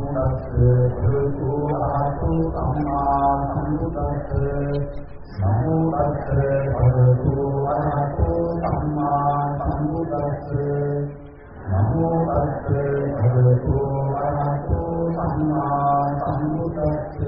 තස්ස භගවතු ආරහතු සම්මා සම්බුද්දස්ස නමෝ තස්ස භගවතු ආරහතු සම්මා සම්බුද්දස්ස නමෝ තස්ස භගවතු ආරහතු සම්මා සම්බුද්දස්ස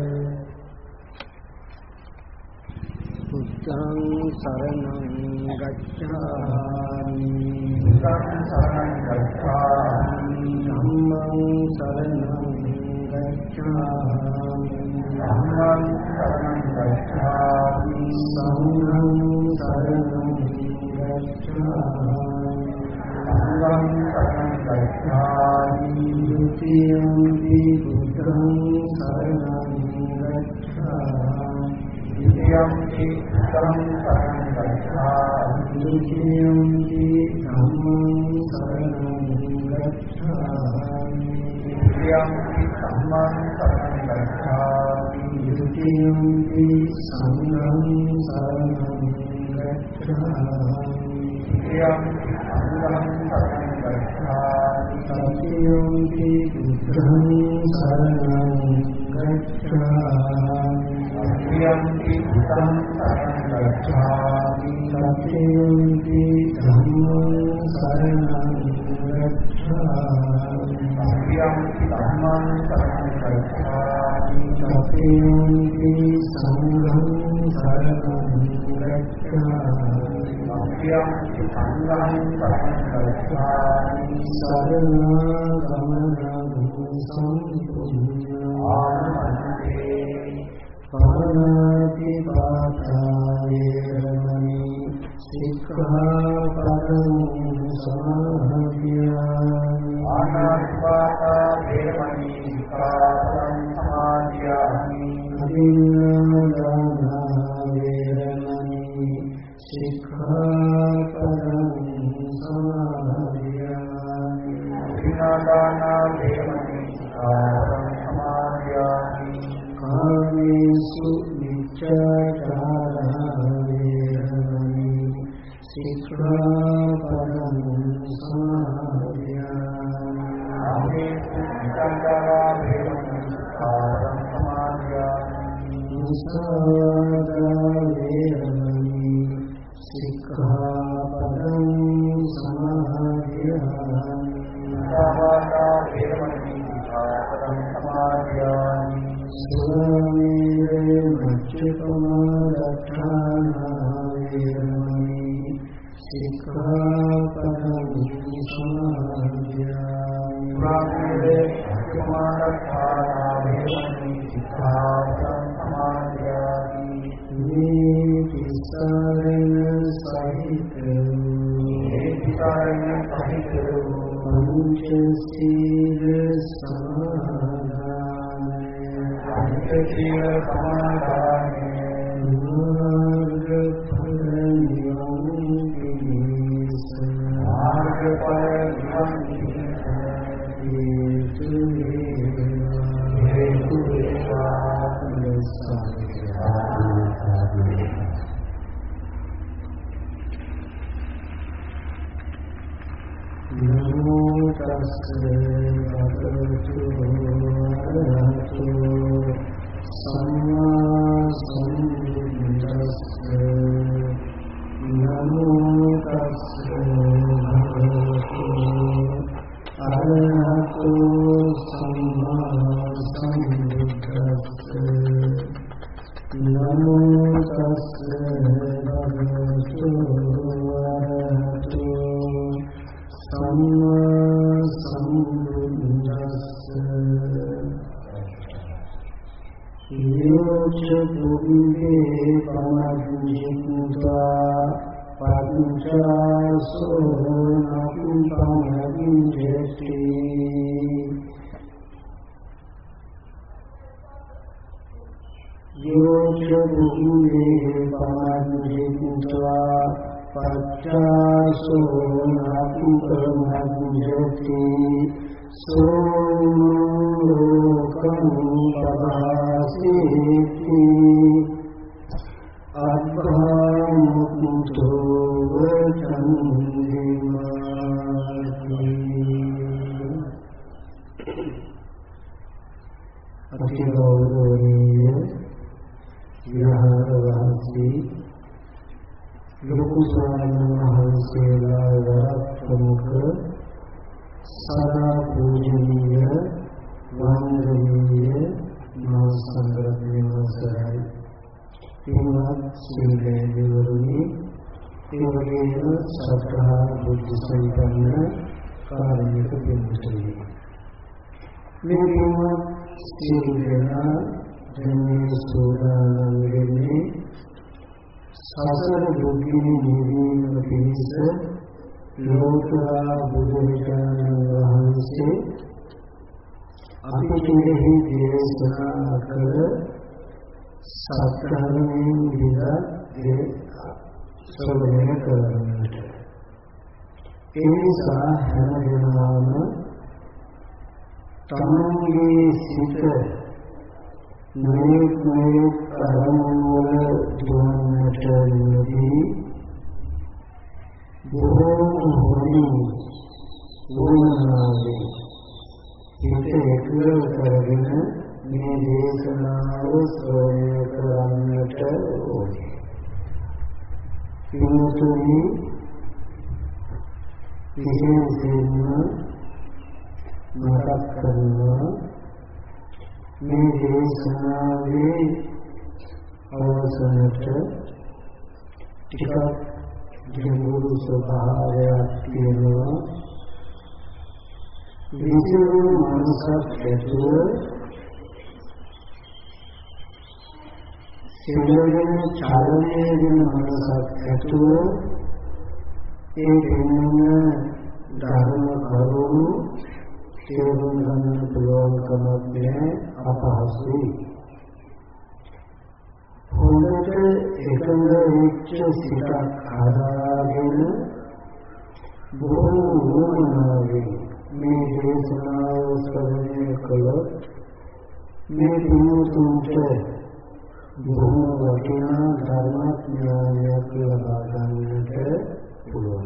බුද්ධං සරණං ගච්ඡාමි බුද්ධං සරණං ගච්ඡාමි ධම්මං සරණං ගච්ඡාමි ධම්මං සරණං ගච්ඡාමි සංඝං සරණං ගච්ඡාමි සංඝං සරණං ගච්ඡාමි ဒုတိယံ ති බුද්ධං සරණං ගච්ඡාමි द्वितीयं हि धम्मं शरणं गच्छामि तृतीयं हि धम्मं शरणं गच्छामि तृतीयं हि धम्मं शरणं गच्छामि तृतीयं हि संघं शरणं गच्छामि तृतीयं हि संघं शरणं गच्छामि तृतीयं हि बुद्धं शरणं गच्छामि तृतीयं हि बुद्धं शरणं गच्छामि तृतीयं हि धम्मं शरणं गच्छामि तृतीयं हि धम्मं शरणं गच्छामि तृतीयं हि संघं शरणं गच्छामि तृतीयं हि संघं शरणं गच्छामि शरणागमनं सम्पुण्यम् पाणातिपाता वेरमणि सिक्खापदं समादयामि पाणातिपाता वेरमणि सिक्खापदं समादयामि अभिन्नदाना वेरमणि सिक्खापदं समादयामि अभिन्नदाना वेरमणि सिक्खापदं समादयामि कामेषु मिथ्याचारः वेरमणि सिक्खापदं समादयामि कामेषु मिथ्याचारः वेरमणि सिक्खापदं समादयामि मुसावादा वेरमणि सिक्खापदं समादयामि मुसावादा वेरमणि सिक्खापदं समादयामि सुरामेरे मच्युतमादत्ताना वेरमणि सिक्खापदं समादयामि सुरामेरे मच्युतमादत्ताना वेरमणि सिक्खापदं समादयामि नीतिसारण सहित पंचशील पंचशील समादाने मार्गफल निवंतिनीस हेतुरेवा नमो तस्स भगवतो अरहतो सम्मा सम्बुद्दस्स नमो तस्स भगवतो अरहतो सम्मा सम्बुद्दस्स नमो तस्स भगवतो अरहतो सम्मा सम्बुद्दस्स योच पुण्ये पमज्जित्वा पञ्चासो नपुंसमविञ्जति योच पुण्ये पमज्जित्वा पञ्चासो नपुंसमविञ्जति सोलोकं पभासेति अभ्यामुक्तो वचन्दिमाति අතිගෞරවනීය විහාරවාසී ලොකු ස්වාමීන් වහන්සේලා වරප්‍රමුඛ සදා පූජනීය වන්දනීය මහා සංඝරත්නයන් වහන්සේලායි පින්වත් සිල්වේදවරුනි ඒ වගේම සත්‍යා බුද්ධ සම්පන්න කාර්මික පින්තුනි මේ පින්වත් සිල්වේදනා ධර්මයේ සෝදානම් වෙන්නේ සසර දුකින් නිවීම පිණිස ලෝකා බුදුරජාණන් වහන්සේ අපි කෙරෙහි දේශනා කළ සත්‍යයෙන් විදේ සොබනේ කරන්නට ඒ නිසා හැම දිනම තමන්ගේ සිත මේ කර්මවල දුන්නට නෙදී බොහෝ හොඳින් වුණාවේ හිත එකල කරගෙන මේ දේශනාව ශ්‍රවණය කරන්නට ඕනේ. පින්තුනි විශේෂයෙන්ම මතක් කරනවා මේ දේශනාවේ අවසනට ටිකක් ගැඹුරු ස්වභාවයක් තියෙනවා. විසිරු මනසක් ඇතුව සියලුම චලනය වෙන මනසක් ඇතුව ඒ වෙනම ධර්ම කරුණු තේරුම් ගන්න පුළුවන් කමක් නැහැ අපහසුයි. හොඳට එකඟ වෙච්ච සිතක් හදාගෙන බොහෝ වුණාවේ මේ දේශනාව ශ්‍රවණය කළොත් මේ පින්තුන්ට බොහෝ වටිනා ධර්මඥානයක් ලබා ගන්නට පුළුවන්.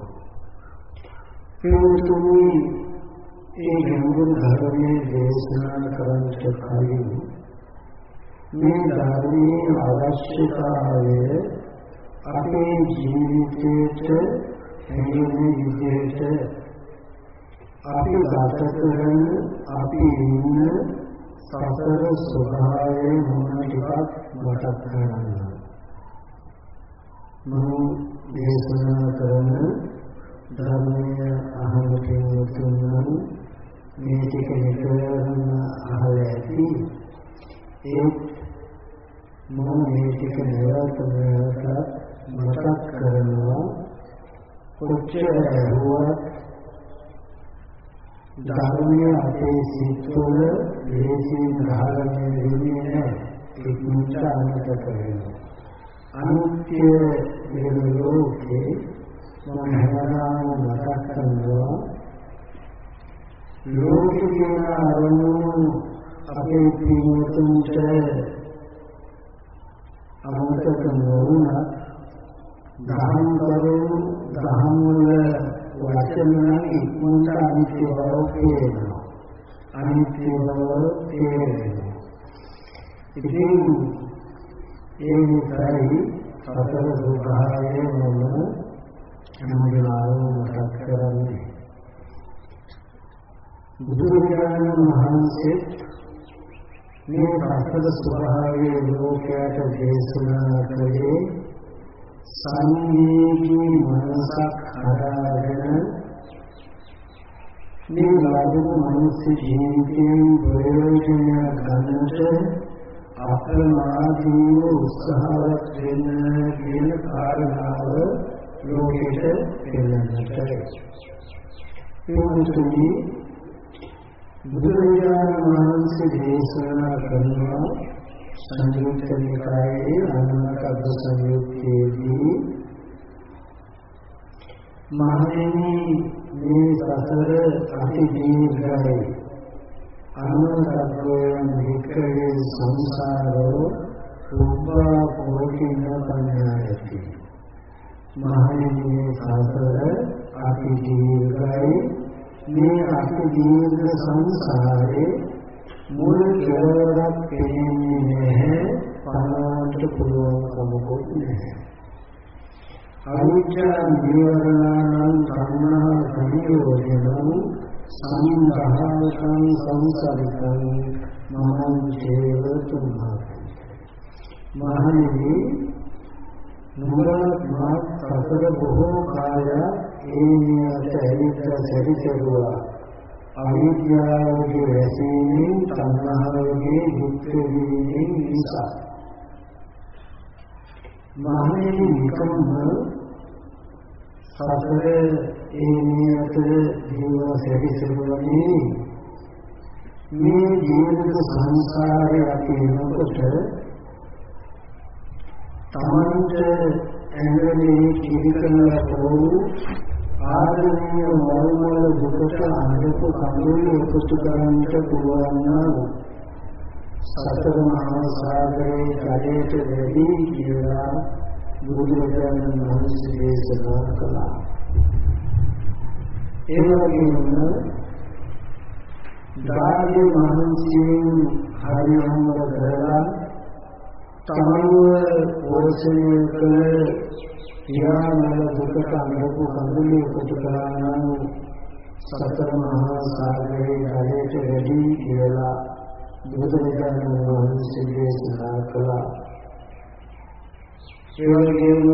පින්තුනි ඒ ගැඹුරු ධර්මයේ දේශනා කරන්නට කලින් මේ ධර්මයේ අවශ්‍යතාවය අපේ ජීවිතයට හැඟෙන විදිහට අපි ගත කරන අපි ඉන්න සතර ස්වභාවයේ මොන ටිකක් මතක් කරගන්න. මම දේශනා කරන ධර්මයේ අහන කෙනෙකුට මේ ටික නිතරම අහලා ඇති. ඒ මම මේ ටික නැවත මතක් කරනවා. කොච්චර ඇහුවත් ධර්මයේ අපේ සිත්වල දේශීය ධර්මයේ වෙන්නේ නැහැ. ඒක මුචා අනිත් කරනවා. අනිත්‍ය වෙන ලෝකේ මම හැමදාම මතක් කරනවා. ලෝකීය අරමුණු අපේ ජීවිතයට අමතක නොවුන දහම් කරුණු දහම් වල වචන ඉක්මනට අනිත්‍ය බව පේනවා. අනිත්‍ය බව තේරෙනවා. ඉතින් ඒ නිසායි සතර ස්වභාවයේ මම හැමදාම මතක් කරන්නේ. බුදුරජාණන් වහන්සේ මේ සතර ස්වභාවයේ ලෝකයට දේශනා කළේ සංවේගී මනසක් හදාගෙන මේ ලැබුණු මනුෂ්‍ය ජීවිතයෙන් ප්‍රයෝජන ගන්නට අප්‍රමාදීව උත්සාහවත් වෙන කියන කාරණාව ලෝකෙට පෙන්නන්නට. ඒ බුදුරජාණන් වහන්සේ දේශනා කරනවා සංයුක්ත නිකායේ අනුමතක සංයුක්තයේදී මහණෙනි මේ සසර අති දීර්ඝයි අනුමතකයෙන් වික්‍රේ සංසාරෝ රූපා කෝටින පඤ්ඤායති. මහණෙනි මේ සසර අති දීර්ඝයි මේ අති දීර්ඝ සංසාරේ මුල් කෙලවර විතරක් පේන්නේ නැහැ පනවන්නට පුළුවන් කමකුත් නැහැ. අවිද්‍යා නිවරණං කර්මා සංයෝජනං සංඝාසං සංසාරිකං මහං චේව තුම්මා. මහණෙනි නුඹලා මා සසර බොහෝ කාලය ඒනියට ඇවිත් සැරිසරුවා. අවිද්‍යාවගේ රැසීමෙන් තණ්හාවගේ යුක්ත වීමෙන් නිසා. මහණෙනි නිකම්ම සසර ඒනියට ජීව සැරිසරුවනේ මේ ජීවිත සංසාරයේ අපි වෙනකොට තමන්ට ඇඟේ කිරිකලා තෝරු ආදරණීය මෞමල දුකට අනුකූල කඳුළු එකතු කරන්නට පුළුවන් නම් සතර මහා සාගරේ ජලයට වැඩි කියලා බුදුරජාණන් වහන්සේ දේශනා කළා. ඒ වගේම ධාර්ය මහන්සියෙන් හරියම කරලා තමන්ව පෝෂණය කළ පියාණන් දුකට අනුකූල කඳුළු එකතු කළා නම් සතර මහා සාගරේ ජලයට වැඩි කියලා බුදුරජාණන් වහන්සේ දේශනා කළා. ඒ වගේම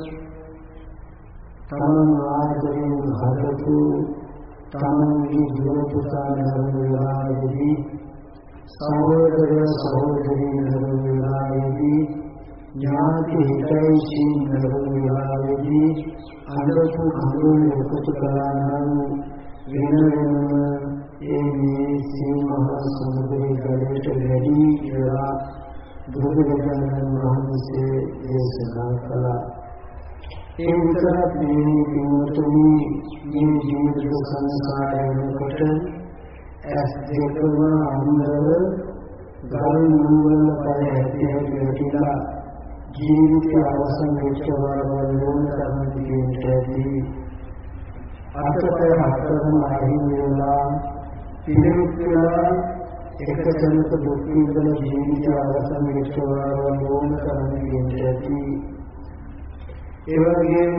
තමන් ආදරෙන් හදපු තමන්ගේ දුර පුතා නරඹලාදී සහෝදර සහෝදරී නරඹලාදී ඥාති හිතයිසි නරඹලාදී අඳපු කඳුළු එකතු කළා නම් වෙන වෙනම ඒ සීමා සමුද්‍රයේ ගලට වැඩි කියලා බුදුරජාණන් වහන්සේ දේශනා කළා. ඒ විතරක් නෙවෙයි පින්වතුනි මේ ජීවිත සංසාරයකට ඇස් දෙකම අන්දර ගල් මුල් වල පැහැදිලිලා ජීවිතය අවසන් වෙච්ච වරවල් වුණ තමයි කියන්නේ. අතට හතරම අහිමිලා පිළිවෙලා එක තැනක දුක් විඳලා ජීවිතය අවසන් වෙච්ච වරවල් වුණ තමයි කියන්නේ. ඒ වගේම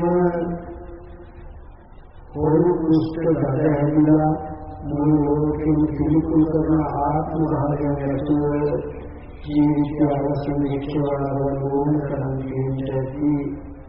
හොරු කුෂ්ඨ ගඩ හැදිලා මුළු ලෝකෙම පිළිකුල් කරන ආත්ම භාවයෙන් ඇතුව ජීවිතය අවසන් වෙච්ච වරවල් වුණ තමයි කියන්නේ.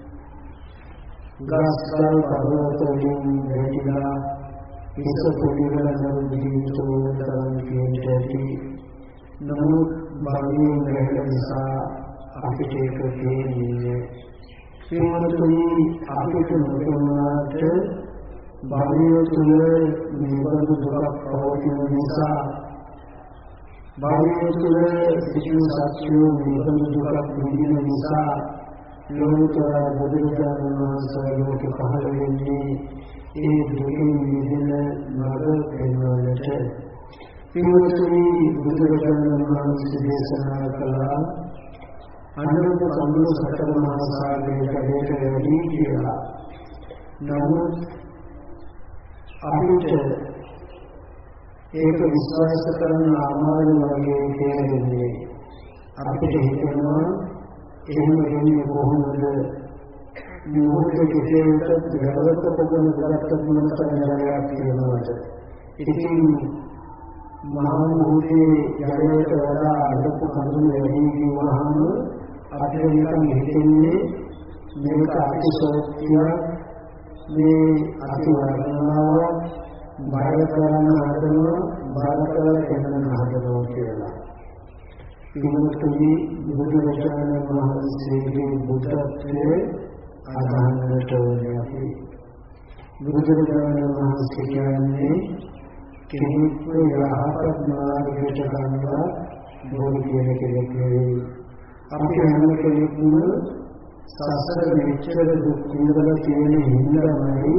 ගස්කල් පර්වත වලින් වැටිලා හිස පොඩිවල නම් ජීවිත වුණ තමයි කියන්නේ. නමුත් භාවයෙන් ගැහෙන නිසා අපිට ඒක තේරෙන්නේ සිංහතුනි අපිට නොදන්නාට භාවය තුළ නිබඳු දුකක් පවතින නිසා භාවය තුළ සිටින සත්‍යෝ නිබඳු දුකක් විඳින නිසා ලෝකතර බුදුරජාණන් වහන්සේ ලෝක පහළ වෙන්නේ ඒ දුකින් මිදෙන මාර්ග පෙන්වන්නට. සිංහතුනි බුදුරජාණන් වහන්සේ දේශනා කළා අනුරූප සම්මුල සතර මහා සාගරයේ ජලයට වැඩි කියලා. නමුත් අපිට ඒක විශ්වාස කරන්න අමාරු වගේ තේරෙන්නේ. අපිට හිතෙනවා එහෙම වෙන්නේ කොහොමද? මොහොතේ කෙසේවත් ගලවත පොකුණ ගලකට මොනකට නරයක් කියනවාද? ඉතින් මහා මොහොතේ ජලයට වඩා අඩපු කඳුළු වැඩි වුණාම අපිට නිකන් හිතෙන්නේ මේක අතිශෝක්තිය මේ අතිවර්ණාව බාර කරන හදනවා බාර කරලා දෙන්න හදනවා කියලා. පින්වත්නි බුදුරජාණන් වහන්සේගේ බුද්ධත්වයේ ආධාරයට ඕනේ අපි. බුදුරජාණන් වහන්සේ කියන්නේ කෙනෙක්ව යහපත් මාර්ගයට ගන්නවා බොරු කියන කෙනෙක් නෙවෙයි. අපි හැම කෙනෙක්ම සසර මෙච්චර දුක් විඳලා තියෙන හින්දාමයි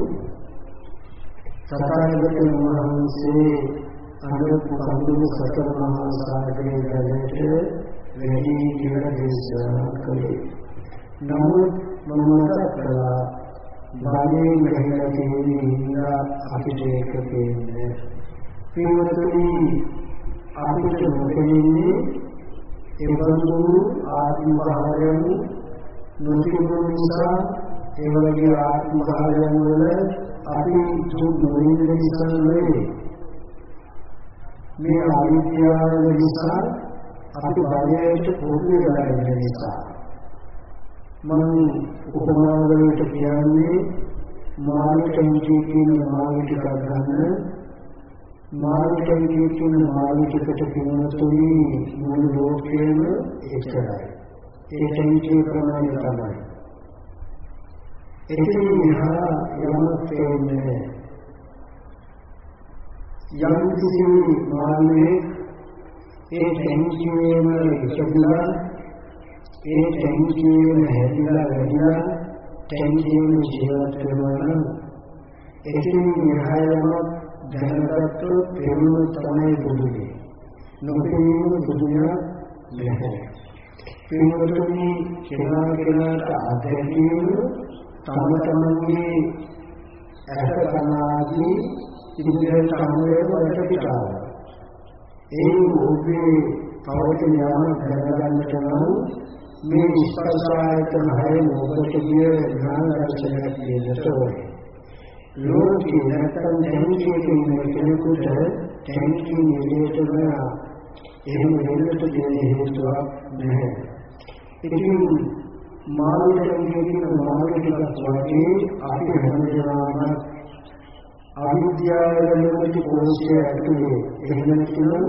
සතරගතේ වහන්සේ අනුරූප කඳුළු සතර මහා සාගරයේ ජලයට වැඩි කියලා දේශනා කළේ. නමුත් මම මතක් කළා භාවයෙන් ගහලා තියෙන හින්දා අපිට ඒක පේන්නේ. පින්වතුනි අපිට නොපෙනෙන්නේ එබඳු ආත්ම භාවයන් නොතිබුණු නිසා ඒ වගේ ආත්ම භාවයන් වල අපි දුක් නොවිඳින නිසා නෙවෙයි. මේ අවිද්‍යාව නිසා අපි භවයට පොදු වෙලා ඉන්න නිසා. මම උපමාවකට කියන්නේ මාළිකෙන්ජී කියන මාළි ටිකක් ගන්න. මාළිකෙන්ජී කියන මාළි ටිකට පින්නතුනි මුළු ලෝකයේම එච්චරයි. ඒ ටෙන්ජී ප්‍රමාණය තමයි. එතන ඉහා යමක් තේන්නේ යම් කිසි මාළියේ ඒ ටෙන්ජීම ඉස්සුලා ඒ ටෙන්ජීම හැදිලා වැඩිලා ටෙන්ජීම ජීවත් වෙනවා නම් එතන ඉහා යමක් දැනගත්තොත් එමුණු තමයි බුදුනේ. නොපෙනීම බුදුනා නැහැ. පින්වතුනි කෙනාට අධ්‍යයනය තම තමන්ගේ ඇස කනාදී ඉන්ද්‍රිය සංවේග වලට පිටාව. ඒ ඔබේ පවතින යාම දැනගන්නට නම් මේ ස්පර්ශ ආයතන හයෙන් ඔබට ගිය ඥාන දර්ශනයක් තියෙන්නට ඕනේ. ලෝකේ නැත්නම් දැනීමකින් කෙනෙකුට දැනීම නිරේතන එහෙම වෙන්නට දෙන හේතුවක් නැහැ. ඉතින් මාළිකෙන්ජී මාළිකයක් වගේ අපි හැමදේම අවිද්‍යාවලට කොහොමද ඇතුලේ එහෙම නැතිනම්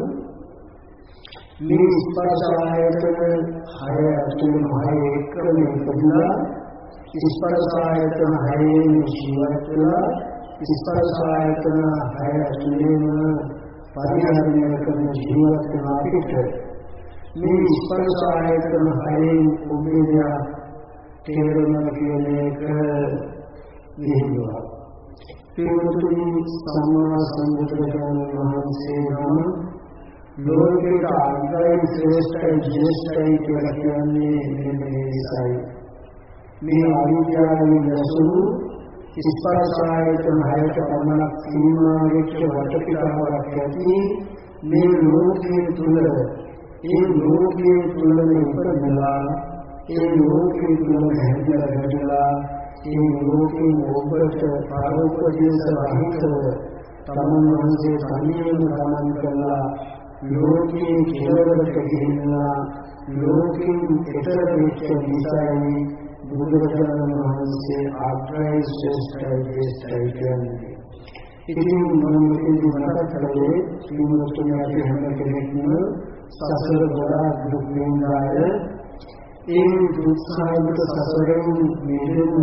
මේ ස්පර්ශ ආයතන හය ඇතුළේ හය එක්කම ඉපදුනා ස්පර්ශ ආයතන හයෙන් ජීවත් වෙලා ස්පර්ශ ආයතන හය ඇතුළේම පරිහරණය කරන ජීවත් වෙන අපිට මේ ස්පර්ශ ආයතන හයෙන් උපේදා තේරුම කියන එක විහිදුවා. පින්තුනි සම්මා සම්බුදුරජාණන් වහන්සේ නම ලෝකයට අග්‍රයි ශ්‍රේෂ්ඨයි ජේෂ්ඨයි කියලා කියන්නේ මේ නිසායි. මේ අවිද්‍යාවෙන් නැසුණු ස්පර්ශ ආයතන හයට පමණක් සීමා වෙච්ච වටපිටාවක් ඇති මේ ලෝකයේ තුල ඒ ලෝකයේ තුල ඉපදලා ඒ ලෝකයේ තුල හැදලා වැඩලා ඒ ලෝකයේ ඔබට පාරෝපදේශ රහිතව තමන් වහන්සේ තනියම ගමන් කළා ලෝකයේ කෙලවරට ගිහිල්ලා ලෝකෙන් එතර වෙච්ච නිසායි බුදුරජාණන් වහන්සේ ආග්‍රහය ශ්‍රේෂ්ඨයි ජේෂ්ඨයි කියන්නේ. ඉතින් මම මේ මතක් කරේ පින්වත්නි අපි හැම කෙනෙක්ම සසර ගොඩාක් දුක් විඳාය. ඒ දුක් සාගත සසරෙන් මිදෙන්න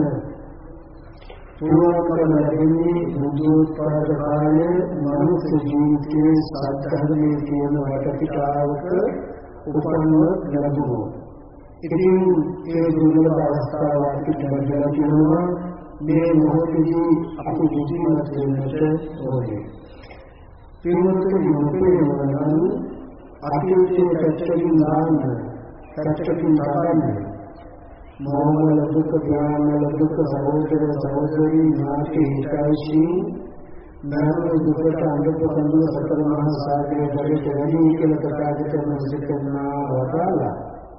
පුළුවන්කම ලැබෙන්නේ බුද්ධෝත්පාද කාලයේ මනුෂ්‍ය ජීවිතයේ සත්‍යධර්මයේ තියෙන වටපිටාවක උපන්න ලැබුණා. ඉතින් ඒ දුර්ලභ අවස්ථාව අපිට ලැබලා තියෙනවා. මේ මොහොතේදී අපි ජීවිත වෙන්නට ඕනේ. පින්වත්නි මොකේවනම් අතීතයේ පැත්තකින් දාන්න පැත්තකින් දාන්න මොහොමල දුක ඥානවල දුක සහෝදර සහෝදරී ඥාති හිතයිසි නරක දුකට අනුප සම්බුද්ධ සතර මහා සාගරයේ වැඩි කියලා ප්‍රකාශ කරන සිතනා වදාලා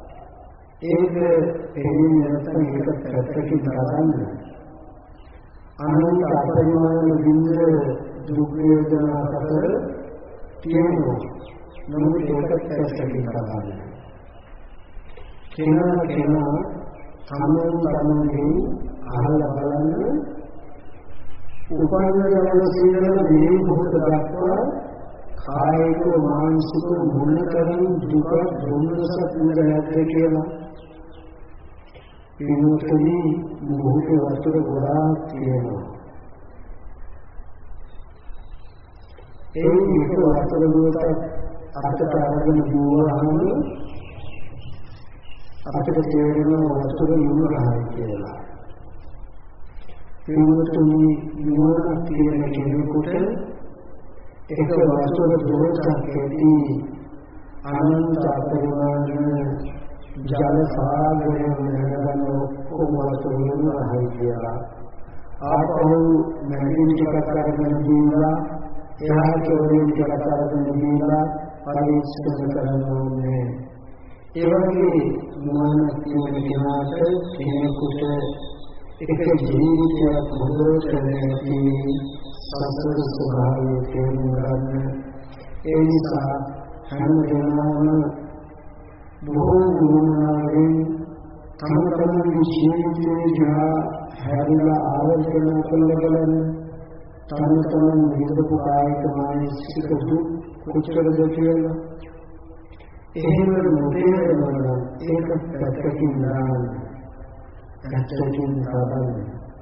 ඒක එන්නේ නැත්නම් ඒක පැත්තකින් දාන්න අනන්ත අපරිමාණ විඳ දුක් වේදනා සතර තියෙනවා. නමුත් ඒක පැත්තකින් දාන්න කෙනා තමන්ගේ අහලා බලන්න උපන්න දවසේ මේ මොහොත දක්වා කායික මානසික මුලකරන දුක දුන්නසක් නැද්ද කියලා. පින්වත්නි මොහොතේ වස්තුව ගොඩාක් තියෙනවා. ඒ වික වස්තුව දුක අතට අරගෙන දුවහම අපිට තේරෙනවා වස්තුව නුරහයි කියලා. පින්වත්නි නුවණ තියෙන කෙනෙකුට ඒක වස්තුව දුරට ඇති අනන්ත අපරිමාණ ජල සාගරයෙන් නැගගෙන ඔක්කොම වස්තුව නුරහයි කියලා. ආපහු මැදින් ටිකක් අරගෙන දීලා එහාට ඕනේ ටිකක් අරගෙන දීලා පරීක්ෂා කරන්න ඕනේ. ඒ වගේ නුවණක් තියෙන කෙනාට කෙනෙකුට එක ජීවිතයක් හොඳට නැති සසර ස්වභාවය තේරුම් ගන්න. ඒ නිසා හැම දෙනාම බොහෝ ගුණාවෙන් තම තමන්ගේ ජීවිතය හැරිලා ආවර්තන කළ බලන්න. තම තමන් විඳපු කායික මානසික දුක් කොච්චරද කියලා එහෙම නොතේරෙනවා. ඒක පැත්තකින් දාන්න. පැත්තකින් දාන්න.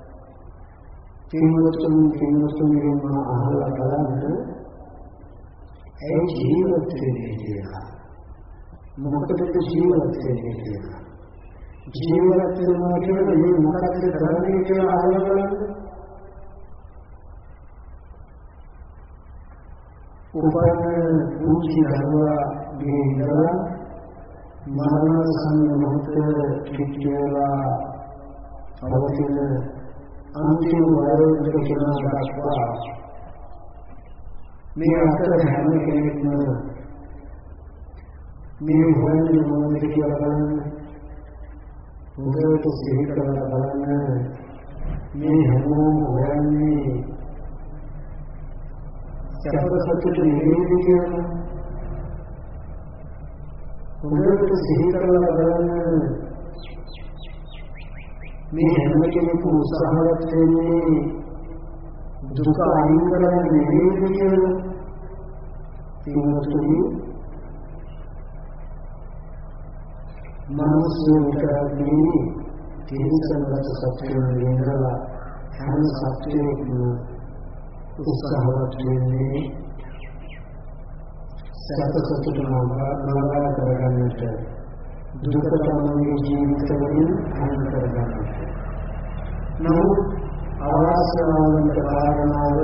කිනුතුන් අහලා බලන්න. ඒ ජීවිත වෙන්නේ කියලා. මොකටද ජීවිත වෙන්නේ කියලා. ජීවිත වෙනවා කියන්නේ මේ මොකක්ද කරන්නේ කියලා අහලා බලන්න. උපන්න කුංචි දරුවා ගිහිල්ලා මරණ සම්මුඛ කිච්චේලා අවතින අන්තිම වරෙන් කෙනා දක්වා මේ අතර හැම කෙනෙක්ම මේ හොයන්නේ මොනවද කියලා බලන්න. උදේට සිහි කරලා බලන්න. මේ හැමෝම හොයන්නේ සැපසතුට නෙවෙයි කියලා. උදේට සිහි කරලා බලන්න. මේ හැම කෙනෙකුම උත්සාහවත් වෙන්නේ දුක අයින් කරන්න නෙවෙයි කියලා. පින්වත්නි, මනුස්සයෙකුටදී තිරිසන්ගත සත්‍යයෙන් වෙනලා හැම සත්‍යයකම උත්සාහවත් වෙන්නේ සැපසතුට නවර කරගන්නට, දුක තමයි ජීවිතවලින් අයින් කරගන්නට. නමුත් අවශ්‍යවන්ත කාරණාව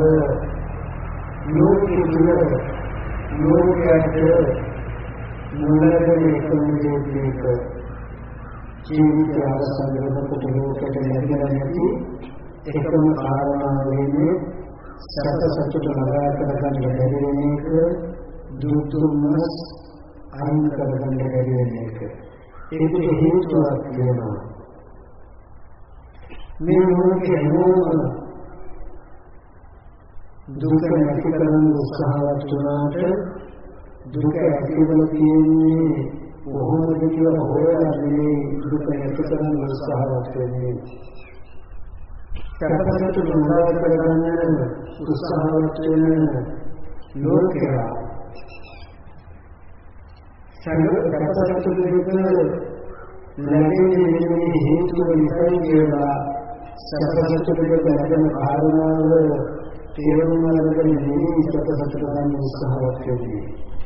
ලෝකයේ තුල ලෝකයට මුලගෙන එකමුදේක ජීවිතය අවසන් වෙනකොට ලෝකයට ලැබෙන්නේ නැති එකම කාරණාව වෙන්නේ සැපසතුට නවර කරගන්න බැරි වෙන එක, දුක් දුම්නස් අයින් කරගන්න බැරි වෙන එක. ඒකට හේතුවක් වෙනවා. මේ ලෝකයේ නෝන දුක නැති කරන්න උත්සාහවත් වුණාට දුක ඇතිවල තියෙන්නේ කොහොමද කියලා හොයන්නේ. දුක නැති කරන්න උත්සාහවත් වෙන්නේ සැපසතුට නවර කරගන්න උත්සාහවත් වෙන ලෝකයා සැපසතුට දෙක ලැබෙන්නේ මේ හේතුව නිසායි කියලා සැපසතුට දෙක ලැබෙන කාරණාව තේරුම් අරගෙන මේ සැපසතුට ගන්න උත්සාහවත් වෙන්නේ.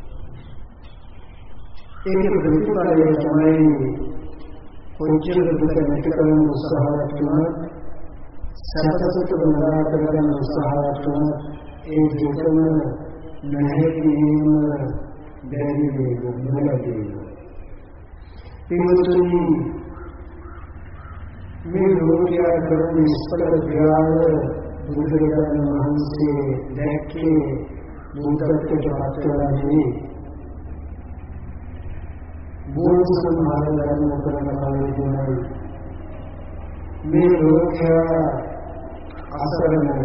ඒක ප්‍රතිපලය තමයි කොච්චර දුක නැති කරන්න උත්සාහවත් වුණත් සැපසතුට නවර කරගන්න උත්සාහවත් වුණත් ඒ දුකම නැහැ කියන බැරි වේග නොලැබේ. පින්වත්නි, මේ ලෝකයා කරන ඉස්තර විරාල බුදුරජාණන් වහන්සේ දැක්කේ බුද්ධත්වයට පත් වෙලා නෙවෙයි. බෝධි සම්මානයෙන් කරන කාලයේදී මේ ලෝකයා අසරණයි.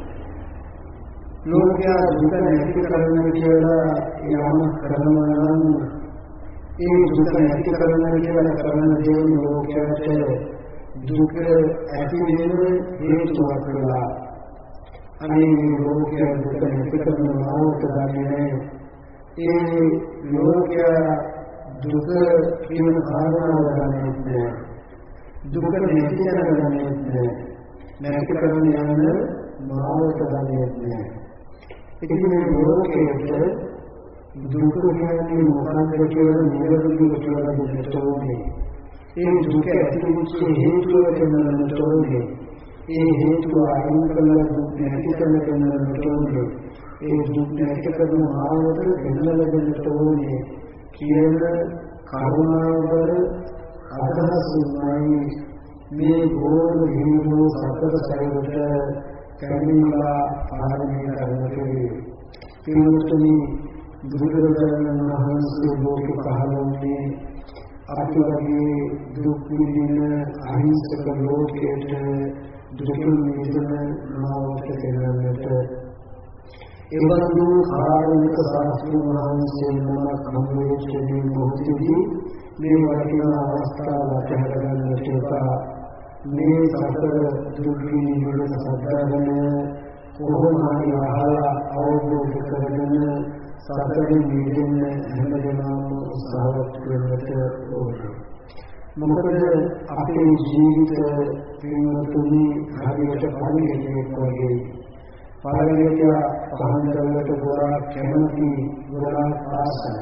ලෝකයා දුක නැති කරන්න කියලා යම් කරනවා නම් ඒ දුක නැති කරන්න කියලා කරන දේ ලෝකයට දුක ඇති වෙන හේතුවක් වෙලා. අනේ මේ ලෝකයා දුක නැති කරනවා උදාහරණයක්. ඒ ලෝකයා දුක කියන කාරණාව ගන්නේ දුක නැති කරගන්නේ නැති කරන යන මාවත ගන්නේ. ඉතින් මේ ලෝකයේ දුක කියන්නේ මොකක්ද කියලා නිරවුල් කියලා දෙන්නට ඕනේ. ඒ දුක ඇතිවෙච්ච හේතුව දැනගන්නට ඕනේ. ඒ හේතුව අයින් කරලා දුක නැති කරගන්නට ඕනේ. ඒ දුක නැති කරන මාවත දෙන්නලා දෙන්නට ඕනේ කියන කරුණාවර අදහසින්මයි මේ ගෝල හිඳු සතර සැරයට කැමිලා ආරම්භ කරන්නේ. පින්වත්නි, බුදුරජාණන් වහන්සේ ලෝක පහළ වුණේ අපි වගේ දුක් විඳින අහිංසක ලෝකයට දුකින් මිදෙන මාවත දෙන්නට එබඳු කාරුණික සාස්ත්‍රීය වහන්සේ නමක් හමුවෙච්ච මේ මොහොතේදී මේ වටිනා අවස්ථාව අත්හැරගන්නට එපා. මේ සතර දුක් විඳින සත්‍යයන් කොහොම හරි අහලා අවබෝධ කරගෙන සතරේ නිදෙන්න හැමදෙනාම උත්සාහවත් වෙන්නට ඕනේ. මොකද අපේ ජීවිත පින්වතුනි හරියට පරිණතයක් වගේ පරිණතය පහන්දරකට ගොඩාක් කැමති ගොඩාක් ආසයි.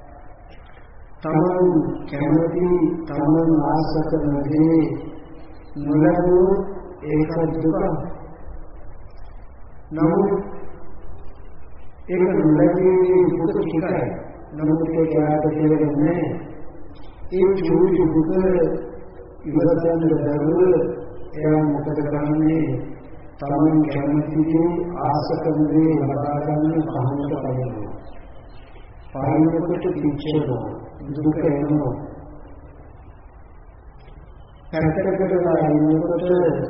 තමන් කැමති තමන් ආස කරන දේ නොලැබුණු ඒක දුක. නමුත් ඒක නොලැබීමේ දුක ටිකයි. නමුත් ඒක යාට තේරෙන්නේ ඒ චූටි දුක ඉවසන්න බැරුව එයා මොකද කරන්නේ? තමන් කැමති දේ ආස කරන දේ ලබා ගන්න පහනට පදිනවා. පරිණතයට පිච්චෙනවා. දුක එනවා. පැත්තකට ඉන්නකොට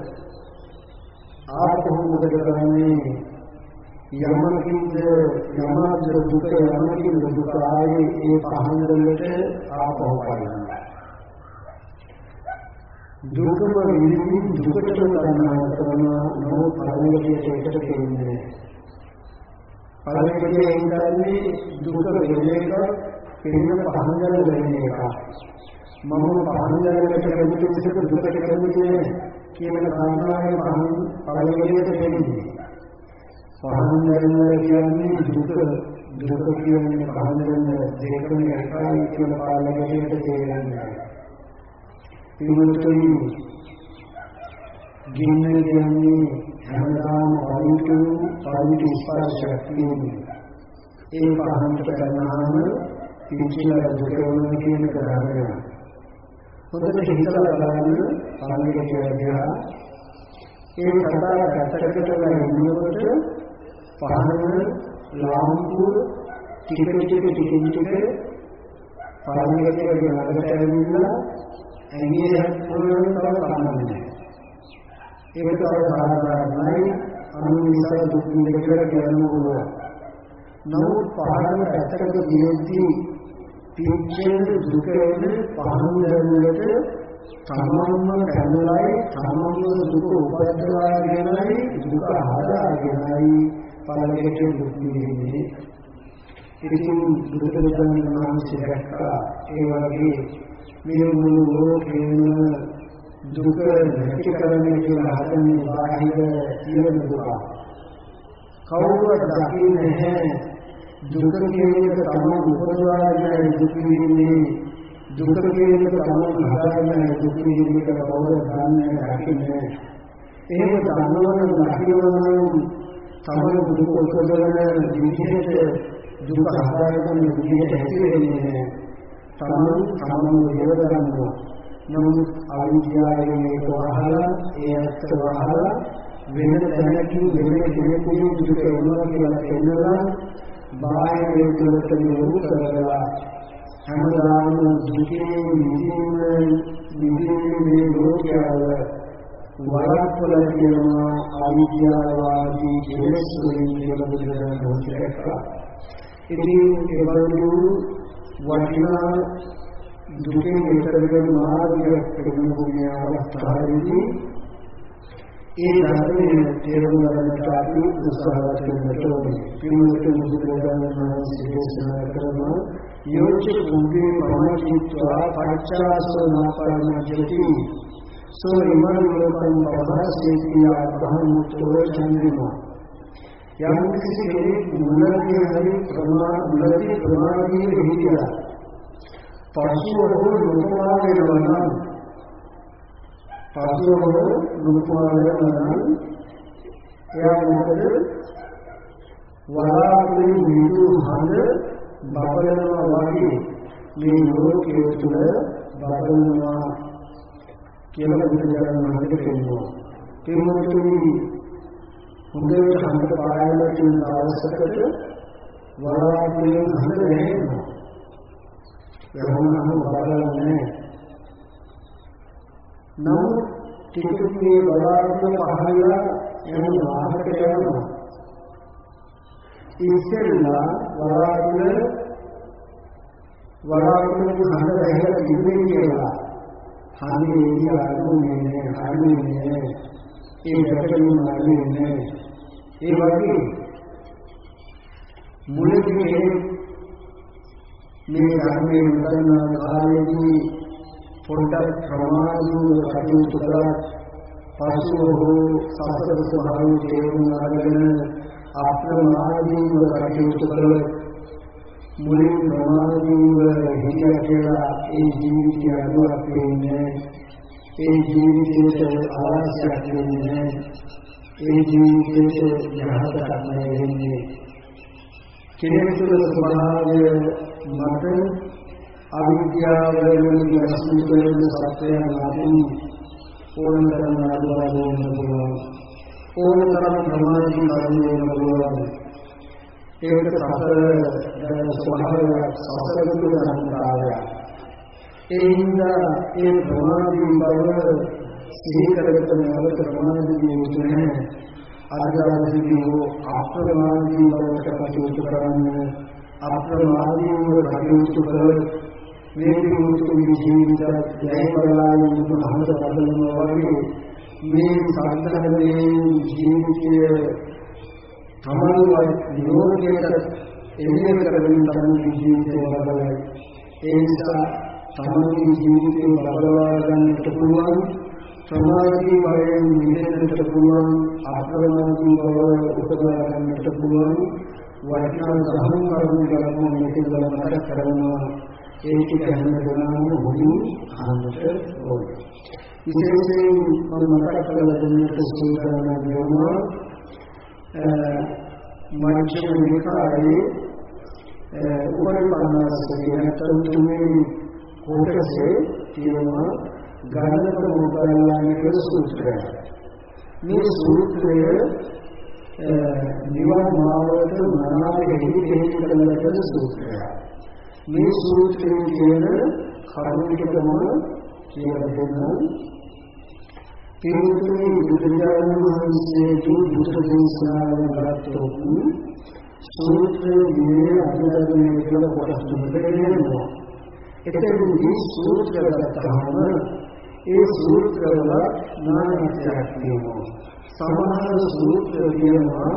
ආපහු මොකද කරන්නේ? යමකින්ද යමද දුක යමකින්ද දුක ආයේ ඒ පහන් වලට ආපහු පදිනවා. දුකම විඳින්න දුකටම ගන්නවා කරනවා නෝ පරිණතයට එකට දෙන්නේ. පරිණතයේ ඉඳන්නේ දුක වෙන එක පින්න පහන් වල වෙන එක. මම පහන් වලට කැමති විදිහට දුකට කැමති නෑ කියන කාරණාවේ පහන් පරිණතයට දෙන්නේ. පහන් වල කියන්නේ දුක කියන්නේ පහන් වල දෙකම එකයි කියන පාලකයට තේරෙන්නේ. පිළිතුරු ගින්න කියන්නේ හැමදාම පරිණත ස්පර්ශයක් තියෙනවා. ඒ පහන්ට කරනාම පිළිචිලා දුක වෙන කියන කාරණය. හොඳට හිතලා බලන්න පරිණතය කියලා ඒ කතාව පැත්තකට වෙනකොට පහන ලාම්පු ටික පරිණතය නඩකට ඇවිල්ලා ඇඟේ හැප්පුණාම තව කමන්නේ. ඒක තමයි සාධාරණයි අනුනිසා දුක් විඳිනකොට කියන්න පුළුවන්. නමුත් පහන පැත්තකට ගියොත්දී පිච්චෙන දුක වෙන පහන් වලට තමන්ම කැමලයි තමන්ම දුක උපදවාගෙනයි දුක හදාගෙනයි පළලෙට දුක් විඳින්නේ. ඉතින් බුදුරජාණන් වහන්සේ දැක්කා ඒ වගේ මේ මුළු ලෝකෙම දුක නැති කරන්නේ කියලා හදන්නේ බාහිර කියන දුක. කවුරුත් දකින්නේ නැහැ දුක කියන එක තමයි උපදවාගෙන දුක විඳින්නේ. දුක කියන එක තමයි හදාගෙන දුක විඳින්නේ කියලා කවුරුත් දන්නේ නැහැ. එහෙම දන්නවනම් දකින්නවනම් තමයි දුක උපදවන විදිහට දුක හදාගෙන විදිහට ඇති වෙන්නේ. තමන් විවර ගන්නවා. නමුත් අවිද්‍යාවෙන් ඒක වහලා ඒ ඇත්ත වහලා වෙන තැනකින් වෙන කෙනෙකුගේ දුක එනවා කියලා කියනවා. බාහිර හේතුවට යොමු කරලා හැමදාම දුකේ නිදීමේ ලෝකයව වරප්පල කියනවා අවිද්‍යාවාදී කෙලෙස් වලින් කියලා බුදුරජාණන් වහන්සේ දැක්කා. ඉතින් ඒ වගේ වටිනා දුකෙන් ඈතගෙන මාර්ගයක් පෙරමුණේ අවස්ථාවේදී ඒ ධර්මයේ තේරුම් ගන්නට අපි උත්සාහවත් වෙන්න ඕනේ. පිළිවෙත බුදුරජාණන් වහන්සේ දේශනා කරන යෝච කුම්භේ පමචිත්වා පච්චාසෝ නාපරමජ්ජති සෝ ඉමං ලෝකං පබහසේති ආභාමුත්තෝ චන්ද්‍රමා. යම් කිසි කෙනෙක් මුලදී හරි ප්‍රමාණී හිතියා පස්වෝ නුපුරා වෙනවා නම් එයා මොකද වලාකුළු විදු හඳ බබලනවා වගේ මේ ලෝකයේ තුල බබලනවා කියලා බුදුරජාණන් වහන්සේ කියනවා. පින්වතුනි හොඳට හඳ පායලා තියෙන අවස්ථකට වලාකුළු හඳ වැහෙනවා. යහුනම බලන්නේ නමුත් ටිකේ බලාගෙන පහළලා යන වාහකට යනවා ඉස්සෙල්ලා වරාගෙන හඳ ඇහැලා තිබෙන්නේ කියලා හරියට අනුනේ ඒ ගැටලුව නැන්නේ ඒ වගේ මුලදී මේ ධර්මයේ උදන්නා කාලයේදී පොඩ්ඩක් ප්‍රමාණිකව කටයුතු කළා පසුව සසර ස්වභාවය තේරුම් අරගෙන අප්‍රමාදීව කටයුතු කළා මුලින් ප්‍රමාදීව හිතියා කියලා ඒ ජීවිතය අනුවක් වෙන්නේ ඒ ජීවිතයට අවශ්‍යයක් වෙන්නේ ඒ ජීවිතයට යහපතක් වෙන්නේ කෙනෙකුගේ ස්වභාවය මත අවිද්‍යාව වලින් අසුතන සත්‍යයන් ආදී ඕනතරම් අනුභවයෙන් ලැබුණා ඕනතරම් ප්‍රමාණික කර්මයෙන් ලැබුණා ඒක සතර ස්වභාවය සතර දුක සංකාරය ඒ හින්දා ඒ ප්‍රමාණික බව සිහි කරගන්න නැවත ප්‍රමාණික යුතුනේ අදවසේදී අප්‍රමාදී බවට කටයුතු කරන්න අප්‍රමාදීව කටයුතු කර මේ විමුක්ති ජීවිතය ජයබලාගෙන මහත බදලනවා වගේ මේ සංස්කරණයේ ජීවිතය තමන්වත් නිරෝධයට එළිය කරමින් තමයි ජීවිතය බදලයි ඒ නිසා තමන්ගේ ජීවිතය බදලා ගන්නට පුළුවන් සමාධි වයෙන් නිදෙන්නට පුළුවන් අප්‍රමාදී බව උපදවා ගන්නට පුළුවන් වටිනා සහන් කරුණු ගලපුව මේකෙන් මතක් කරනවා ඒක හැමදෙනාම මුලින් අහන්නට ඕනේ විශේෂයෙන් මම මතක් කරලා දෙන්නට සූදානම් වෙනවා මජ්ක්‍ධිම නිකායේ උපරිපන්නාසකේ නැත්නම් තුනේ කොටසේ තියෙනවා ගණක මොග්ගල්ලාන කියලා සූත්‍රය මේ සූත්‍රය නිවන් මාර්ගයට මනාවෙහි හේතු කරන සූත්‍රය. මේ සූත්‍රයේ කියන කරුණු ටිකම කියලා දෙන්නම්. පින්තුනි බුදුරජාණන් වහන්සේගේ බුදු දේශනාවෙන් ගත්තොත් සූත්‍රයේ අධ්‍යයනය කළ කොටස් තුනකට දෙනවා. එතෙන්දී සූත්‍ර ගත්තාම ඒ සූත්‍රවල නාමයක් තියෙනවා. සමහර සූත්‍ර කියනවා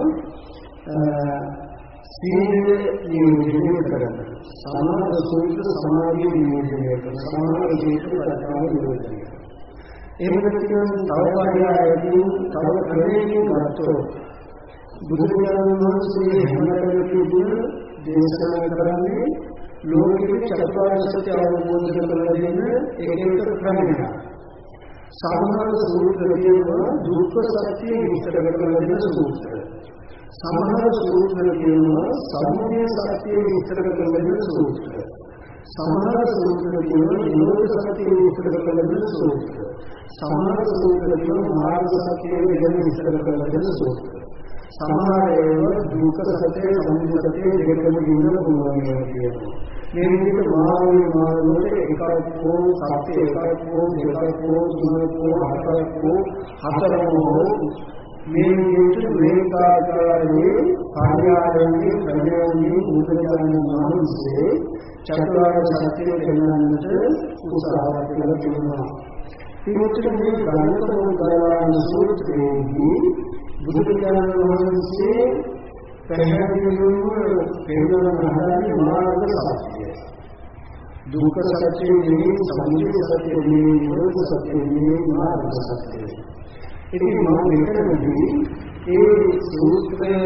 සීලය නියෝජනය කරන සමහර සූත්‍ර සමාධිය නියෝජනය කරන සමහර සූත්‍ර ප්‍රඥාව නියෝජනය කරන එහෙම නැත්නම් තවපරයදී තව ක්‍රමයකින් ගත්තොත් බුදුරජාණන් වහන්සේ හැමතැනකදී දේශනා කරන්නේ ලෝකෙට චතුරාර්ය සත්‍ය අවබෝධ කරගන්න එක ක්‍රමයක් සමහර සූත්‍ර කියනවා දුක්ඛ සත්‍ය විස්තර කරන සූත්‍ර. සමහර සූත්‍ර කියනවා සමුදය සත්‍ය විස්තර කරන සූත්‍ර. සමහර සූත්‍ර කියනවා නිරෝධ සත්‍ය විස්තර කරන සූත්‍ර. සමහර සූත්‍ර කියනවා මාර්ග සත්‍ය විස්තර කරන සූත්‍ර. සමහර ඒවා දුක්ඛ සත්‍ය සමුදය සත්‍ය දෙකම කියන්න පුළුවන් කියනවා. මේ විදිහට මාර්ගවල එකක් හෝ සත්‍ය එකක් හෝ දෙකක් හෝ තුනක් හෝ හතරක් හෝ හතරම හෝ මේ විදිහට මේකාකාරයේ කාර්යාලයේ ප්‍රයෝගී බුදුරජාණන් වහන්සේ චතුරාර්ය සත්‍ය දෙන්නට උත්සාහ කළා කියනවා. ඊට මේ ගානකෝදාන සූත්‍රයේදී බුදුරජාණන් වහන්සේ පැහැදිලිවම පෙන්නන හදාන්නේ මාර්ග සත්‍යය. දුක්ඛ සත්‍යයේ සමුදය සත්‍යයේ නිරෝධ සත්‍යයේ මාර්ග සත්‍යය. ඉතින් මම මෙතනදී ඒ සූත්‍රය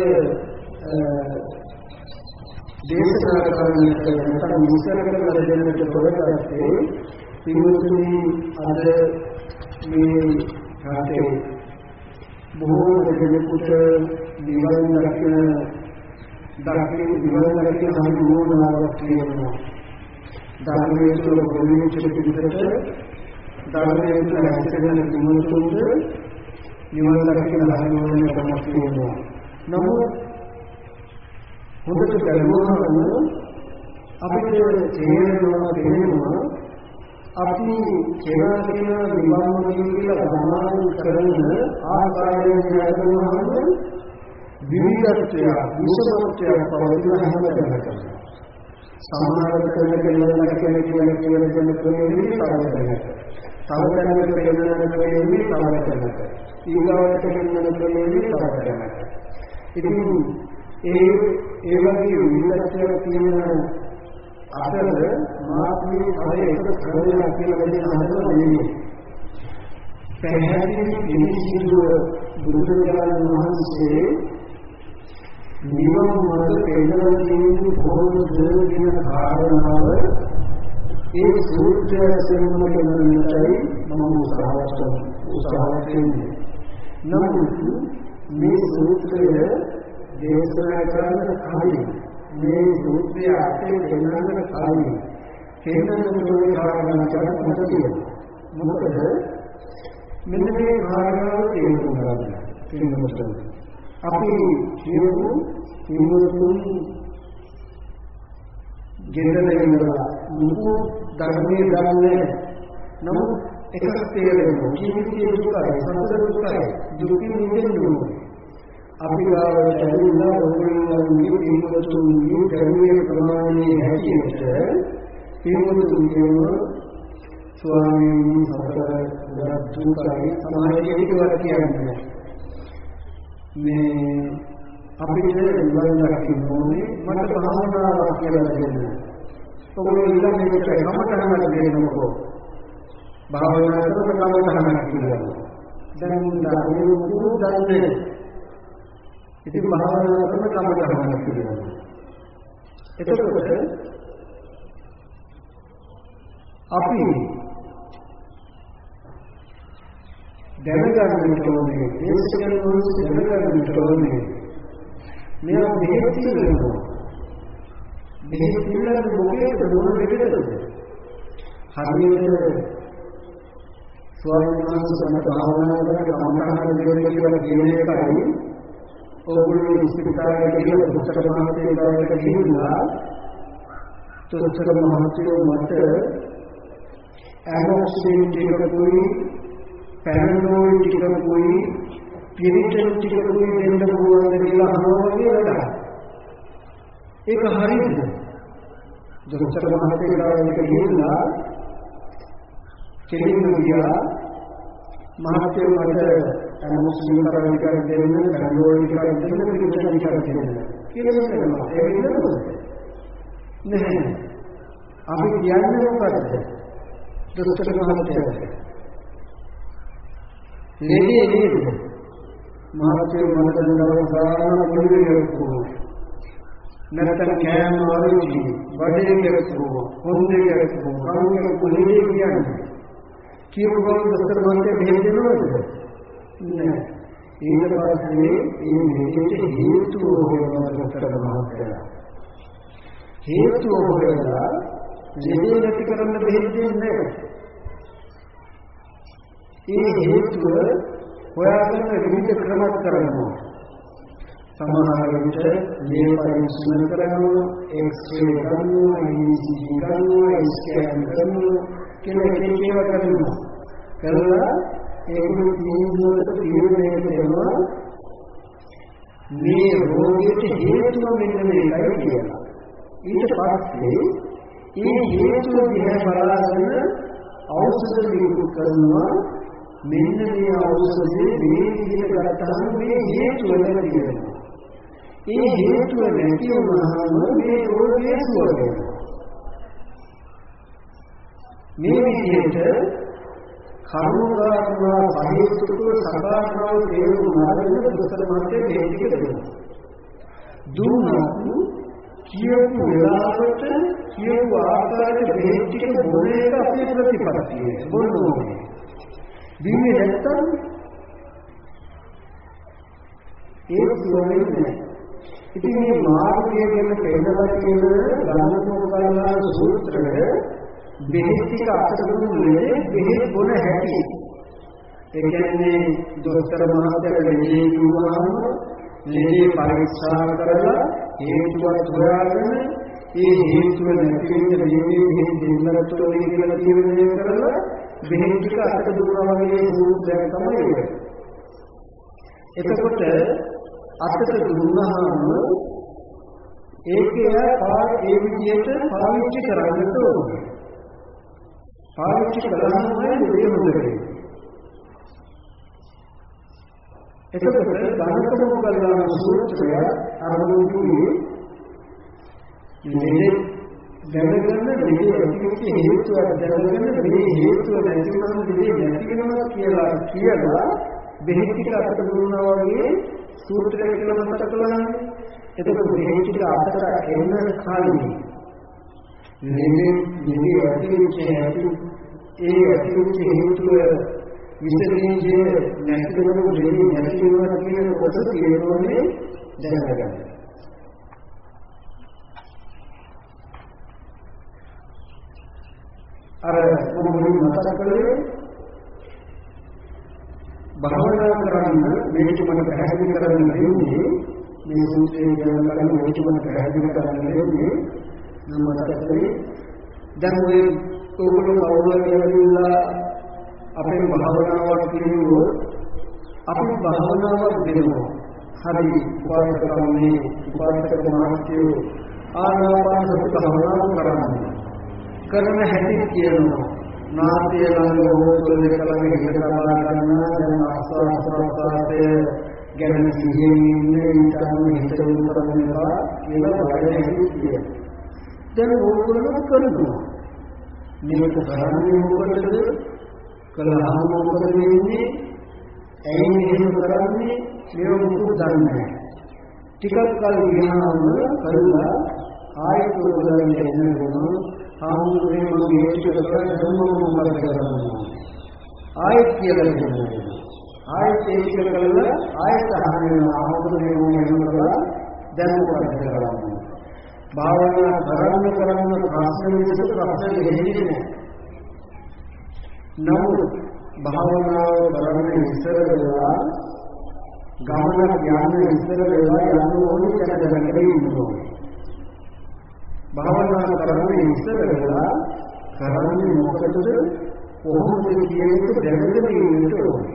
දේශනා කරන්නට නැත්නම් විස්තර කරලා දෙන්නට ප්‍රවෘත්තේ පින්තුනි අද මේ රටේ බොහෝ දෙනෙකුට නිවන් දකින සම්පූර්ණතාවක් තියෙනවා. ධර්මයේ තුල ගොනුවෙච්ච පිළිවෙලට ධර්මයේ තුල ඇතිවෙන තුමුතුන්ට නිවන් දකින ධර්මවලින් තමයි තියෙනවා. නමුත් හොඳට බලනවම අපිට තේරෙනවා අපි කෙනා විවංගුලින් කියලා ගමන් කරන ආකාරයෙන් යනවාම විවිධත්වය විසමත්වය පවතින හැමතැනකම සමාන කෙනෙක් කියලා කෙනෙක් කියලා තව තැනක පෙන්නන ඊගාවට පෙන්නන ඉතින් ඒ වගේ විවිධත්වය තියෙන අතර මාත්මී කය එක කරලා කියලා දෙන හදන්නේ පැහැදිලි පිළිසිදුව බුදුරජාණන් වහන්සේ නිවන මාර්ග පෙන්නන තියෙන කොහොමද කියන කාරණාව ඒ සූත්‍රය සෙන්නම කියනකයි මම උත්සාහවත් වෙන්නේ. නමුත් මේ සූත්‍රය දේශනා කරන කලින් මේ සූත්‍රය අපේ දෙන්නට කලින් හේතුන් වලින් කාරණා කරලා මොකද මොකද මෙන්න මේ කාරණාව තේරුම් ගන්න. තේරුම්ගන්න. අපි කියමු ඉමුතුන් ගෙදරින්දලා මුතු ධර්මයේ දාන්නේ නමුත් එකක් තේරෙනවා ජීවිතයේ දුකයි සතර දුකයි දුකින් මිදෙන්න අපි ගාවට ඇවිල්ලා ඔයගොල්ලෝ ඉමුතුන් ධර්මයේ ප්‍රමාණයේ හැටියට ඉමුතුන් කියන ස්වාමීන් වහන්සේ දුකයි සමාජයේ විතර කියන්නේ මේ අපිට නිවන් දකින්න ඕනේ මට භාවනාවක් කියලා දෙන්න. ඔයගොල්ලෝ ඊළඟ එකට කමටහනක් දෙන්නකෝ. භාවනා කරන කමටහනක් කියලා. දැන් ධර්මයේ මුතු දන්නේ. ඉතින් භාවනා කරන කමටහනක් කියලා. එතකොට අපි දැනගන්න ඕනේ දේශකයන් වහන්සේ දැනගන්න ඕනේ මේ බෙහෙත් පිළිගන්නවා බෙහෙත් පිළිගන්න මොකේද මොන බෙහෙතද හරියට ස්වාමීන් වහන්සේ සමත භාවනා කරන කමඨාන දෙන්න කියලා කියන එකයි ඕගොල්ලෝ ඉස්පිරිතාලේ ගිහලා දුක්ඛ මහත්තයෝ ගාවට ගිහිල්ලා දුක්ඛ මහත්තයෝ මට ඇමොක්සින් ටිකකුයි පැනඩෝල් ටිකකුයි පිරිටල් ටිකකුයි දෙන්න පුළුවන්ද කියලා අහනවා කියලා. ඒක හරියද? දුක්ඛ මහත්තයෝ ගාවට ගිහිල්ලා කෙලින්ම ගියා මහත්තයෝ මට ඇමොක්සින් ටිකක් දෙන්න පැනඩෝල් ටිකක් දෙන්න පිරිටල් ටිකක් දෙන්න කියලා කියනවා. ඒක නේද? නෑ. අපි කියන්නේ මොකද්ද? දුක්ඛ මහත්තයෝ ලෙඩේ නේද මහත්තයෝ මට දවසාන පොඩිවෙලකෝ නැත්නම් කෑම වරුචි බඩේකෝ හොඳේකෝ කවුරුක කුලේ කියන්නේ කියපුවා දොස්තර මහත්තයා බෙහෙත් දෙනවද නෑ ඊට පස්සේ මේ මෙහෙට හේතුව හොයනවා දොස්තර මහත්තයා හේතුව හොයලා ලෙඩේ නැති කරන්න බෙහෙත් දෙන්නේ නැහැ ඒ හේතුව හොයාගන්න විවිධ ක්‍රම කරනවා. සමහර විට මේ පරීක්ෂණ කරනවා, එක්ස්රේ කරනවා, ECG කරනවා, ස්කෑන් කරනවා, කියලා කරනවා. කරලා ඒකේ තීන්දුවට තීරණය කරනවා මේ රෝගයට හේතුව මෙන්න මේකයි කියලා. ඊට පස්සේ ඒ හේතුව දිහා බලාගෙන ඖෂධ නිකුත් කරනවා. මෙන්න මේ ඖෂධයේ මේ විදිහට ගත්තාම මේ හේතුව නැති වෙනවා. ඒ හේතුව නැති වුණාම මේ රෝගය සුව වෙනවා. මේ විදිහට කර්මකාරණා සහේතුක සකාරණාව තේරුම් ගන්න දොස්තර මහත්තයා දෙහික දෙනවා. දුන්නත් කියපු වෙලාවට කියපු ආකාරයට බෙහෙත් ටික බොන එක අපේ ප්‍රතිපත්තිය. බොන්නේ දින්නේ නැත්තම් ඒක සුවන්නේ. ඉතින් මේ මාර්ගය ගැන පෙන්නලා කියන ධම්මෝපකාරණා සූත්‍රය බෙහෙත් ටික අතදුන්නේ බෙහෙත් බොන හැටි. ඒ කියන්නේ දොස්තර මහත්තයා ලෙඩේ කිව්වහම ලෙඩේ පරීක්ෂා කරලා හේතුවක් හොයාගෙන ඒ හේතුව නැති වෙන දෙන්නේ දෙන්නට ඕනේ කියලා තීරණය කරලා බෙහෙත් ටික අතට දුන්නා වගේ සූත්‍රයක් තමයි ඒක. එතකොට අතට දුන්නාම ඒකේ ඒ විදිහට පාවිච්චි කරන්නට ඕනේ. පාවිච්චි කළාමයි දෙය හොඳට. එතකොට ධනක මොකක්ද සූත්‍රය අරමුණුනේ මේ දැනගන්න දෙය ඇතිවෙච්ච හේතුව දැනගන්න මේ හේතුව නැති වුණාම දෙය නැති වෙනවා කියලා බෙහෙත් ටික අතට දුන්නා වගේ සූත්‍රයක් කියලා මතක කරගන්න. එතකොට බෙහෙත් ටික අතට එන්න කාලෙ මේ ඇතිවෙච්ච හේතුව විශේෂයෙන් නැති වෙනකොට දෙවි නැති වෙනවා කියන කොට තියෙනෝනේ දැනගන්න. අර මොකද මතක කළේ භාවනා කරන්න මේක මම පැහැදිලි කරන්න දෙන්නේ මේ සූත්‍රයේ කියන මේක මම පැහැදිලි කරන්න දෙන්නේ මම මතක කළේ දැන් ඔය ඔයගොල්ලෝ කවුරුහරි කියලා අපේ භාවනාවක් කියනකොට අපි භාවනාවක් දෙනවා. හරි උපාසකකමනේ උපාසක මහත්යෝ ආනාපාන සති භාවනාව කරනවා. කරන හැටි කියනවා. නාසය ළඟ හෝතල කලම හිත තබා ගන්නවා. දැන් ආස්වාද ප්‍රසආසය ගැන සිහියෙන් ඉන්නේ ඊටම හිත උණු කරනවා කියලා වඩන හැටි කියනවා. දැන් ඕගොල්ලෝ කරනවා. මේක කරන්නේ මොකටද? කලහම මොකද වෙන්නේ? ඇයි මෙහෙම කරන්නේ? මේව මොකද දන්නේ? ටිකක් කල් ගියාම කරුණා ආයෙත් උදවන්නේ එන්නකොම ආමුරේ මේ ටික කරලා ධම්මම මොකද කරන්නේ? ආයෙත් කියලා දෙනවා. ආයෙත් ඒක කරලා ආයෙත් අහන්න ආමුරේ මොකද කරලා දැන් මොකද කරන්නේ? භාවනා කරන්න ප්‍රශ්න විසඳ ප්‍රශ්න දෙන්නේ නැහැ. නමුත් භාවනාව කරන ඉස්සර වෙලා ගමන ඥාන ඉස්සර වෙලා යන්න ඕනේ කියලා දැනගෙන ඉන්නවා. භාවනා කරන ඉස්සර වෙලා කරන්නේ මොකටද? කොහොමද කියන එක දැනගෙන ඉන්න ඕනේ.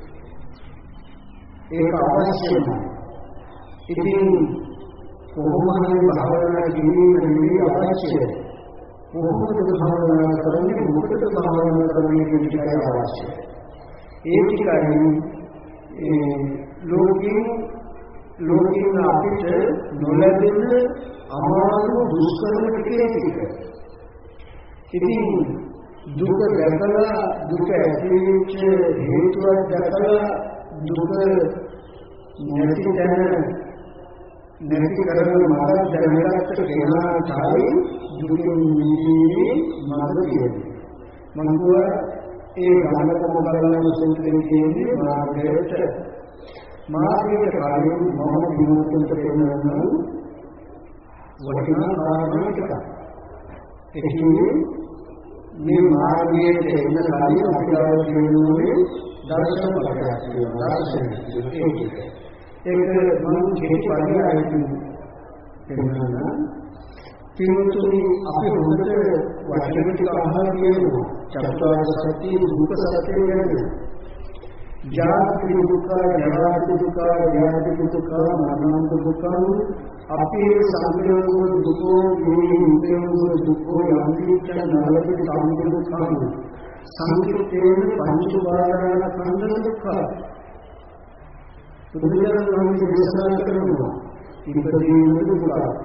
ඒක අවශ්‍යයි. ඉතින් කොහොමද භාවනා කිරීමේ අවශ්‍යයි? කොහොමද භාවනා කරන්නේ මොකටද භාවනා කරන්නේ කියන එකයි අවශ්‍යයි. ඒ ටිකයි ලෝකෙන් අපිට නොලැබෙන අමාරු දුෂ්කරම ටික. ඉතින් දුක දැකලා දුක ඇතිවෙච්ච හේතුවක් දැකලා දුක නැති කරන මාර්ග දැනගත්ත කෙනා තමයි දුකින් මිදීමේ මාර්ගය කියන්නේ. මම කියවා ඒ ගානක මොකක්ද සූත්‍රයේ කියන්නේ මාර්ගයට කාර්යය මම දිනුතුන්ට කියනවා වටිනා කාරණා ටික. ඒ කියන්නේ මේ මාර්ගයට එන්න කාර්යය අපිට කියන්නේ දර්ශන පදයක් කියනවා. ඒක මම කෙටි පරිහරණය කරනවා. කිමුතුනි අපි හොඳට වචන ටික අහලා කියනවා. චතුරාර්ය සත්‍ය දුක සත්‍ය ගැන. ජාති දුක, ජරා දුක, ව්‍යාධි දුක, මරණ දුක, අපේ සංකේතෝ දුකෝ, නිමිතෝ දුකෝ, යන්තිච්ඡ නරක දුක, සංකේතේන පංච උපාදාන ස්කන්ධ දුක. බුදුරජාණන් වහන්සේ දේශනා කරනවා ඉපදීම දුක,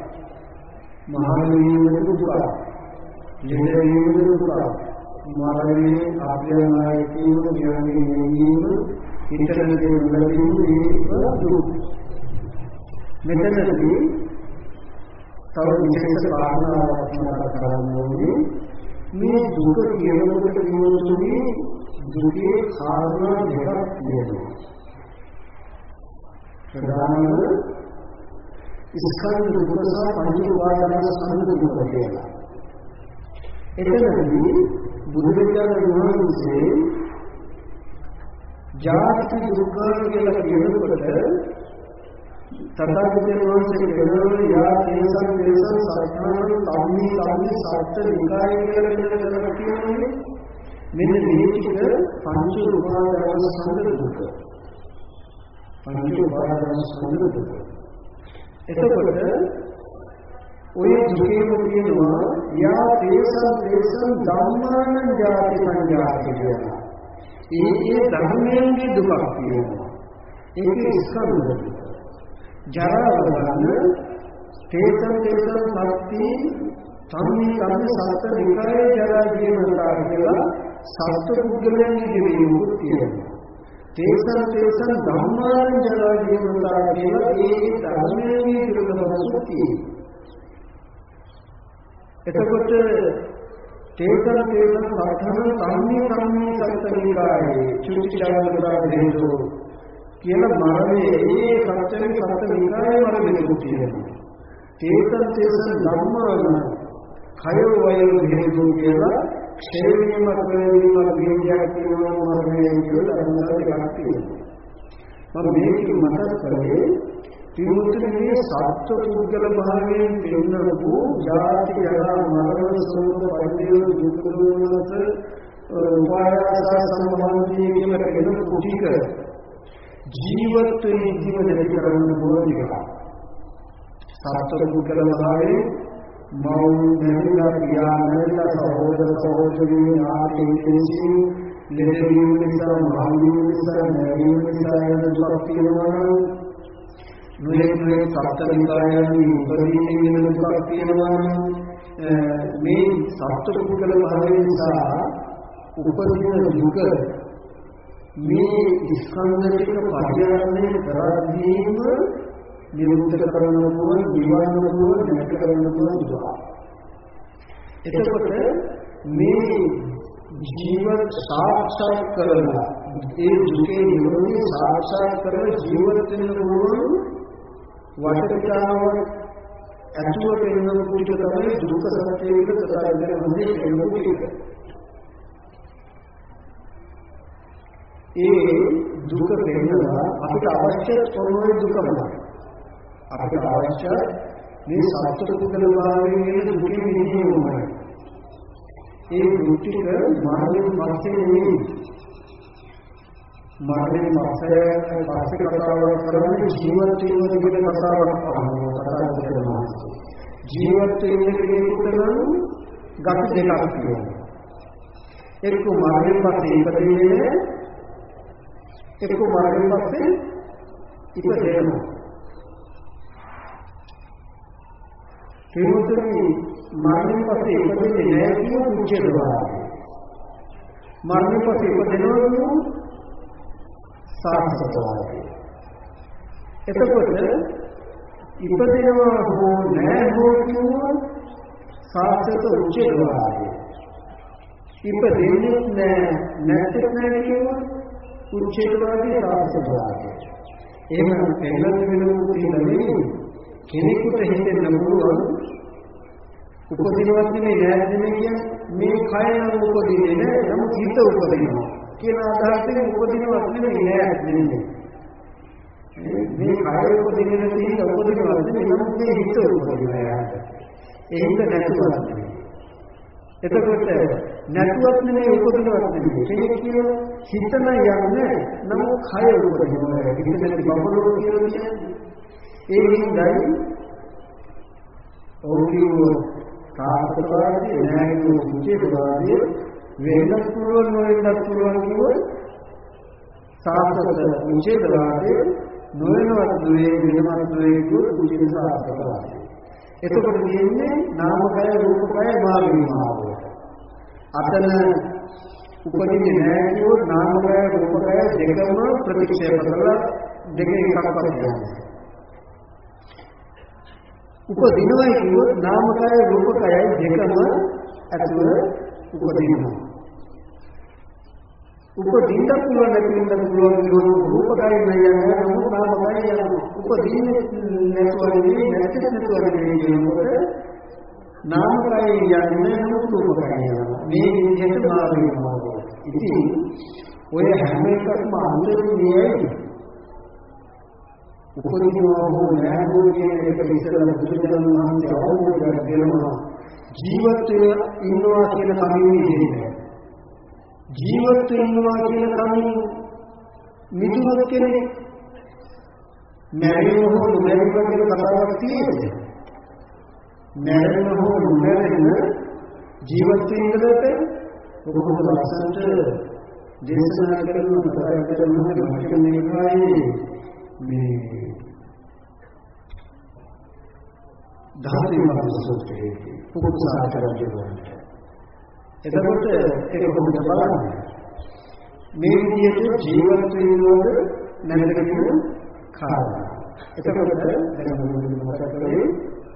මරණය දුක, ජීවනයේ දුක, මරණය ආත්මයයි කියන හිතන දේ වලදී දුක. මෙතනදී තව විශේෂ කාරණාවක් මතක් කරගන්න ඕනේ. මේ දුක කියනකොට කියනතුනේ දුකේ කාරණා දෙකක් තියෙනවා. ප්‍රධානම ස්කන්ධ දුක සහ පංච උපාදාන ස්කන්ධ දුක කියලා. එතනදී බුදුරජාණන් වහන්සේ ජාති දුක කියලා කියනකොට තථාගතයන් වහන්සේ කියනවා යා තේසං තේසං සත්‍යං තම්මි තම්මි සත්‍ය නිකාය කියලා දෙයක් කියන්නේ මෙන්න මේ ටික පංච උපාදාන ස්කන්ධ දුක. පංච උපාදාන ස්කන්ධ දුක. එතකොට ඔය දුකේම තියෙනවා යා තේසං තේසං ධම්මානං ජාති සංජාති කියලා. ඒ ධර්මයන්ගේ දුකක් තියෙනවා. ඒකේ ස්කන්ධ දුක. ජරා වරණ තේසං තේසං සත්‍ති සම්මි සම්මි සත්‍ය නිකාය ජරා ජීවන්තා කියලා සත්‍ය පුද්ගලයන්ගේ ජීවිතය තියෙනවා. තේසං තේසං ධම්මානං ජරා ජීවන්තා කියලා ඒ ධර්මයේ දුකමසු තියෙනවා. එතකොට තේසං තේසං සත්‍යන සම්මි සම්මි සත්‍ය නිකායේ චුතිචාරවලා දෙන්නෝ කියලා මරණයේ ඒ සත්‍යයේ සත්‍ය නිකායේ මරණය තියෙනවා. තේසං තේසං ධම්මාන කය වය හේතු කියලා ක්ෂය වීම ප්‍රවේදීම විද්‍යාව කියනවා මරණය කියලා අනුසාරයක් තියෙනවා. මම මේක මතක් කරේ තිරුතුනේ සත්‍ය පුද්ගල භාවයෙන් දෙන්නකෝ ජාති ජරා මරණ සෝක පරිදේව දුක් දුරවත උපායාස සම්බන්ධී කියන කෙනෙක් කුටික ජීවිතේ ජීවන කරන්න පුළුවන් එක. සත්‍ය පුද්ගල භාවයේ මෞනලා පියාණන්ලා සහෝදර සහෝදරියන් ආතේකෙසි ලෙඩවීම නිසා මහවීම නිසා නැවීම නිසා යන දුක් තියෙනවා. නුලේ සත්‍යනිකායන් උපදීන වෙන දුක් තියෙනවා. මේ සත්‍ය පුද්ගල භාවය නිසා උපදින දුක මේ ස්කන්ධ ටික පරිහරණය කරද්දීම නිරුද්ධ කරන්න පුළුවන්, දිවන්න පුළුවන්, නැති කරන්න පුළුවන් දුක. එතකොට මේ ජීවත් සාක්ෂාත් කරලා ඒ දුකේ නිරෝධය සාක්ෂාත් කරලා ජීවත් වෙන්න පුළුවන් වටපිටාව ඇතුළත වෙන කුටික තමයි දුක සත්‍යයක තථාගතයන් වහන්සේ කියන කුටික. ඒ දුක වෙනවා අපිට අවශ්‍ය කොහොමද දුකමයි. අපිට අවශ්‍ය මේ සත්‍ය පුද්ගල භාවයෙන් එන දුකේ නිදීමයි. ඒ දුක්ඛික මාර්ගයෙන් පස්සේ නෙමෙයි. මාර්ගයෙන් පස්සේ කතාවක් කරන්නේ ජීවත් වෙන විදිහට කතාවක් කරනවා. ජීවත් වෙන කෙනෙකුට නම් ගති දෙකක් තියෙනවා. එක්ක මාර්ගයෙන් පස්සේ ඉපදෙන්නේ එක්ක මාර්ගයෙන් පස්සේ ඉපදෙනවා. තිරුතුනි මරණයෙන් පස්සේ ඉපදෙන්නේ නැහැ කියන උච්චේදවා. මරණයෙන් පස්සේ ඉපදෙනවා කියන සාර්ථකතාවය. එතකොට ඉපදෙනවා හෝ නැහැ හෝ කියන සාර්ථක උච්චේදවා. ඉපදෙන්නේ නැහැ නැත්නම් කියන උච්චේදවාදී සාර්ථකතාවය. එහෙම පෙළෙන වෙනුත් ඉඳන්නේ කෙනෙකුට හිතෙන්න පුළුවන් උපදිනවත් නෙමෙයි නෑද කියන්නේ මේ කය නම් උපදින්නේ නෑ නමුත් හිත උපදිනවා කියන අදහසෙන් උපදිනවත් නෙමෙයි නෑද නෙමෙයි මේ කය උපදින්නේ නැති හිත උපදිනවත් නෙමෙයි නමුත් මේ හිත උපදිනවා ඒ හිත නැතුවත් නෙමෙයි. එතකොට නැතුවත් නෙමෙයි උපදිනවත් නෙමෙයි කෙනෙක් කියන හිත නෑ නමුත් කය උපදිනවා හිත නැති බබලෝ කියන්නේ ඒ හින්දායි ඕකියෝ කාර්යකාරී න්‍යායෝ සුචේතවාදී වෙනස් පුළුවන් නොවෙනස් පුළුවන් කිව්වොත් සාර්ථක සුචේතවාදී නොවෙනවත් නෙවෙයි වෙනස් නෙවෙයි කිව්වොත් සුචේතවාදී. එතකොට කියන්නේ නාමකය රූපකය මාර්ගීමාව. අතන උපදින්නේ නැහැ කිව්වොත් නාමකය රූපකය දෙකම ප්‍රතික්ෂේප කරලා දෙකේ එකක්වත් යන්නේ. උපදිනවා කියොත් නාමකය රූපකයයි දෙකම ඇතුළ උපදිනවා. උපදින්න පුළුවන් නැතිනම් පුළුවන් කියොත් රූපකය නෑ නමුත් නාමකය යනවා. උපදින්නේ නැතුවනේ නැතිවෙන්නේ කියනකොට නාමකය යන්නේ නමුත් රූපකය යනවා. මේ විදිහට මාරුවෙනවා. ඉතින් ඔය හැම එකක්ම අන්තර්යයි උපදිනවා හෝ නැහැ හෝ කියන එකට ඉස්සෙල්ලා බුදුරජාණන් වහන්සේ අවබෝධයක් දෙනවා. ජීවිතයේ ඉන්නවා කියන කමින් ඉන්නේ. ජීවිතේ ඉන්නවා කියන කමින් මිදුණු කෙනෙක් මැරෙන්න හෝ නොමැරෙන්න කියන කතාවක් තියෙන්නේ. මැරෙන්න හෝ නොමැරෙන්න ජීවිතේ ඉඳලා ඔබට ලස්සනට දේශනා කරන කතාවක් කරනවා මේකයි මේ ධාතුමය සූත්‍රයේ පුරුෂාචරණ කියනවා. එතකොට ඒක කොහොමද බලන්නේ? මේ විදිහට ජීවත් වෙනවද නැද්ද කියන කාරණා. එතකොට දැන් මොනවද මතක් කරේ?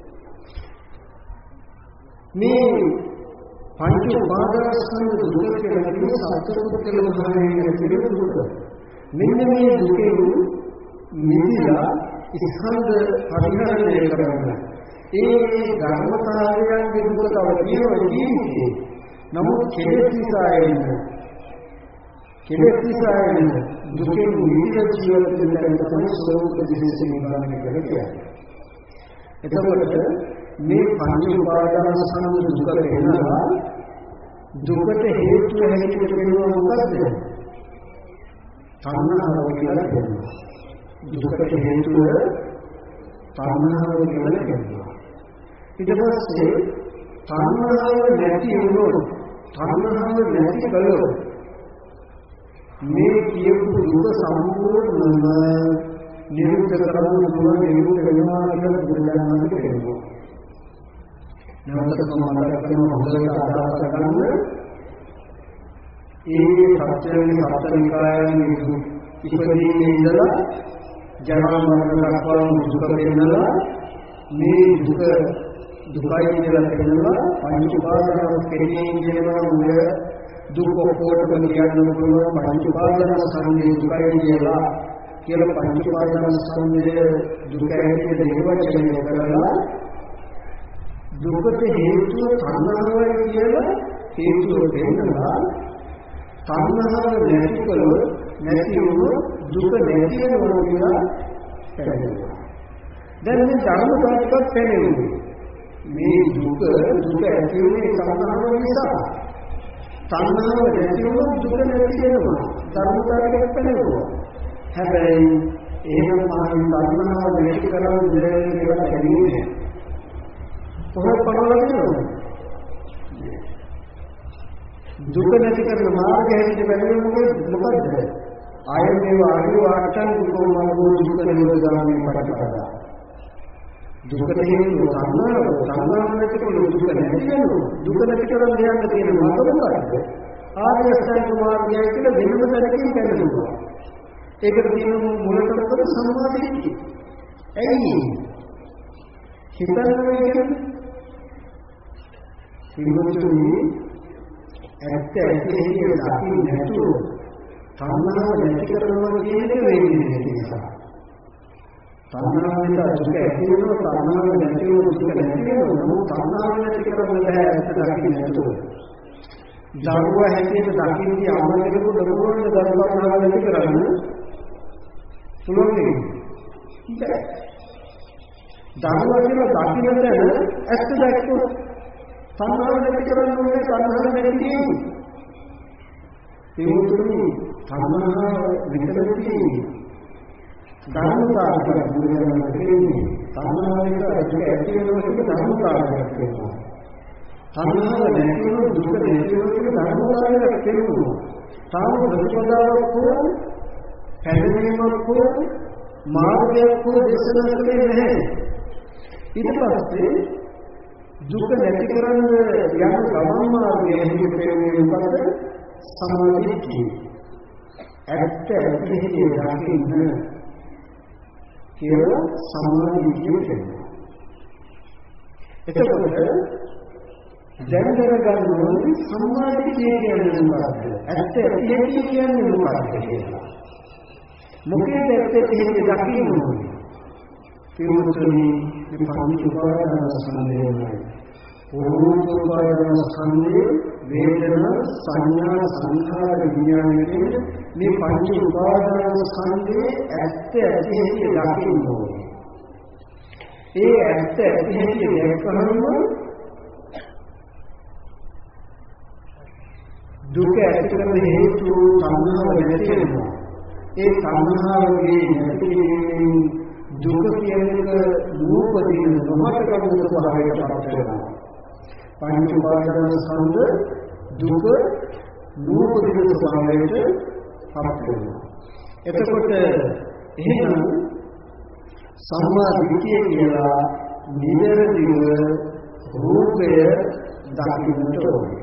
මේ පංච උපාදානස්කන්ධ දුක කියලා කියන සත්‍යපුත් කියලා මහණෙනි කියන දුක. මෙන්න මේ දුකේ නිවිලා ස්කන්ධ පරිහරණය කරනවා. ඒ ධර්මතාවයන්ගේ දුක තව තියෙනවා ජීවිතේ. නමුත් කෙලෙස් නිසා දුකෙන් නිවිලා ජීවත් වෙන තමයි ස්වરૂප දිශේෂ නිර්මාණය කරන්නේ. එතකොට මේ පංච උපාදාන ස්කන්ධ දුක වෙනවා. දුකට හේතුව හැටියට වෙනවා මොකද්ද? තණ්හාව කියලා කියනවා. දුකට හේතුව තණ්හාව කියලා කියනවා. ඊට පස්සේ තණ්හාව නැති වුණොත් තණ්හාව නැති කළොත් මේ කියපු දුක සම්පූර්ණයෙන්ම නිරුද්ධ කරන්න පුළුවන් නිරුද්ධ වෙනවා කියලා බුදුරජාණන් වහන්සේ කියනවා. නැවත සමානව කරන හොඳට අදහස් කරගන්න ඒ සත්‍යයේ සත්‍යනිකායන් ඉපදීනේ ඉඳලා ජරා මරණ දක්වා දුක වෙනවා. මේ දුකයි කියලා කියනවා පංච උපාදාන කෙරෙහි කියනවා මුල දුක කොටම කියන්න පුළුවන් පංච උපාදාන ස්කන්ධය දුකයි කියලා පංච උපාදාන ස්කන්ධය දුක ඇතුළේ නිර්වචනය කරලා දුකට හේතුව තණ්හාවයි කියලා හේතුව දෙන්නවා. තණ්හාව නැති කළොත් නැති වුණොත් දුක නැති වෙනවා කියලා පැහැදිලියි. දැන් මේ ධර්මතාවයක් පැහැදිලියි. මේ දුක ඇති වෙන්නේ තණ්හාව නිසා. තණ්හාව නැති වුණොත් දුක නැති වෙනවා. ධර්මතාවයක් පැහැදිලියි. හැබැයි එහෙම තණ්හාව නැති කරන දෙයක් කියලා පැහැදිලියි. කොහොමද පනවන්නේ? දුක නැති කරන මාර්ගය හැටියට බැලුවොත් මොකද? ආයතේ වායු වාටන් දුකමගෝ දුක නිරෝධාමී පටිපදා. දුකට හේතු තණ්හාව නැති කරන දුක නැති වෙනවා. දුක නැති කරන දෙයක් තියෙන මාර්ගය මොකක්ද? ආර්ය අෂ්ටාංග මාර්ගය කියලා වෙනම තැනකින් පැහැදිලිවනවා. ඒකට තියෙන මූලිකම සම්මා දිට්ඨිය. ඇයි? හිතන්නේ කියන්නේ සිංහතුනි ඇත්ත ඇහිේ දකින්න නැතුව තණ්හාව නැති කරනවා කියන එක වෙන්නේ නැති නිසා. තණ්හාව නිසා දුක ඇති වෙනවා, තණ්හාව නැති වෙනවා දුක නැති වෙනවා. නමුත් තණ්හාව නැති කරන්න බෑ ඇත්ත දකින්න නැතුව. දරුවා හැටියට දකින්නේ අම්මගෙනු දරුවන්ට දරුවා නැති කරන්න පුළුවන් නේ. දරුවා කියලා දකින්න තැන ඇත්ත දැක්කොත් තණ්හාව නැති කරන්න ඕනේ. තණ්හාව නැති කියන්නේ ඒ උතුරු තණ්හාව විතරයි ධර්මතාවයක් බුදුරජාණන් කියන්නේ. තණ්හාව නිසා දුක ඇති වෙනවා කියන ධර්මතාවයක් කියනවා. තණ්හාව නැති වෙනවා දුක නැති වෙනවා කියන ධර්මතාවයක් කියනවා. තාම ප්‍රතිපදාවක් හෝ පැහැදිලිමත් හෝ මාර්ගයක් හෝ දේශනා කළේ නැහැ. ඊට පස්සේ දුක නැති කරන්න යන ගමන් මාර්ගයේ හිතේ මොකද? සමාධිය. ඇත්ත ඇහිදී දකින්න කියලා සමාධිය කියනවා. එතකොට දැන් දැනගන්න ඕනේ සමාධිය කියන්නේ මොකක්ද? ඇත්ත ඇහිදී කියන්නේ මොකක්ද කියලා. මොකද ඇත්ත ඇහිදී දකින්න ඕනේ. පිරුතුනි මේ පංච උපාදාන ස්කන්ධයයි. ඕක උපාදාන ස්කන්ධේ වේදනා සංඥා සංඛාර විඥාන කියන මේ පංච උපාදාන ස්කන්ධයේ ඇත්ත ඇති හැටි දකින්න ඕනේ. ඒ ඇත්ත ඇති හැටි දැක්කම දුක ඇති කරන හේතු සංහාව නැති වෙනවා. ඒ සංහාවගේ නැතිවීමෙන් දුක කියන එක රූපදීන නොමතකම ස්වභාවයට පත් වෙනවා. පංච උපාදාන ස්කන්ධ දුක රූපදීන ස්වභාවයට පත් වෙනවා. එතකොට එහෙනම් සම්මා දිට්ඨිය කියලා නිවැරදිව රූපය දකින්නට ඕනේ.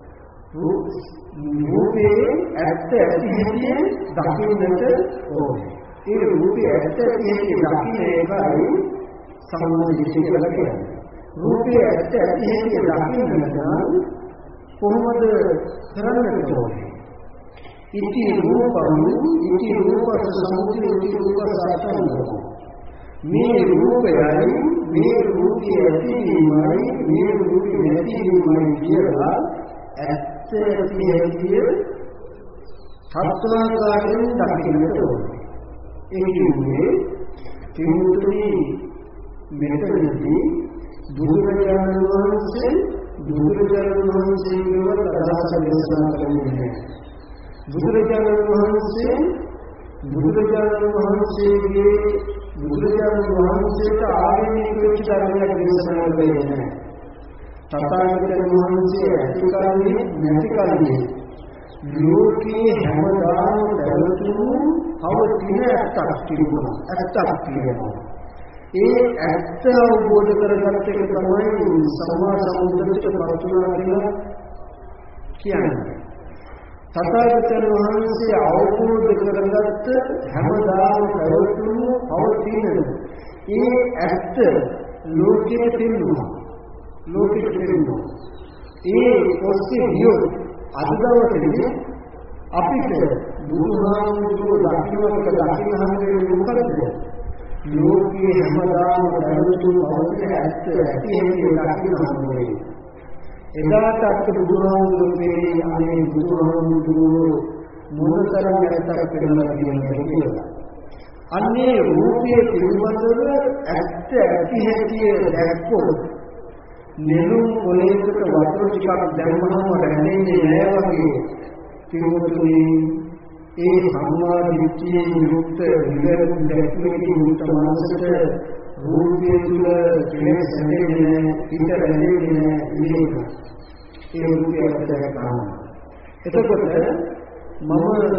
රූපේ ඇත්ත ඇති හැටි දකින්නට ඕනේ. ඒ රූපේ ඇත්ත ඇති හැටි දකින්න එකයි සම්මා දිට්ඨිය කියලා කියන්නේ. රූපේ ඇත්ත ඇති හැටි දකින්නට කොහොමද කරන්නට ඕනේ? ඉති රූපං ඉති රූපස සමුදය ඉති රූපස අතංගම. මේ රූපයයි මේ රූපයේ ඇතිවීමයි මේ රූපයේ නැතිවීමයි කියලා ඇත්ත ඇති හැටි සත්‍යාකාරයෙන් දකින්නට ඕනේ. ඒ කියන්නේ තිමුතුනි මෙතනදී බුදුරජාණන් වහන්සේගේ අදහස දේශනා කරන්නේ. බුදුරජාණන් වහන්සේට ආගමික වෙච්ච ධර්මයක් දේශනා කරන්නේ නැහැ. තථාගතයන් වහන්සේ ඇති කාලේ නැති කාලේ ලෝකේ හැමදාම දැවතුණු අවතින ඇත්තක් තිබුණා. ඇත්තක් තියෙනවා. ඒ ඇත්ත අවබෝධ කරගත්ත එක තමයි සම්මා සම්බුද්ධත්වයට පත් වුණා කියලා කියන්නේ. තථාගතයන් වහන්සේ අවබෝධ කරගත්ත හැමදාම පැවතුණු අවතින ඒ ඇත්ත ලෝකෙට තිබුණා. ඒ ඔස්සේ වියෝ අද දවසේදී අපිට බුදුහාමුදුරුවෝ දකින්නට හම්බෙන්නේ මොකද? ලෝකයේ හැමදාම පැවතුණු අවශ්‍ය ඇත්ත ඇති හැටි දකින්න හම්බෙන්නේ. එදාට අපට බුදුහාමුදුරුවෝ අනේ බුදුහාමුදුරුවෝ මොනතරම් ඇත්තක් කියලා කියලා. අන්නේ රූපයේ පිළිබඳව ඇත්ත ඇති හැටි දැක්කොත් නෙළුම් කොලයකට වතුර ටිකක් දැම්මම රැඳෙන්නේ නැහැ වගේ පිරුතුනි ඒ සම්මා දිට්ඨියෙන් යුක්ත විවරණ දැක්මකින් යුක්ත මනසට රූපයේ තුල කෙලෙස් නැදෙන්නේ පිට රැඳෙන්නේ නැහැ. ඒ රූපයට දැක්කම එතකොට මම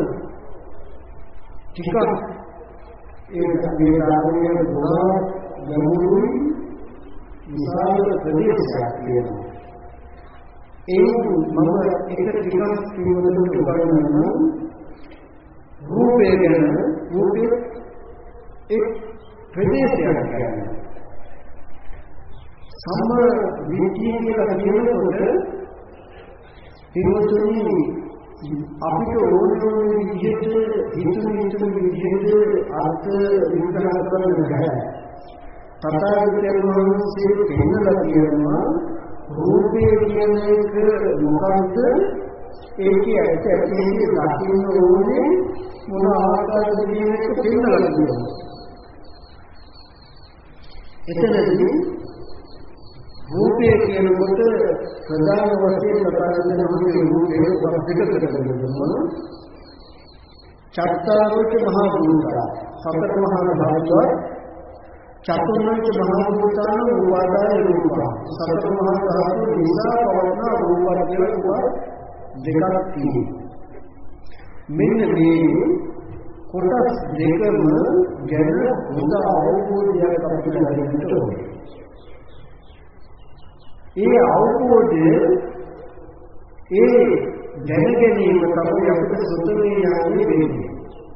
ටිකක් ඒ ධර්මයේ ගුණ ගැඹුරුයි විශාල ප්‍රදේශයක් තියෙනවා. ඒ මම එක ටිකක් කියවන්න උගන්වනවා. රූපය ගැන රූපේ එක් ප්‍රදේශයක් ගැන සම්ම විචී කියලා කියනකොට පිරුතුනි අපිට ඕන විදිහට හිතුණු විදිහට අර්ථ විග්‍රහ කරන්න බෑ. තථාගතයන් වහන්සේ පෙන්නලා කියනවා රූපය කියන එක මොකක්ද? ඒකේ ඇත්ත ඇති දකින්න ඕනේ මොන ආකාරයකද කියන එක පෙන්නලා කියනවා. එතනදී රූපය කියනකොට ප්‍රධාන වශයෙන් තථාගතයන් වහන්සේ රූපය දෙකකට බෙදනවා. චත්තාරෝච මහා භූත සතර මහා ධාතු චතුර්ණංච මහා භූතාන රූපාදාය රූප සතර මහා ධාතු නිසා පවත්නා රූපය කියලා දෙකක් තියෙනවා. මෙන්න මේ කොටස් දෙකම ගැන හොඳ අවබෝධයක් අපිට ලැබෙන්න ඕනේ. ඒ අවබෝධය ඒ දැනගැනීම තමයි අපිට සුතමේ ඥානෙ වෙන්නේ.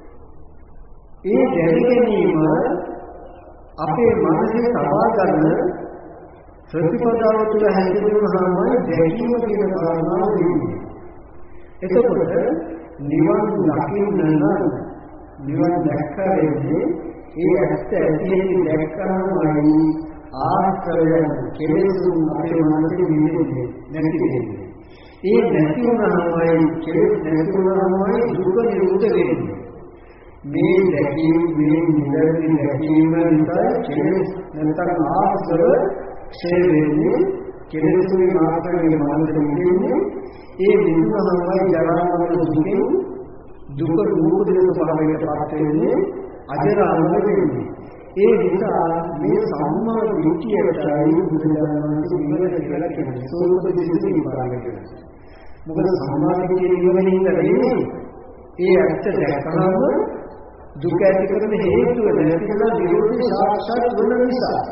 ඒ දැනගැනීම අපේ මනසේ සබා ගන්න ප්‍රතිපදාව තුළ හැදෙනවාම දැකීම කියන කාරණාව වෙන්නේ. එතකොට නිවන් දකින්න නම් නිවන් දැක්කා වෙන්නේ ඒ ඇත්ත ඇති දැක්කමයි ආශ්‍රය කෙලෙසුන් අපේ මනසේ නිවෙන්නේ නැති වෙන්නේ. ඒ නැති වුණාමයි කෙලෙස් නැති වුණාමයි දුක නිරුද්ධ වෙන්නේ. මේ දැකීම මේ නිරවි දැකීම නිසා කෙලෙස් නැත්නම් ආශ්‍රව ක්ෂය වෙන්නේ. කෙලෙසුගේ මාර්ගයේ මානසික නිදෙන්නේ. ඒ නිරුද්ධමයි ජරා මරණ දුකෙන් දුක රූපදේ ස්වභාවයට පත් වෙන්නේ අජරාමර වෙන්නේ. ඒ නිසා මේ සම්මා දිට්ඨියටයි බුදුදහමේ නිවන කියලා කියන්නේ. සෝත දිට්ඨිය විපාකයට. මොකද සම්මා දිට්ඨිය නිවනින් නෙවෙයි. ඒ ඇත්ත දැකනම දුක ඇති කරන හේතුව නැතිලා නිරෝධය සාක්ෂාත් වෙන නිසා.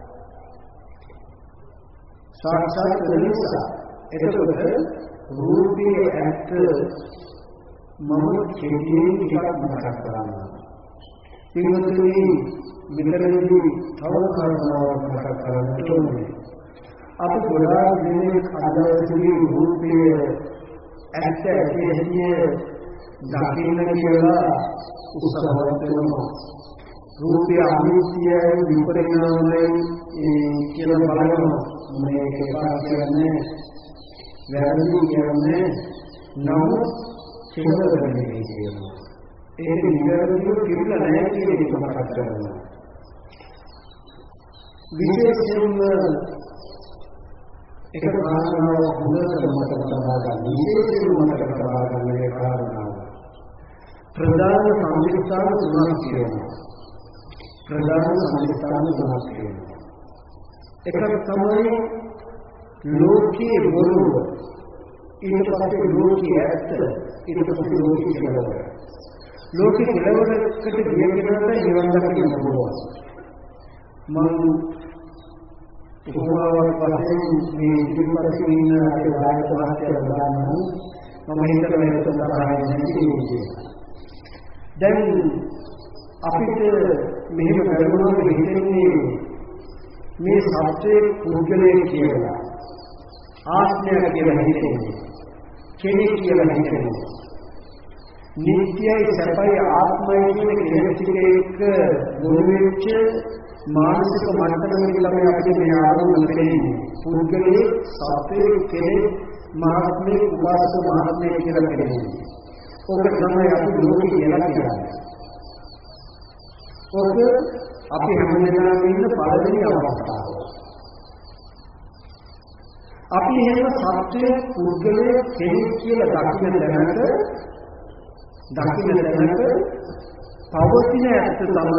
සාක්ෂාත් වෙන නිසා. එතකොට රූපේ ඇත්ත මම කෙටියෙන් ටිකක් මතක් කරගන්නවා. පින්වත්නි මෙතනදී තව කාරණාවක් මතක් කරගන්න ඕනේ. අපි ගොඩාක් දෙනෙක් අදවසේ රූපයේ ඇත්ත ඇහිියේ දකින්න කියලා උත්සාහවත් වෙනවා. රූපය අනිත්‍යයි විපරිණාමයි කියලා බලනවා. මේක එපා කියන්නේ වැරදි කියන්නේ නමුත් කෙලවරන්නේ කියනවා. ඒක නිවැරදිව පිළිලා නැහැ කියන එක මතක් කරගන්නවා. විශේෂයෙන්ම එක කාරණාවක් හොඳට මතක තබා ගන්න. විශේෂයෙන්ම මතක තබා ගන්න මේ කාරණාව. ප්‍රධාන සම්ප්‍රදාන තුනක් තියෙනවා. ප්‍රධාන සම්ප්‍රදාන තුනක් තියෙනවා. එකක් තමයි ලෝකයේ බොරුව. ඊට පස්සේ ලෝකයේ ඇත්ත. ඊට පස්සේ ලෝකයේ කෙලවර. ලෝකයේ කෙලවරකට ගිය කෙනාට නිවන් දකින්න පුළුවන්. මම උපමාවක් වශයෙන් මේ ඉතිපස්සේ ඉන්න අපේ වායක මහත්තයා ගන්නවා. මම හිතනවා ඒක තරහින් නැති දැන් අපිට මෙහෙම කරනවා හිතෙන්නේ මේ සත්‍යයේ පුද්ගලයෙක් කියලා ආත්මය කියලා හිතෙන්නේ කෙනෙක් කියලා හිතෙන්නේ නිත්‍යයි සැපයි ආත්මයි කියන කෙනෙක් එක්ක ගොනුවෙච්ච මානසික මට්ටමකින් තමයි අපිට මේ ආරම්භ වෙන්නේ පුද්ගලයෙක් සත්‍යයේ කෙනෙක් මහත්මේ උපාසක මහත්මේ කියලා කියන්නේ ඔක තමයි අපි ලෝකේ කියලා කියන්නේ. ඔක අපි හැමදෙනාම ඉන්න පළවෙනි අවස්ථාව. අපි එහෙම සත්‍ය පුද්ගලයේ කෙනෙක් කියලා දකින්න දැනට පවතින ඇත්ත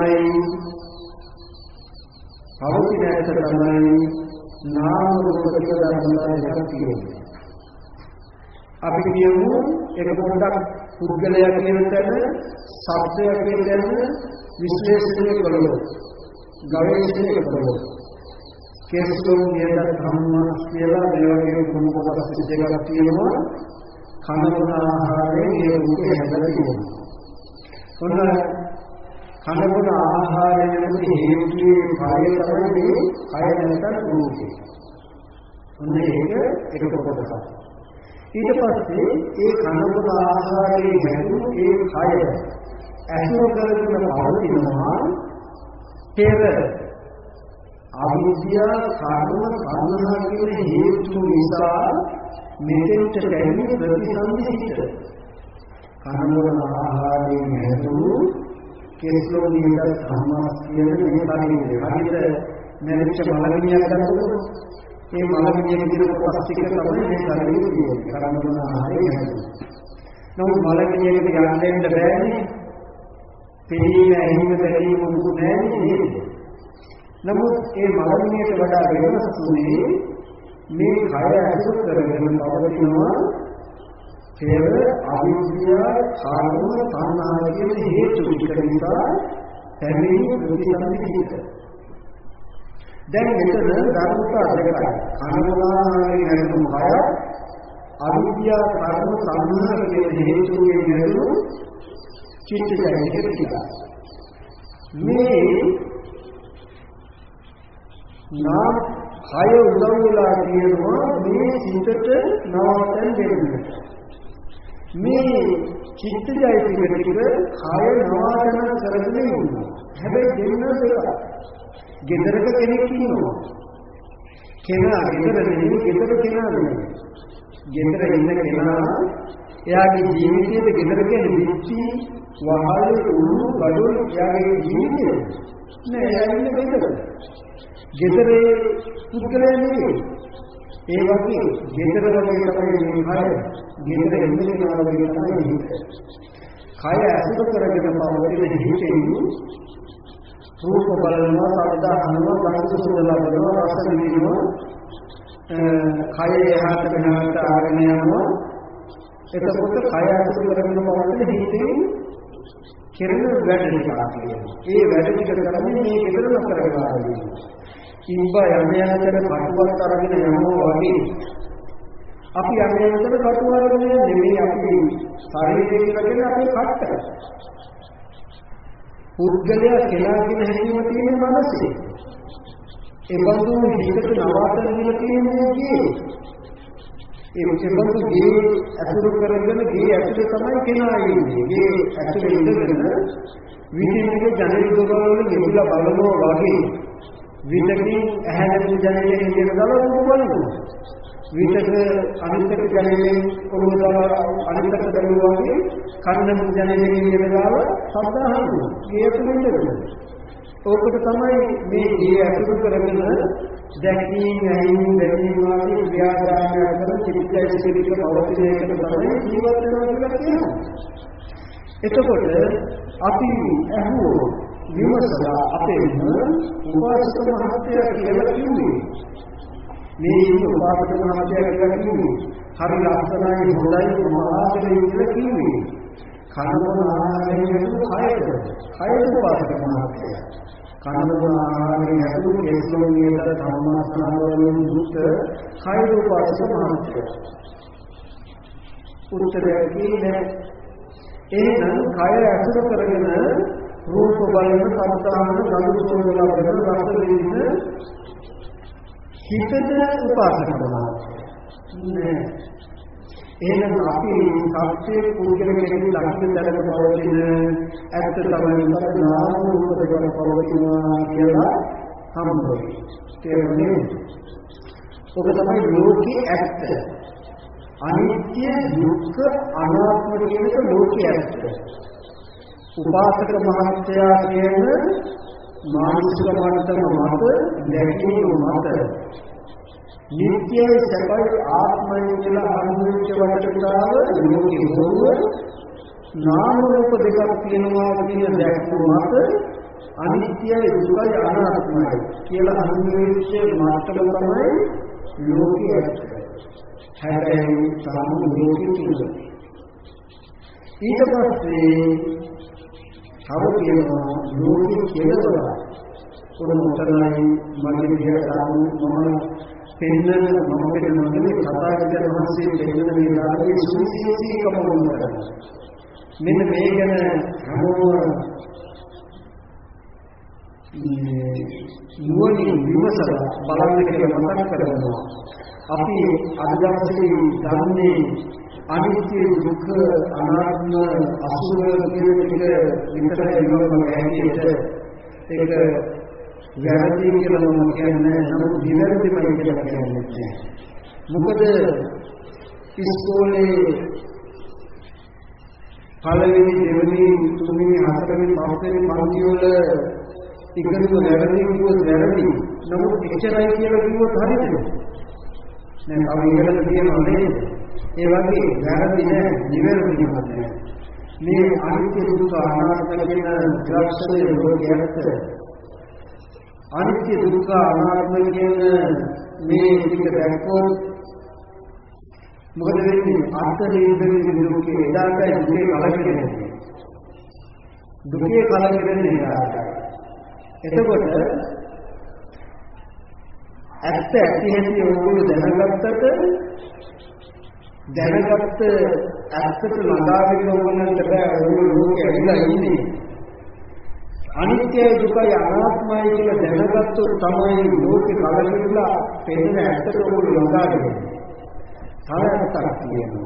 තමයි නාම රූප කියලා ධර්මතාවය දෙකක් තියෙනවා. අපි කියමු එක පොඩ්ඩක් පුද්ගලයා කියන තැන සත්‍යය කියන තැන විශ්ලේෂණය කළොත් ගවේෂණය කළොත් කේස්ලෝ නියත ධම්ම කියලා මේ වගේ මොනවාද දෙකක් තියෙනවා කනබුන ආහාරයේ මේ රූපේ හැදලා තියෙනවා. ඔන්න කනබුන ආහාරයේ හේතුයේ කාර්යය තමයි කය නැත්නම් රූපේ. ඔන්න ඒක එක කොටසක්. ඊට පස්සේ ඒ කනබුන ආහාරයේ හැදුණු ඒ කය ඇසුරු කරගෙන පවතිනවා පෙර අවිද්‍යා කර්ම සංහා කියන හේතු නිසා මෙතෙන්ට පැමිණ ප්‍රතිසන්දිත කනබුන ආහාරයෙන් හැදුණු කේස්ලෝ නියත ධම්මස් කියන මේ ශරීරය හරියට නැරිච්ච මලමිණියක් ගන්නකොට මේ මලමිණිය කියන කොටස් ටික තමයි මේ ශරීරය කියන්නේ කනබුන ආහාරයෙන් හැදුණු. නමුත් මලමිණියකට යන්න බෑනේ. පිළිම ඇහිම බැලීම මුකුත් නැහැ නේද? නමුත් ඒ මලමිණියට වඩා වෙනස් වුණේ මේ කය ඇසුරු කරගෙන පවතිනවා පෙර අවිද්‍යා කර්ම සංහාර කියන හේතු ටික නිසා පැමිණි ප්‍රතිසන්දිත. දැන් මෙතන ධර්මතා දෙකයි. කනවාගේ හැදුණු කය අවිද්‍යා කර්ම සංහාර කියන හේතුන්ගෙන් හැදුණු චිත්තජයක ටික. මේ නාම කය උදව් වෙලා කියනවා මේ සිතට නවතන් දෙන්න. මේ චිත්තජයක ටික කය නවතන කරගෙන ඉන්නවා. හැබැයි දෙන්න දෙක. ගෙදරක කෙනෙක් ඉන්නවා. කෙනා ගෙදර නෙමෙයි ගෙදර කෙනා නෙමෙයි. ගෙදර ඉන්න කෙනා එයාගේ ජීවිතයේ ගෙදර කියන්නේ විච්චි වහල් උණු බඩොල් එයාගේ ජීවිතය නෑ එයා ඉන්නේ ගෙදර. ගෙදරේ පුද්ගලයා නෙවෙයි. ඒ වගේ ගෙදර වගේ තමයි මේ කය. ගෙදර ඉන්නේ කෙනා වගේ තමයි හිත. කය අසුර කරගෙන පවතින හිතෙන් රූප බලනවා, ශබ්ද අහනවා, ගන්ධ සුවඳ ලබනවා, රස විඳිනවා. කය එහාට මෙහාට ආගෙන යනවා. එතකොට කය අසුර කරගෙන පවතින හිතෙන් කෙරෙන වැඩ ටිකක් කියනවා. ඒ වැඩ ටික කරන්නේ මේ ගෙදර නතර කරලා ඉන්නවා. ඉබ්බ යන යනතර කටුවක් අරගෙන යනවා වගේ අපි යන යනතර කටුව අරගෙන නෙමෙයි අපි ශරීරය කියලා කියන්නේ අපේ කට්ට. පුද්ගලයා කෙනාගෙන හැදීම තියෙන මනසේ. ඒ බඳු හිතට නවාතන දීලා තියෙන්නේ ගේ. ඒ බඳු ගේ අසුරු කරගෙන ගේ ඇතුලේ තමයි කෙනා ඉන්නේ. ගේ ඇතුලේ ඉඳගෙන විදිහේ ජනේල දොරවල් ගෙවිලා බලනවා වගේ විතකින් ඇහැලෙන ජනේලෙන් කියන දලවුම බලනවා. විතක අනිත්ක ජනේලෙන් කොළොදලා අනිත්ක දලුවා වගේ කන්නම ජනේලෙන් කියන දාව ශබ්ද අහනවා. ගේ ඇතුලේ ඉඳගෙන. ඕකට තමයි මේ ගේ අසුරු කරගෙන දැකීම ඇහිීම දැකීම වගේ ක්‍රියාදාමය අතර චිත්තය සිතික පවතින එකට තමයි ජීවත් වෙනවා කියලා කියනවා. එතකොට අපි අහුවෝ විමසලා අපේ උපාසක මහත්තයා කියලා කිව්වේ මේ උපාසක මහත්තයා කියලා කිව්වේ හරි ලස්සනයි හොඳයි මහාසනේ කියලා කිව්වේ කනබන ආහාරයෙන් කයද උපාසක මහත්තයා කනබන ආහාරයෙන් ඇතුළු කේසෝනියට ධර්මාස්නාවලින් යුක්ත කයද උපාසක මහත්තයා උත්තරය කියන්නේ එහෙනම් කය අසුර කරගෙන රූප බලන සම්තාන ගඳ සුවඳ ලබන රස විඳින හිතද උපාසක කරනවා නේ. එහෙනම් අපි සත්‍ය පුද්ගල කෙනෙක් ලක්ෂණ දැනගෙන පවතින ඇත්ත තමයි නාම රූප දෙකම පවතිනවා කියලා හම්බුනේ. තේරුණේ? ඔක තමයි ලෝකේ ඇත්ත. අනිත්‍ය දුක්ඛ අනාත්ම කියන එක ලෝකයේ ඇත්ත. උපාසක මහත්තයා කියන මානසික මට්ටම මත දැකීම මත නිත්‍යයි සැපයි ආත්මයි කියලා අනුමුච්ච වටකතාව ලෝකේ හොරුව නාම රූප දෙකක් තියෙනවා කියන දැක්ම මත අනිත්‍යයි දුකයි අනාත්මයි කියලා අනුමුච්ච මට්ටම තමයි ලෝකයේ ඇත්ත. හැබැයි සාමු ලෝකෙ තියෙනවා. ඊට පස්සේ තව කියනවා ලෝකෙ කියලා උඩමුතරයි මගේ දිහාට මම පෙන්නන මම පෙන්නන්නේ කතාවකදී මහසී පෙන්නන මේ දාගේ සුවිශේෂීකම වුණා. මෙන්න මේ ගැන හැමෝම නුවණින් විමසලා බලන්න කියලා මතක් කරගන්නවා. අපි අද දවසේ ධර්මයේ අනිත්‍ය දුක්ඛ අනාත්ම අසුර කියන එක විතර ඉන්නවම ඇහිච්ච ඒක වැරදි කියලා මම කියන්නේ නමුත් නිවැරදිමයි කියලා කියන්නේ. මොකද ඉස්කෝලේ පළවෙනි දෙවෙනි තුන්වෙනි හතරවෙනි පස්වෙනි පන්ති වල ඉගෙනුම වැරදි කිව්වොත් වැරදි. නමුත් එච්චරයි කියලා කිව්වොත් හරිද? දැන් අපි ඉගෙන තියෙනවා නේද? ඒ වගේ වැරදි නෑ නිවැරදි නෑ. මේ අනිත්‍ය දුක්ඛ අනාත්ම කියන ත්‍රිලක්ෂණය ලෝකයට අනිත්‍ය දුක්ඛ අනාත්ම කියන මේ ටික දැක්කොත් මොකද වෙන්නේ? අත්දැකීම් දුකේ එදාටයි දුකේ කලකිරෙන්නේ. දුකේ කලකිරෙන්නේ එදාටයි. එතකොට ඇත්ත ඇති හැටි ඔයගොල්ලෝ දැනගත්ත ඇත්තට ළඟාවෙන්න ඕනන්ට බෑ. ඔයගොල්ලෝ ලෝකෙ ඇවිල්ලා ඉන්නේ. අනිත්‍යයි දුකයි අනාත්මයි කියලා දැනගත්තොත් තමයි ලෝකෙ කලකිරලා පෙනෙන ඇත්තට ඔයගොල්ලෝ ළඟාවෙන්නේ. තවත්තක් කියනවා.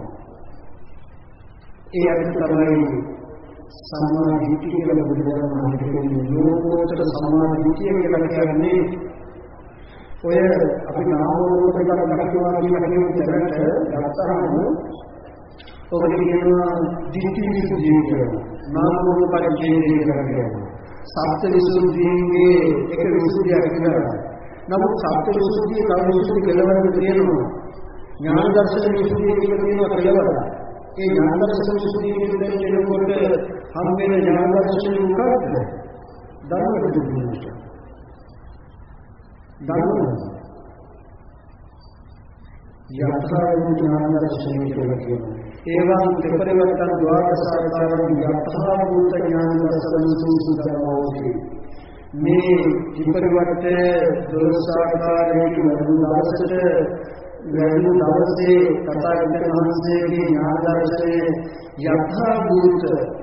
ඒ ඇත්ත තමයි සම්මා දිට්ඨිය කියලා බුදුරජාණන් වහන්සේ කියන්නේ. ලෝකෝත්තර සම්මා දිට්ඨිය කියලා කියන්නේ ඔය අපි නාම රූප දෙකක් දක්වනවා කියන තැනට ගත්තාම ඔබට කියනවා දිට්ඨි විසුද්ධිය කියලා. නාම රූප පරිච්ඡේදය කරනවා. සත්‍ය විසුද්ධියේ එක විසුද්ධියක් කියලා. නමුත් සත්‍ය විසුද්ධිය තව විසුද්ධි කෙලවරක් තියෙනවා. ඥාන දර්ශන විසුද්ධිය කියලා තියෙනවා කෙලවර. ඒ ඥාන දර්ශන විසුද්ධිය කියනකොට හම් වෙන ඥාන දර්ශන මොකක්ද? ධර්ම විසුද්ධිය. ධර්ම යථා ඥාන දර්ශනය කියලා කියනවා. ඒවං ත්‍රිපරිවර්තන ද්වාදසාකාරං යථා භූත ඥාන දර්ශන සූසුද්ධමෝති. මේ ත්‍රිපරිවර්තන දෝසාකාරයේ වරුදාසට වැඩි දවසේ තථාගතයන් වහන්සේගේ ඥාන දර්ශනයේ යථා භූත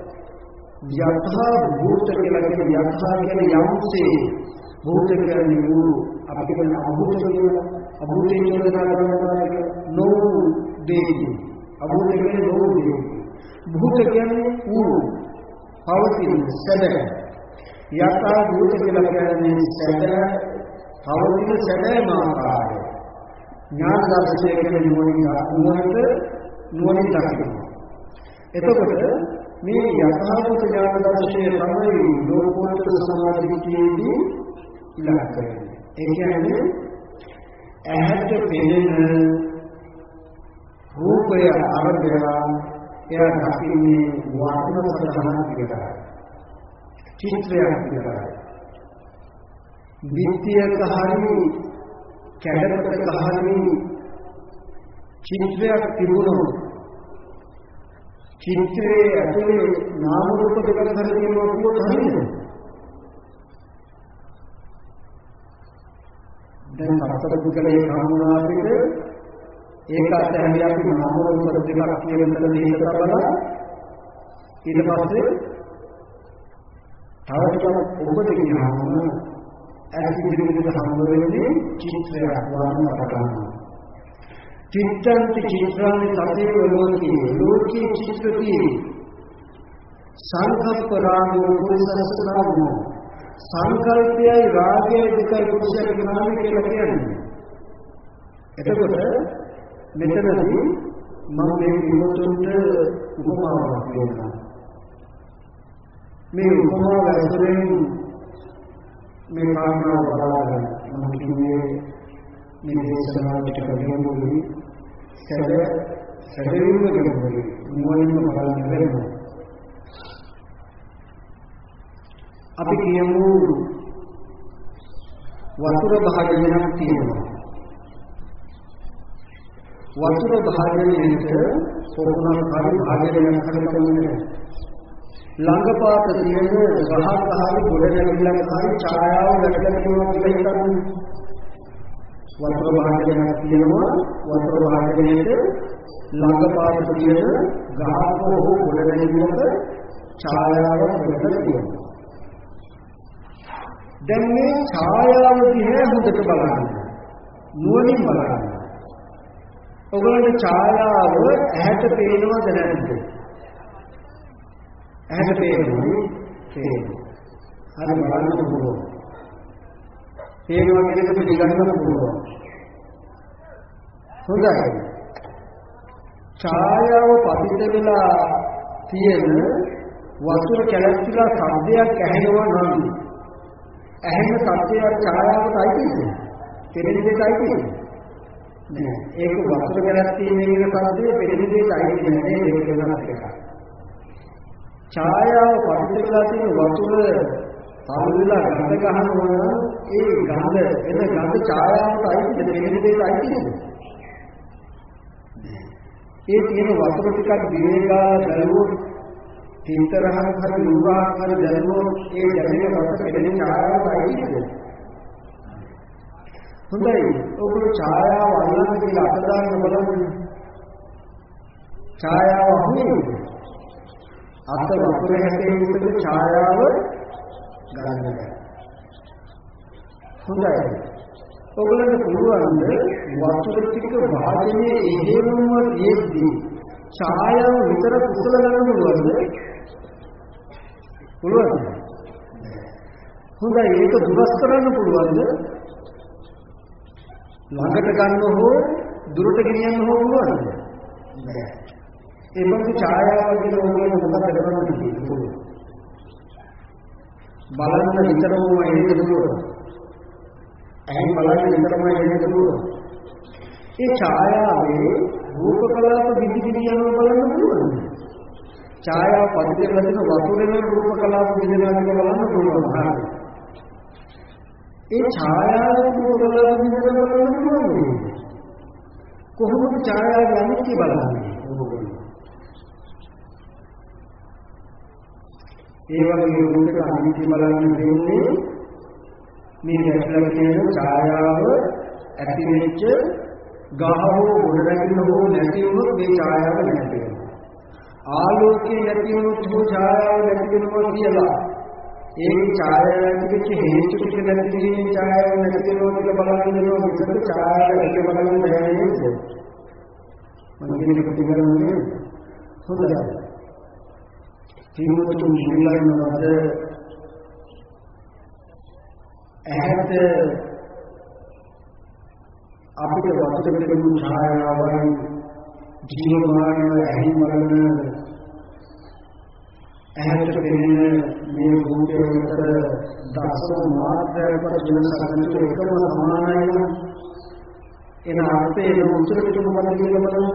කියලා කියන යථා කියන්නේ යම්සේ භූත කියන්නේ වූ අපි කියන අභූත කියලා අභූතේ කියනවා නෝ දෙවි අභූත කියන්නේ නෝ දෙවි භූත කියන්නේ වූ පවතින සැබෑ යථා භූත කියලා කියන්නේ සැබෑ පවතින සැබෑම ආකාරය ඥාන දර්ශනය කියන්නේ නුවණින් දකිනවා. එතකොට මේ යථාභූත ඥාන දර්ශනය තමයි ලෝකෝත්තර සමාධියේදී ඉලක්ක වෙන්නේ. ඒ කියන්නේ ඇහැට පෙනෙන රූපය අරබය එයා දකින්නේ වර්ණ සතරහක් විතරයි. චිත්‍රයක් විතරයි. විත්‍යක හරි කැඩපතක හරි චිත්‍රයක් තිබුණොත් චිත්‍රයේ ඇතුලේ නාම රූප දෙකක් හරි තියෙනවා කියොත් හරියද? දැන් සත්පුද්ගලයේ කාමනාපිට ඒකත් හැබැයි අපි නාම රූප දෙකක් කියන තැන ඉඳලා ඊට පස්සේ තව ටිකක් උපදිනාම ඇස් ඉදිරියට හම්බ වෙන්නේ චිත්‍රයක් වර්ණ පටලනවා. චිත්තන්ති චිත්‍රානි සතේ ලෝකී චිත්‍රති සංකප්පරාගෝ පුරිසස්සනාවෝ සංකල්පයයි රාගයයි දෙකයි පුරුෂයාගේ නාමය කියලා කියන්නේ. එතකොට මෙතනදී මම මේ විමුක්තුන්ට උපමාවක් දෙන්නම්. මේ උපමාව ඇතුලෙන් මේ කාරණාව බලන්න මම කිව්වේ මේ දේශනාවට කලින්ම සැදෙන්න ගමනේ මොනින්ම බලන්න වෙනවා. අපි කියමු වතුර භාජනයක් තියෙනවා. වතුර භාජනයේට පොකුණක් හරි භාජනයක් හරි කන්නේ ළඟපාත තියෙන ගහක් හරි ගොඩ නැගිල්ලක් හරි ඡායාව වැටලා තියෙනවා කියලා හිතන්න. වතුර භාජනයක් තියෙනවා. වතුර භාජනයේට ළඟපාත තියෙන ගහක හෝ ගොඩ නැගිල්ලක ඡායාව වැටලා තියෙනවා. දැන් මේ ඡායාව දිහා හොඳට බලන්න. නුවණින් බලන්න. ඔයගොල්ලන්ට ඡායාව ඇහැට පේනවද නැද්ද? ඇහැට පේනවා. හරි බලන්න පුළුවන්. පේනවා කියන එක පිළිගන්න පුළුවන්. හොඳයි. ඡායාව පතිත වෙලා තියෙන වතුර කැලැස්සිලා ශබ්දයක් ඇහෙනවා නම් ඇහෙන සත්‍යය ඡායාවට අයිතිද? පෙරෙන දෙයට අයිතිද? නෑ. ඒක වතුර කැලැස්සියේ ඉන්න සත්‍යය පෙරෙන දෙයට අයිති නෑ. ඒක වෙනස් එකක්. ඡායාව පරිදෙලා තියෙන වතුර පරිදෙලා ගඳ ගන්නවා ඒ ගඳ එන ගඳ ඡායාවට අයිතිද? පෙරෙන දෙයට අයිතිද? ඒ තියෙන වතුර ටිකක් දිවේගා දරුවෝ තින්තරහක් හරි ලුවාක් හරි දැනුවොත් ඒ දැනෙන රස පෙරෙන ඡායාවට අයිතිද? හොඳයි. ඔබට ඡායාව අල්ලන්න කියලා අත දාන්න බලන්න. ඡායාව අහුවෙන්නේ. අත වතුරේ හැටේ විතර ඡායාව ගන්න. හොඳයි. ඔයගලන්ට පුළුවන් වතුර ටික වාදනයේ එහෙමම තියෙද්දි ඡායාව විතර කුසල ගන්න පුළුවන්ද? පුළුවන්. හොඳයි. ඒක දුරස් කරන්න පුළුවන්ද? ළඟට ගන්න හෝ දුරට ගෙනියන්න හෝ පුළුවන්ද? බැහැ. ඒ වගේ ඡායාව කියන ඕනේ මොකක්ද කරන්නේ? බලන්න විතරම එන්නේ දුර. ඇයි බලන්න විතරම එන්නේ දුර. ඒ ඡායාවේ රූප කලාප විවිධ යනවා බලන්න පුළුවන්ද? ඡායාව පදිතේ ලැබෙන වතුරේ රූප කලාප විවිධ යනවා බලන්න පුළුවන්. ඒ ඡායාව රූප කලාප විවිධ යනවා බලන්න පුළුවන්. කොහොමද ඡායාව අනිත්‍ය බලන්නේ? ඒ වගේ රූපක අනිත්‍ය බලන්න දෙන්නේ මේ දැක්ලා කියන ඡායාව ඇති වෙච්ච ගහවෝ ගොඩනැගිලි හෝ නැති වුණොත් මේ ඡායාව නැති වෙනවා. ආලෝකයේ නැති වුණොත් මේ ඡායාව නැති වෙනවා කියලා. ඒකේ ඡායාව නැති වෙච්ච හේතු ටික නැති වෙන ඡායාව නැති වෙනවා කියලා බලන්න දෙනවා. විතර ඡායාව එක බලන්න බැහැ නේද? මම කියන්නේ ප්‍රතිකරණය හොඳයි. තිමුතු නිලන්නවද ඇහැට අපිට වචන දෙකු ඡායාවන් ජීවමානව ඇහි මරණ ඇහැට පෙනෙන මේ රූපේ අතර දසම මාත්‍රයකට වෙන සංකල්ප එකම සමානයි එන අර්ථයේ උත්තර පිටු මොකක්ද කියලා බලමු.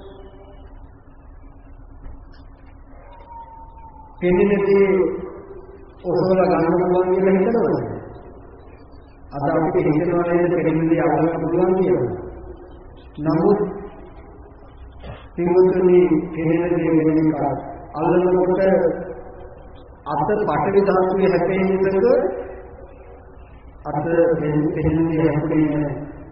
පෙනෙනදී ඔසවලා ගන්න පුළුවන් කියලා හිතනවද? අද අපිට හිතනවා නේද පෙනෙනදී අල්ලන්න පුළුවන් කියලා. නමුත් පින්වතුනි පෙනෙනදී වෙන එක අල්ලනකොට අත පටවි ධාතුවේ හැපෙන විදිහට අත පෙනෙනදී හැපෙන්නේ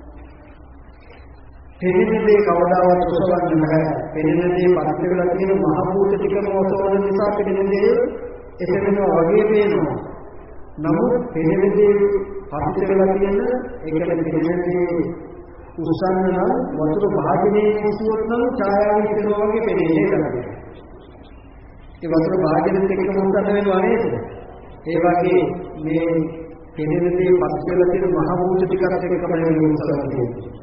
පෙනෙනදී කවදාවත් ඔසවන්න බෑ. පෙනෙනදී පත් වෙලා තියෙන මහ භූත ටිකම ඔසවන නිසා පෙනෙනදී එතනම වගේ පේනවා. නමුත් පෙනෙනදී පත් වෙලා තියෙන ඒකෙන් පෙනෙනදී උස්සන්න නම් වතුර භාජනයේ විසුවොත් නම් ඡායාව හිතෙනවා වගේ පෙනෙන්නේ නැහැ. ඒ වතුර භාජනෙත් එක්ක මුස්සන්න වෙනවා නේද? ඒ වගේ මේ පෙනෙනදී පත් වෙලා තියෙන මහ භූත ටිකත් එක්ක තමයි උස්සන්නේ.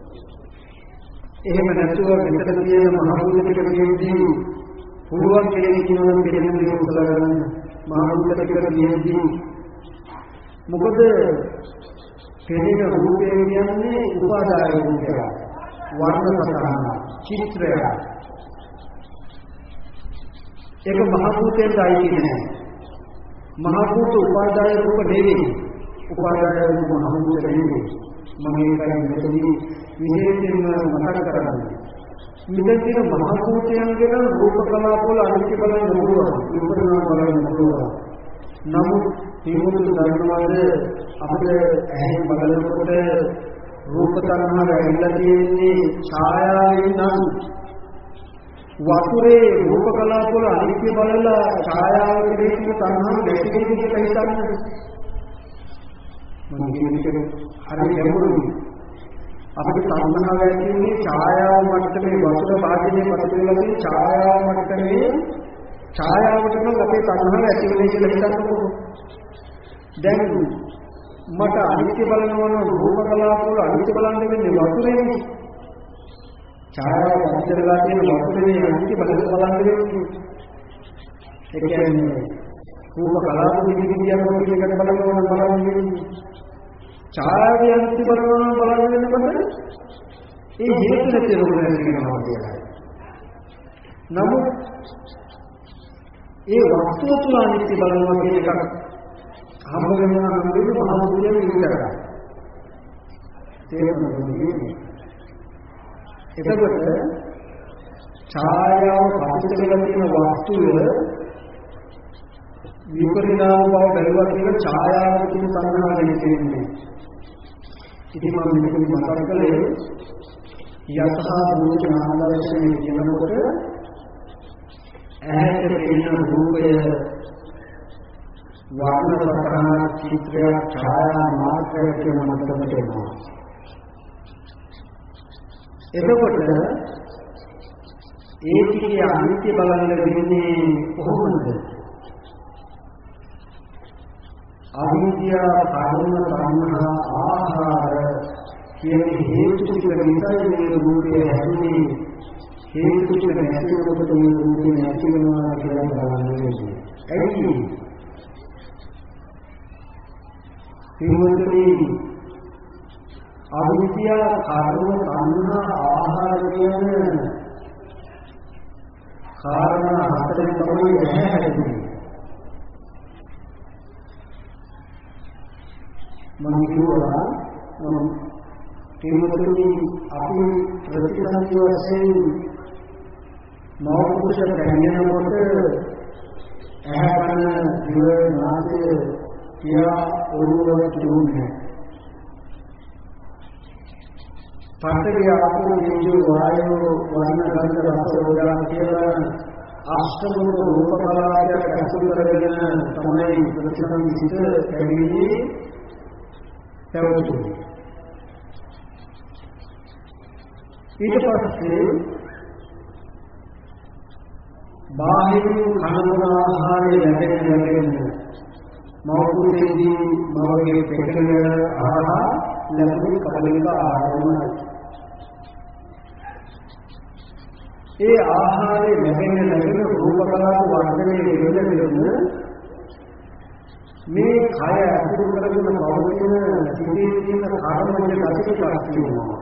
එහෙම නැතුව මෙතන තියෙන මහ භූත ටික කියද්දී පුළුවන් කෙනෙක් කියනවා නම් පෙනෙන්නේ උස්සලා ගන්න මහ භූත ටික කියද්දී මොකද පෙනෙන රූපය කියන්නේ උපාදාය රූපය වර්ණ සතහන චිත්‍රය ඒක මහ භූතයට අයිති නෑ. මහ භූත උපාදාය රූප නෙවෙයි. උපාදාය රූප මහ භූත නෙවෙයි. මම ඒකයි මෙතනදී විශේෂයෙන්ම මතක් කරන්නේ. මෙතන මහ භූතයන් ගැන රූප කලාප වල අනිත්‍ය බලන්න පුළුවන්. විපරිණාම බලන්න පුළුවන්. නමුත් හිමුතු ධර්මවල අපිට ඇහෙන් බලනකොට රූප තණ්හාව ඇවිල්ලා තියෙන්නේ ඡායාවෙන් නම් වතුරේ රූප කලාප වල අනිත්‍ය බලලා ඡායාව කෙරෙහි තණ්හාව නැති වෙන කියලා හිතන්නේ. මම කියන්නේ හරි ගැඹුරුයි. අපිට තණ්හාව ඇති වෙන්නේ ඡායාව මට්ටමේ වතුර භාජනයේ පටලලා තියෙන ඡායාව මට්ටමේ ඡායාවට නම් අපේ තණ්හාව ඇති වෙන්නේ කියලා හිතන්නකො. දැන් මට අනිත්‍ය බලනවා නම් රූප කලාප වල අනිත්‍ය බලන්න වෙන්නේ වතුරේනේ. ඡායාව පටලලා තියෙන වතුරේ අනිත්‍ය බලන්න වෙන්නේ. ඒ කියන්නේ රූප කලාප විදිහට යනවා කියන එකට බලනවා නම් බලන්නේ ඡායාවේ අනිත්‍ය බලනවා නම් බලන්න වෙනකොට ඒ හේතු නැති රූපයක් වෙනවා කියලා. නමුත් ඒ වස්තුව තුළ අනිත්‍ය බලනවා කියන එකක් හම්බ වෙනවා නම් මේ මහ බුදුන් විතරයි. තේරුණාද? එතකොට ඡායාව පරිසරවල තියෙන වස්තුව විපරිණාම බව බැලුවා කියන ඡායාව කියන සංඥාවෙන් තියෙන්නේ. ඉතින් මම මේක මතක් කළේ යථා භූත නාමදර්ශනය කියනකොට ඇහැට පෙනෙන රූපය වර්ණ සතරන චිත්‍රය ඡායා මාත්‍රය කියන මතකට එනවා. එතකොට ඒ ටිකේ අනිත්‍ය බලන්න වෙන්නේ කොහොමද? අවිද්‍යා කර්ම තණ්හා ආහාර කියන්නේ හේතු ටික නිසා මේ රූපය හැදුනේ හේතු ටික නැතිවෙනකොට මේ රූපය නැති වෙනවා කියලා බලන්නේ. ඇයි? පින්වත්නි අවිද්‍යා කර්ම සංහා ආහාර කියන කාරණා හතරෙන් තමයි හැදෙන්නේ. මම කියනවා පින්වත්නි අපි ප්‍රතිසංයෝග වශයෙන් මෞඛ්‍ය ප්‍රඥාවට ඇහැකන දිව නාසය කියා ඔළුව තුනේ පඨවි ආපෝ තේජෝ වායෝ වර්ණ ගන්ධ රස ඕජා කියලා අෂ්ටම රූප කලාපයක් ඇසුරු කරගෙන තමයි ප්‍රතිසංසිත කැවිලි පැවතුනේ. ඊට පස්සේ බාහිර කනබුන ආහාරය ලැබෙන මෞඛ්‍යයේදී මවගේ පෙකල ආහාර ලැබුණු කබලික ආහාරයි. ඒ ආහාරය ලැබෙන රූප කලාප වර්ධනය වෙන මේ කය අතුරු කරගෙන පවතින සිටේ තියෙන කර්මජ ගතික ප්‍රතිමෝ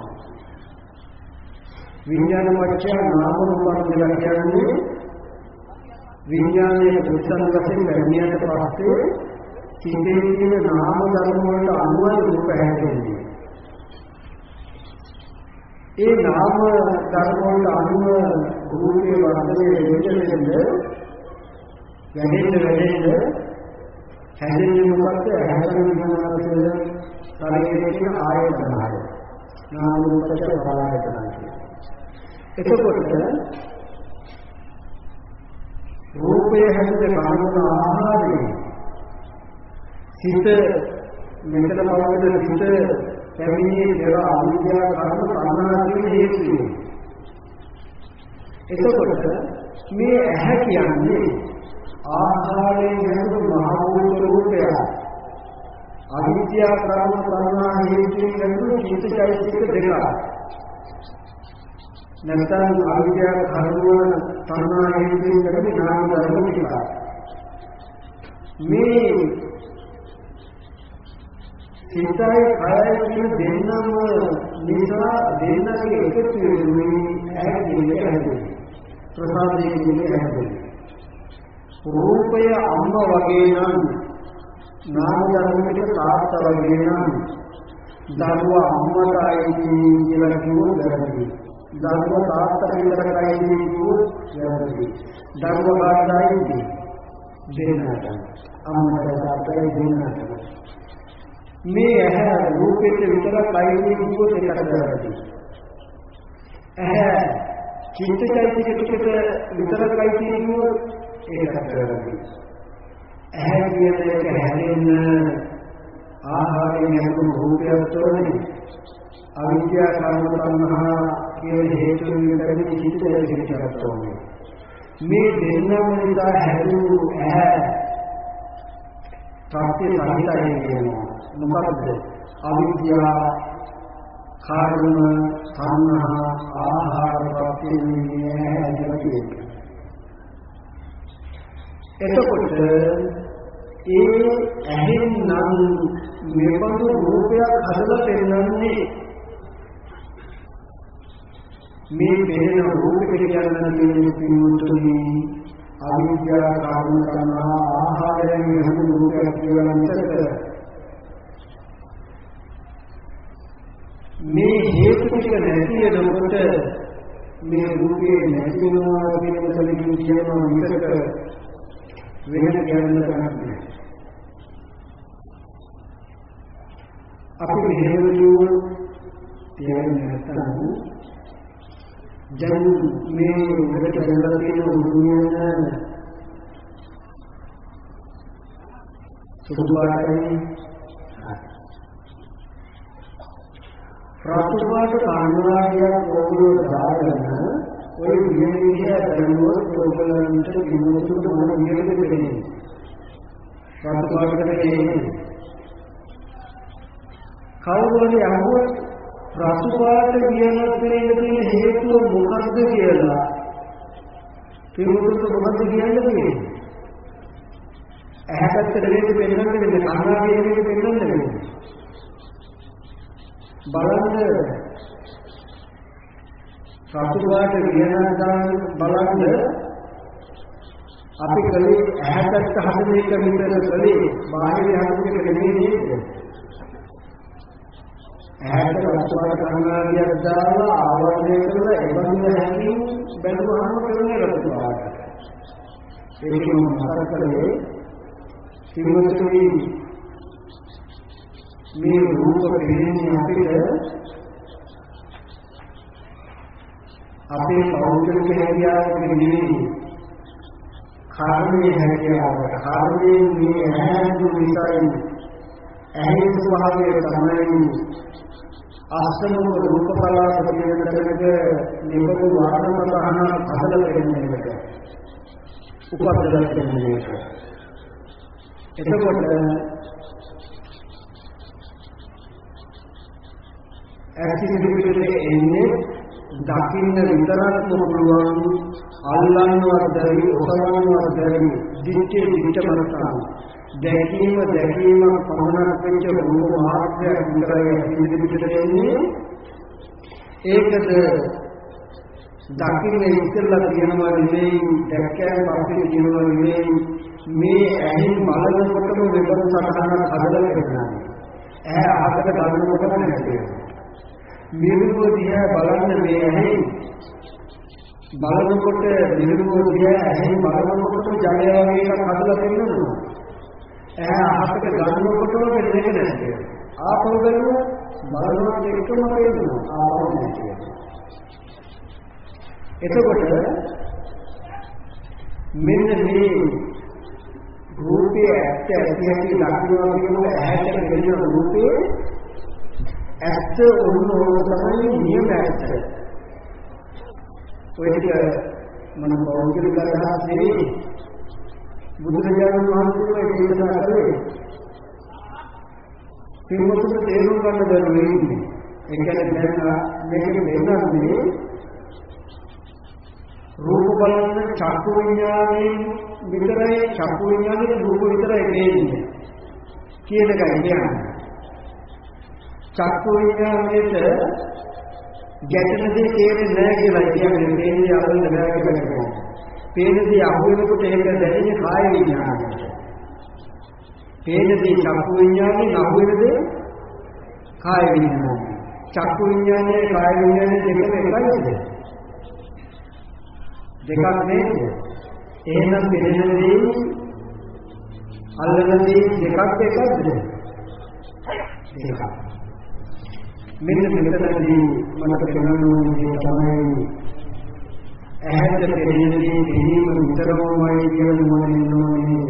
විඥාන පත්‍ය නාම රූප කියලා කියන්නේ විඥානයේ ප්‍රතිසං වශයෙන් ලැබෙනියට පස්සේ සිටේ තියෙන නාම ධර්ම වලට අනුව රූප හැදෙන්නේ. ඒ නාම ධර්ම වලට අනුව රූපේ වර්ධනය වෙන්නේ හැදෙන්නේ මොකක්ද? හැදෙන විඥානයේ ශරීරයේ තියෙන ආයතනය. නාම රූපයට බලආයතනය. එතකොට රූපයේ හැදෙන කාමන ආහාරය සිත මෙතන පවතින සිත පැමිණියේ දේව අවිද්‍යා කර්ම සංනාදී හේතු. එතකොට මේ ඇහැ කියන්නේ ආහාරයෙන් හැදුණු මහ භූත රූපය. අවිද්‍යා කර්ම සංනා හේතුයෙන් හැදුණු චිත්තචෛතසික දෙක. නැත්නම් අවිද්‍යා කර්ම සංනා හේතුයෙන් හැදුණු නාම ධර්ම ටික. මේ සිතයි කයයි කියන දෙන්නම නිසා දෙන්නගේ එකතු වෙන්නේ ඇහැදී හැදෙන්නේ. ප්‍රසාදයේ කියන්නේ හැදෙන්නේ. රූපය අම්ම වගේ නම් නාම ධර්මයක තාත්ත වගේ නම් දරුවා අම්මටයි කියලා කිව්වොත් වැරදි. දරුවා තාත්තට විතරයි කිව්වොත් වැරදි. දරුවා කාටයි දෙන්නට අම්මට තාත්තට දෙන්නට මේ ඇහැ රූපෙට විතරක් අයිති කිව්වොත් ඒකට වැරදි. ඇහැ චිත්තචෛතසික ටිකට විතරක් අයිති කිව්වොත් ඒකට වැරදි. ඇහැ කියන එක හැදෙන්න ආහාරයෙන් හැදුණු රූපයක් තෝරන්නේ අවිද්‍යා කර්ම සංහා කියන හේතුන් වලින් චිත්තචෛතසික ටිකක් තෝරන්නේ. මේ දෙන්නම නිසා හැදුණු ඇහැ ප්‍රත්‍ය සහිතයි කියනවා. මොකක්ද? අවිද්‍යා කර්ම සංහා ආහාර ප්‍රත්‍යයෙන් ඇහැ. එතකොට ඒ ඇහෙන් නම් මෙබඳු රූපයක් හදලා පෙන්නන්නේ මේ පෙනෙන රූපෙට කියන්නේ පින්වතුනි අවිද්‍යා කර්ම සංහා ආහාරයෙන් හැදුණු රූපයක් කියලා මිසක මේ හේතු ටික නැති වෙනකොට මේ රූපේ නැති වෙනවා කියන කලින් කියනවා මිසක වෙන ගැන නැහැ. අපි මෙහෙම කියුවොත් තේරෙන්නේ නැත්නම් දැන් මේ උඩට බඳලා තියෙන උඩුමියන සුදු පාටයි ප්‍රාතුපාට කාණ්ඩායක් ඕගොල්ලෝ දාගෙන ඔය විදිහට දරුවෝ ඕගොල්ලන්ට කිනුතුට මොන විදිහටද දෙන්නේ? ප්‍රාතුපාටකට කියන්නේ කවුරුහරි අහුවොත් රතුපාට කියනත් තියෙන හේතුව මොකක්ද කියලා පිළිතුරු මොකක්ද කියන්නේ? ඇහැකට දෙලෙත් පෙන්වන්නේ කන්නාඩියේ පෙන්වන්නේ බලන්න රතුපාට කියනදාන් බලන්න අපි කලේ ඇහැකට හදන එක විතර කලේ බාහිර හදන එක නෙමෙයි නේද? ඇහැට රතුපාට කන්නාඩියක් දාලා ආවරණය කරලා එවන්න හැකියි බැලුවාම කරන්නේ රතුපාට. ඒක මතක කරේ සිංහතුනි මේ රූප පෙනෙන්නේ අපිට අපේ පෞද්ගලික හැකියාවක් නෙවෙයි කාර්යයේ හැකියාවක්. කාර්යයේ මේ ඇහැඳු නිසායි ඇහි ස්වභාවය තමයි ආස්තමක රූප කලාව කියන දෙයක නිබඳු වාදන තහන හදලා දෙන්නේ එක. උපදලා දෙන්නේ එක. එතකොට ඇසිඩිටිට එන්නේ දකින්න විතරක් පුළුවන් අල්ලන්නවත් බැරි ඔසවන්නවත් බැරි දිත්තේ දිත්තමනසාව දැකීම පමණක් වෙච්ච රූප මාත්‍රයක් විතරයි ඇසිඩිටිට එන්නේ. ඒකද දකින්න ඉස්සෙල්ලා කියනවා නෙමෙයි දැක්කයන් පස්සේ කියනවා නෙමෙයි මේ ඇහින් බලනකොටම වෙබර සටහනක් හදලා ඉන්නවා. ඇහැ අහකට ගන්නකොටම නැති වෙනවා. මිරිඟුව දිහා බලන්න මේ ඇහෙන් බලනකොට මිරිඟුව දිහා ඇහෙන් බලනකොට ජලය වගේ එකක් හදලා දෙන්නවා. ඇහැ අහකට ගන්නකොටම වෙන එක නැති වෙනවා. ආපහු බලනවා බලනකොට එකම වෙනවා. ආපහු නැති වෙනවා. එතකොට මෙන්න මේ රූපයේ ඇත්ත ඇති දකින්නවා කියනකොට ඇහැට පෙනෙන රූපේ ඇත්ත උන්නෝ තමයි නියම ඇත්ත. ඔය ටික මම පෞද්ගලික අදහස් නෙවෙයි බුදුරජාණන් වහන්සේ දේශනා කළේ පින්වතුන්ට තේරුම් ගන්න බැරි වෙන්නේ. ඒ කියන්නේ දැන් මේක දෙන්නන්නේ රූප බලන චක්කු විඥානයේ විතරයි චක්කු විඥානයේ රූප විතරයි පේන්නේ කියන එකයි කියන්නේ. චක්කු විඥානයේට ගැටෙන දේ තේරෙන්නේ නැහැ කියලා කියන්නේ තේන්නේ අරගෙන බෑ කියලා කියනවා. පේන දේ අහු වෙනකොට ඒක දැනෙන්නේ කාය විඥානයට. පේන දේ චක්කු විඥානයේ අහු වෙන දේ කාය විඥානය. චක්කු විඥානයේ කාය විඥානයේ දෙකම එකයිද? දෙකක් නේද? එහෙනම් පෙනෙන දේ අල්ලන දේ දෙකක් එකක්ද? දෙකක්. මෙන්න මෙතනදී මනස පෙනෙනුනේ තමයි ඇහැට පෙනෙන දේ දෙනීම විතරමයි කියන මොනිනෝනේ.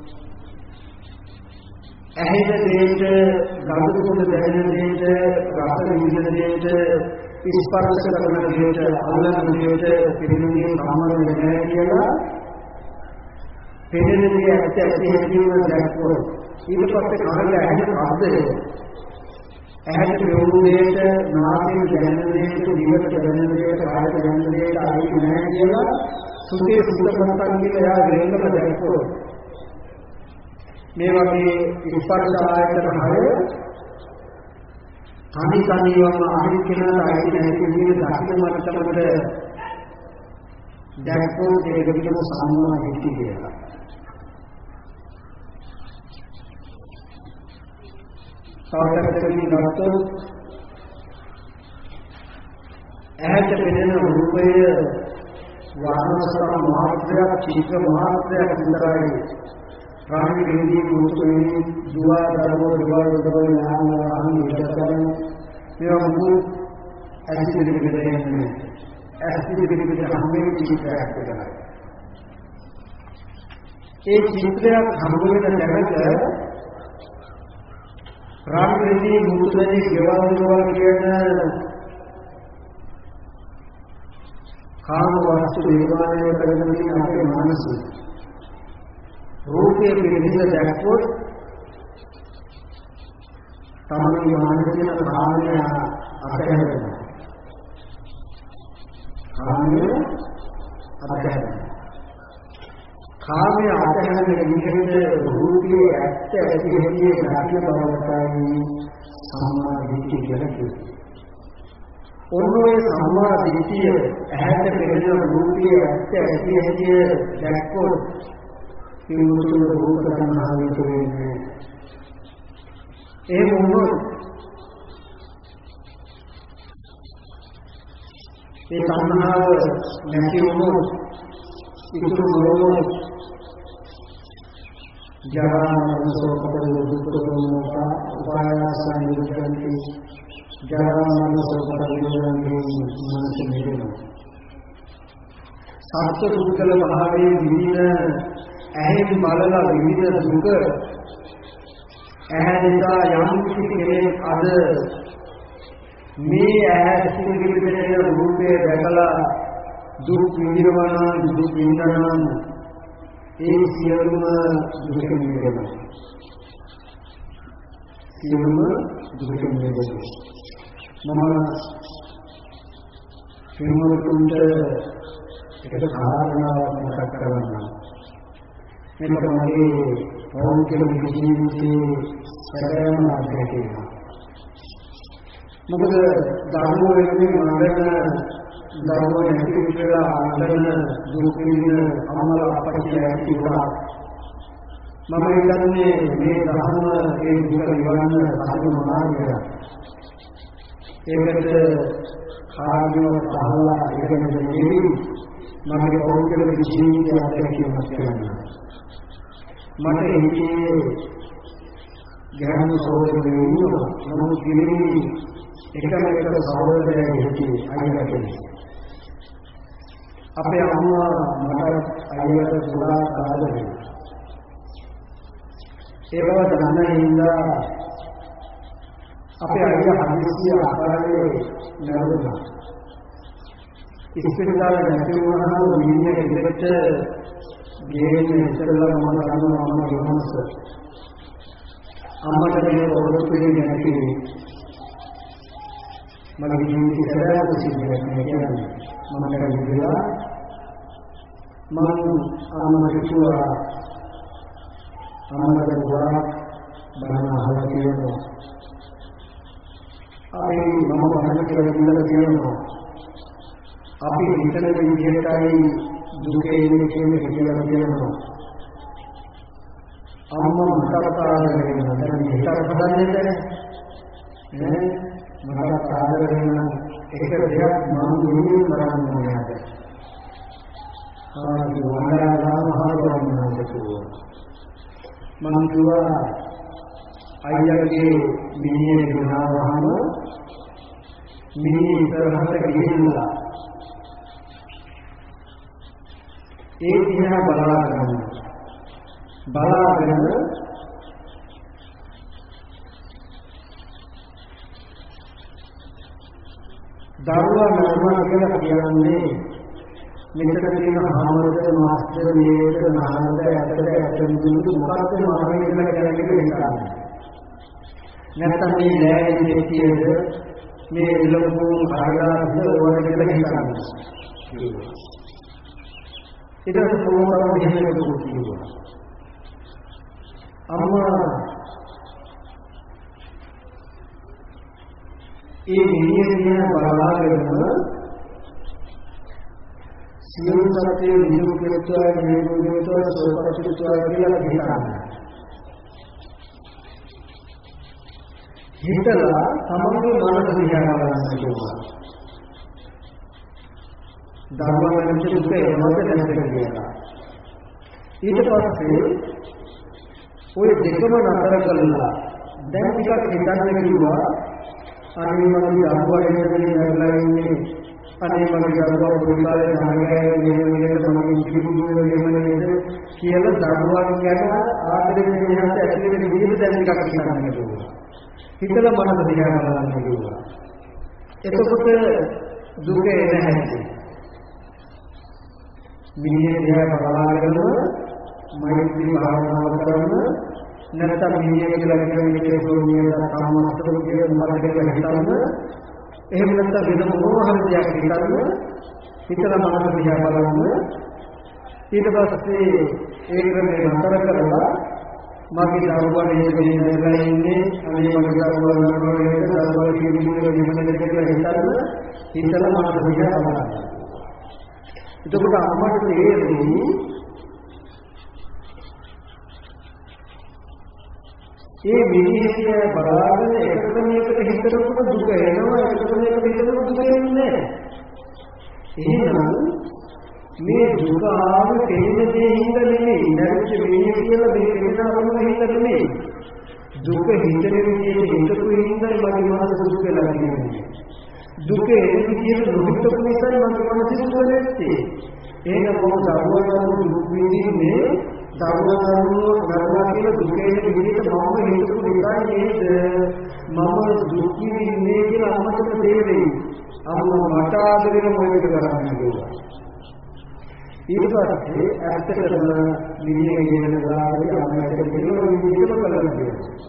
ඇහැට දෙයට ගඳ සුවඳ දැනෙන දෙයට රස විඳින දෙයට ස්පර්ශ කරන දෙයට අල්ලන දෙයට පිළිගන්නේ සාමාන්‍ය නැහැ කියලා පෙනෙන දේ ඇත්ත ඇති හැටිම දැක්කොත් ඊට පස්සේ කනට ඇහෙන ශබ්දය ඇහැට පෙනුණු දෙයට නාසයෙන් දැනෙන දෙයට දිවට දැනෙන දෙයට කායට දැනෙන දෙයට ආයි නැහැ කියලා සුතේ සුතපත්තන් කියලා එයා වෙනම දැක්කොත් මේ වගේ ස්පර්ශ ආයතන හය කණිකණියම අනිත් කෙනාට ආයි නැහැ කියන දකින්න මට්ටමකට දැක්කොත් ඒක විදිහට සම්මා දිට්ඨිය කියලා. සාර්ථකවම ගත්තොත් ඇහැට පෙනෙන රූපය වර්ණසතර මාත්‍රයක් චිත්‍ර මාත්‍රයක් විතරයි. රාග විදී මුතුනේ දුවා දරවෝ නාම ඉදකරන මේවා මුළු ඇසිඩ් පිටේන්නේ ඇසිඩ් පිටේ හැමෙම චිත්‍රයක් වෙනවා. ඒ චිත්‍රයක් හමු වෙන තැනක රාග විදී මුතුනේ ගෙවල් කියන කාම වස්තු දේවාලය කරගෙන තියෙන අපේ මනස රූපයේ පිළිඳ දැක්කොත් තමයි මානසික කාමය අතහැරෙනවා. කාමයේ අතහැරෙනවා. කාමයේ අතහැරෙන විදිහට රූපයේ ඇත්ත ඇති හැටි දකින බවටයි සම්මා දිට්ඨිය කියලා කියන්නේ. ඔන්නේ සම්මා දිට්ඨිය ඇහැට පෙනෙන රූපයේ ඇත්ත ඇති හැටි දැක්කොත් පින්වතුන් රූප සංහාවිත වෙන්නේ. ඒ මොනොත් ඒ සංහාව නැති වුණොත් ඉතුරු මොනොත් ජරා මරණ ශෝක පරිදේ දුක් දුක්ඛ උපායාසයන් නිරුද්ධන්ති ජරා මරණ ශෝක පරිදේ මනස නිරේනවා. සත්‍ය දුක්ඛල භාවයේ විඳින ඇහෙන් බලලා විඳින දුක ඇහැ නිසා යම් කෙනෙක් අද මේ ඇහැ සිතිවිලි රූපේ දැකලා දුක් විඳිනවා නම් දුක් විඳිනවා ඒ සියලුම දුක නිවෙනවා. සියලුම දුක නිවෙනවා. මම පින්වතුන්ට එක කාරණාවක් මතක් කරගන්නවා. මේක මගේ පෞද්ගලික ජීවිතයේ සැබෑම අත්දැකීම. මොකද ධර්ම වෙනුවෙන් මඟන ධර්ම නැති විලා අන්දන දුක් විඳින අමල අපච්චි ඇති වුණා. මම හිතන්නේ මේ ධර්ම ඒ දුක නිවන්න කරුණු මාර්ගය. ඒකට කාර්යව පහළලා ඉගෙන ගන්න මගේ පෞද්ගලික ජීවිතයේ අත්දැකීමක් කියනවා. මට හිතේ ගැහණු සහෝදරයෝ ඉන්නවා. නමුත් ගිලිනි එකම එක සහෝදරයෙක් හිතේ අයියලා අපේ අම්මා මට අයියට පුරා ආදරේ. ඒ බව දැනගෙන ඉඳලා අපේ අයියා හදිසිය අපාරේ නැරුණා. ඉස්පිරිතාල නැති වුණාම මිනිහ ඉඳට ගේන්නේ ඉස්සෙල්ලා මම ගන්නවා මම ගමනස. අම්මට මේ පොරොත්තු දෙන්නේ නැති මගේ ජීවිතේ සැබෑ සිද්ධියක් කියන්නේ. මම කරගියා මම අම්මට කිව්වා අම්මට ගොඩාක් බණ අහලා තියෙනවා. අපි මම බණ කියලා තියෙනවා. අපි හිතන විදිහටයි දුකේ ඉන්නේ කියලා කියනවා. අම්මා මට කාරණේ නැත්නම් හිතට හදන්නේ නැහැ. මට කාරණේ එක දෙයක් මම දුන්නේ කරන්න ඕනේ. ආදි වන්දනාම හරවන්න කිව්වා. මම කිව්වා අයියාගේ මිනිහේ ගුණාවහම මිනිහ ඉස්සරහට ගිහිල්ලා ඒ දිහා බලාගෙන දරුවා නර්මා කියලා කියන්නේ මෙතන තියෙන ආමරද මාස්ටර් මේක නානද ඇතද ඇතඳුදු මොකක්ද මම කියලා කියන්නේ නැත්නම් මේ ලෑලි දෙතියද මේ ඉලමුම් කාර්යාලද ඕන කියලා හිතන්නේ. ඊට පස්සේ මොනවද කියන්නේ කිව්වා. අම්මා ඒ නියමිය බලාගෙන සියලු සත්‍යය නිරූපිතව නිරූපිතව සෝපටිතව කියලා හිතනවා. හිතලා තමන්ගේ මනස දිහා බලන්න කිව්වා. ධර්මයෙන් දුකේ මොකද නැති කියලා. ඊට පස්සේ ඔය දෙකම නතර කළා. දැන් ටිකක් හිතන්න කිව්වා. අනේ මගේ අහුවගෙන ඉඳලා ඉන්නේ. අනේ මගේ දරුවා පොඩිකාලේ නාගයන් මෙහෙම තමයි කිව්වෝ නේද කියලා දරුවන් ගැන ආදරේ වෙනහත් ඇතුලේ වෙන විදිහට දැන් ටිකක් හිතන්න කිව්වා. හිතලා මනස දිහා බලන්න කිව්වා. එතකොට දුකේ නැහැ. මිනිහ දිහා බලාගෙන මෛත්‍රී භාවනාව කරන නැත්නම් මිනිහ කියලා කියන එකේ සෝනියද කාමස්තර කියන මරණය හිතන්න එහෙම නැත්නම් වෙන මොනවා හරි දෙයක් හිතන්න හිතලා මනස දිහා බලන්න ඊට පස්සේ ඒ ක්‍රමේ නතර කරලා මගේ දරුවා මේ ඉන්නේ අනේ මගේ දරුවා නරෝයේද දරුවා කිවිලේ විමනද කියලා හිතලා මනස දිහා බලන්න. එතකොට අපට තේරෙන්නේ ඒ විදිහේ බලාගෙන එකකට මේකට හිතනකොට දුක එනවා එකකට මේකට හිතනකොට දුක එන්නේ නැහැ. එහෙනම් මේ දුක ආව දෙන්නේ දෙහිඳ නෙමෙයි නැත්නම් මේ කියලා මේ වෙන අරමුණ හිත නෙමෙයි දුක හිතන විදිහට හිතපු හිඳයි මගේ මනස දුක වෙලා තියෙන්නේ. දුක එන විදිහට නොහිතපු නිසා මගේ මනස දුක නැත්තේ. එහෙනම් මොකද දරුවෝ දුක් විඳින්නේ දරුවා කියලා දුක එන විදිහට මම හිතපු නිසා නේද මම දුක් විඳින්නේ කියලා අම්මට තේරෙයි. අම්මා මට ආදරෙන මොකද කරන්නේ කියලා. ඊට පස්සේ ඇත්තටම නිවිගෙන කියන දායකයන් අම්මට කියනවා විදිහට කළා.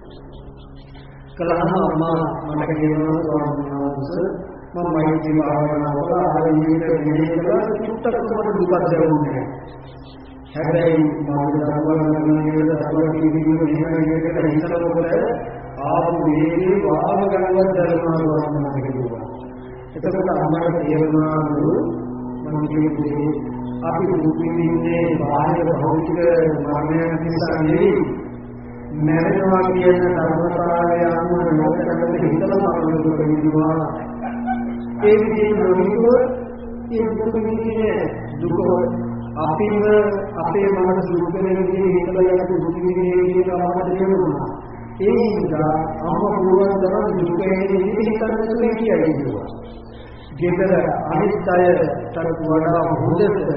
කළාම අම්මා මට කියනවා ස්වාමීන් වහන්සේ මම මෛත්‍රී භාවනාව කරලා අර විදිහට මෙහෙකලා චුට්ටක් මට දුකක් දැනුනේ. හැබැයි මම දරුවන්ගේ දරුවා කිවිලු මෙහෙම හිතනකොට ආපු වේගේ වාම ගන්නවත් දැනුණා මම කිව්වා. එතකොට අම්මට තේරුණා මම කිව්වේ අපි දුක් විඳින්නේ බාහිර භෞතික මරණය නිසා නෙවෙයි මරණවා කියන ධර්මතාවය අනුව නැවත හිතලා මරණ දුක විඳිනවා. ඒ විදිහට නොවිතෝ ඒ දුක විඳින්නේ දුක අපිම අපේ මනස දුක වෙන විදිහේ හිතලා යන දුක විඳින්නේ කියන අපට තේරුණා. ඒ නිසා අම්මා පුළුවන් තරම් දුක එන විදිහට හිතන්න කියනවා. ගෙදර අනිත් අයටත් වඩා හොඳට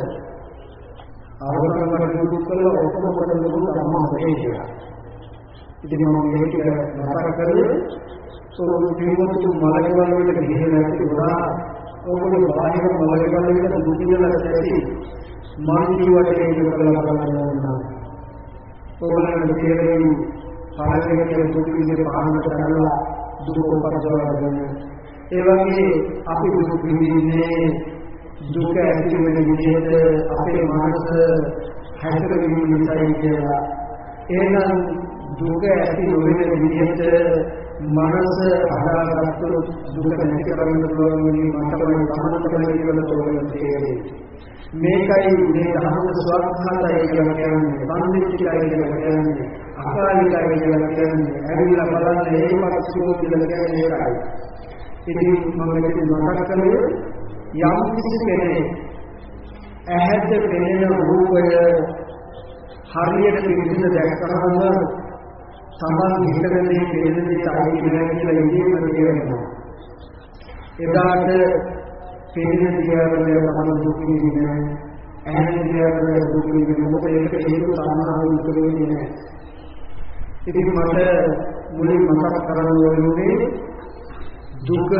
ආරම්භ දුක් කළා ඔක්කොම පොඩ්ඩක් අම්මා හොයනවා. ඉතින් මම මේක නතර කරලා සෝරුපියොත් මලකවල වලට ගිහින් නැති වුණා. ඕගොල්ලෝ බාහිර මලකවල වලට දුක් විඳලා ඇති. මන් ජීවිතේ ඒක කරලා බලන්න. ඕගොල්ලන්ට තේරෙන්නේ පාරේ දුක් විඳින පාරකට කරලා දුක උපදවගෙන ඒ වගේ අපි දුක් විඳින්නේ දුක ඇති වෙන විදිහට අපේ මනස හැසිරෙන්නේ නිසායි කියලා. එහෙනම් දුක ඇති නොවන විදිහට මනස හදාගත්තු දුක නැති කරන්න පුළුවන් වෙන්නේ මතකයි සමනතකයි කියලා තෝරන්නේ. මේකයි මේ ධර්ම ස්වභාවය කියලා කියන්නේ සම්නිච්චයි කියලා කියන්නේ අකාලිකයි කියලා කියන්නේ ඇවිල්ලා බලන්න ඒකත් සුව කියලා කියන්නේ ඒකයි. ඉතින් මම මෙතන මතක් කළේ යම් කිසි කෙනෙක් ඇහැට පෙනෙන රූපය හරියට පිළිසිඳ දැක්කහම සමාන හිතන්නේ පෙනෙන දෙයයි කියලා ඉඳීම කියනවා. එදාට පෙනෙන දියවල තමයි දුක් විඳින්නේ. ඇහෙන දියවල දුක් විඳින්නේ මොකද ඒක හේතු සාමාන්‍ය උත්තරේ නෑ. ඉතින් මට මුලින් මතක් කරගන්න ඕනේ දුක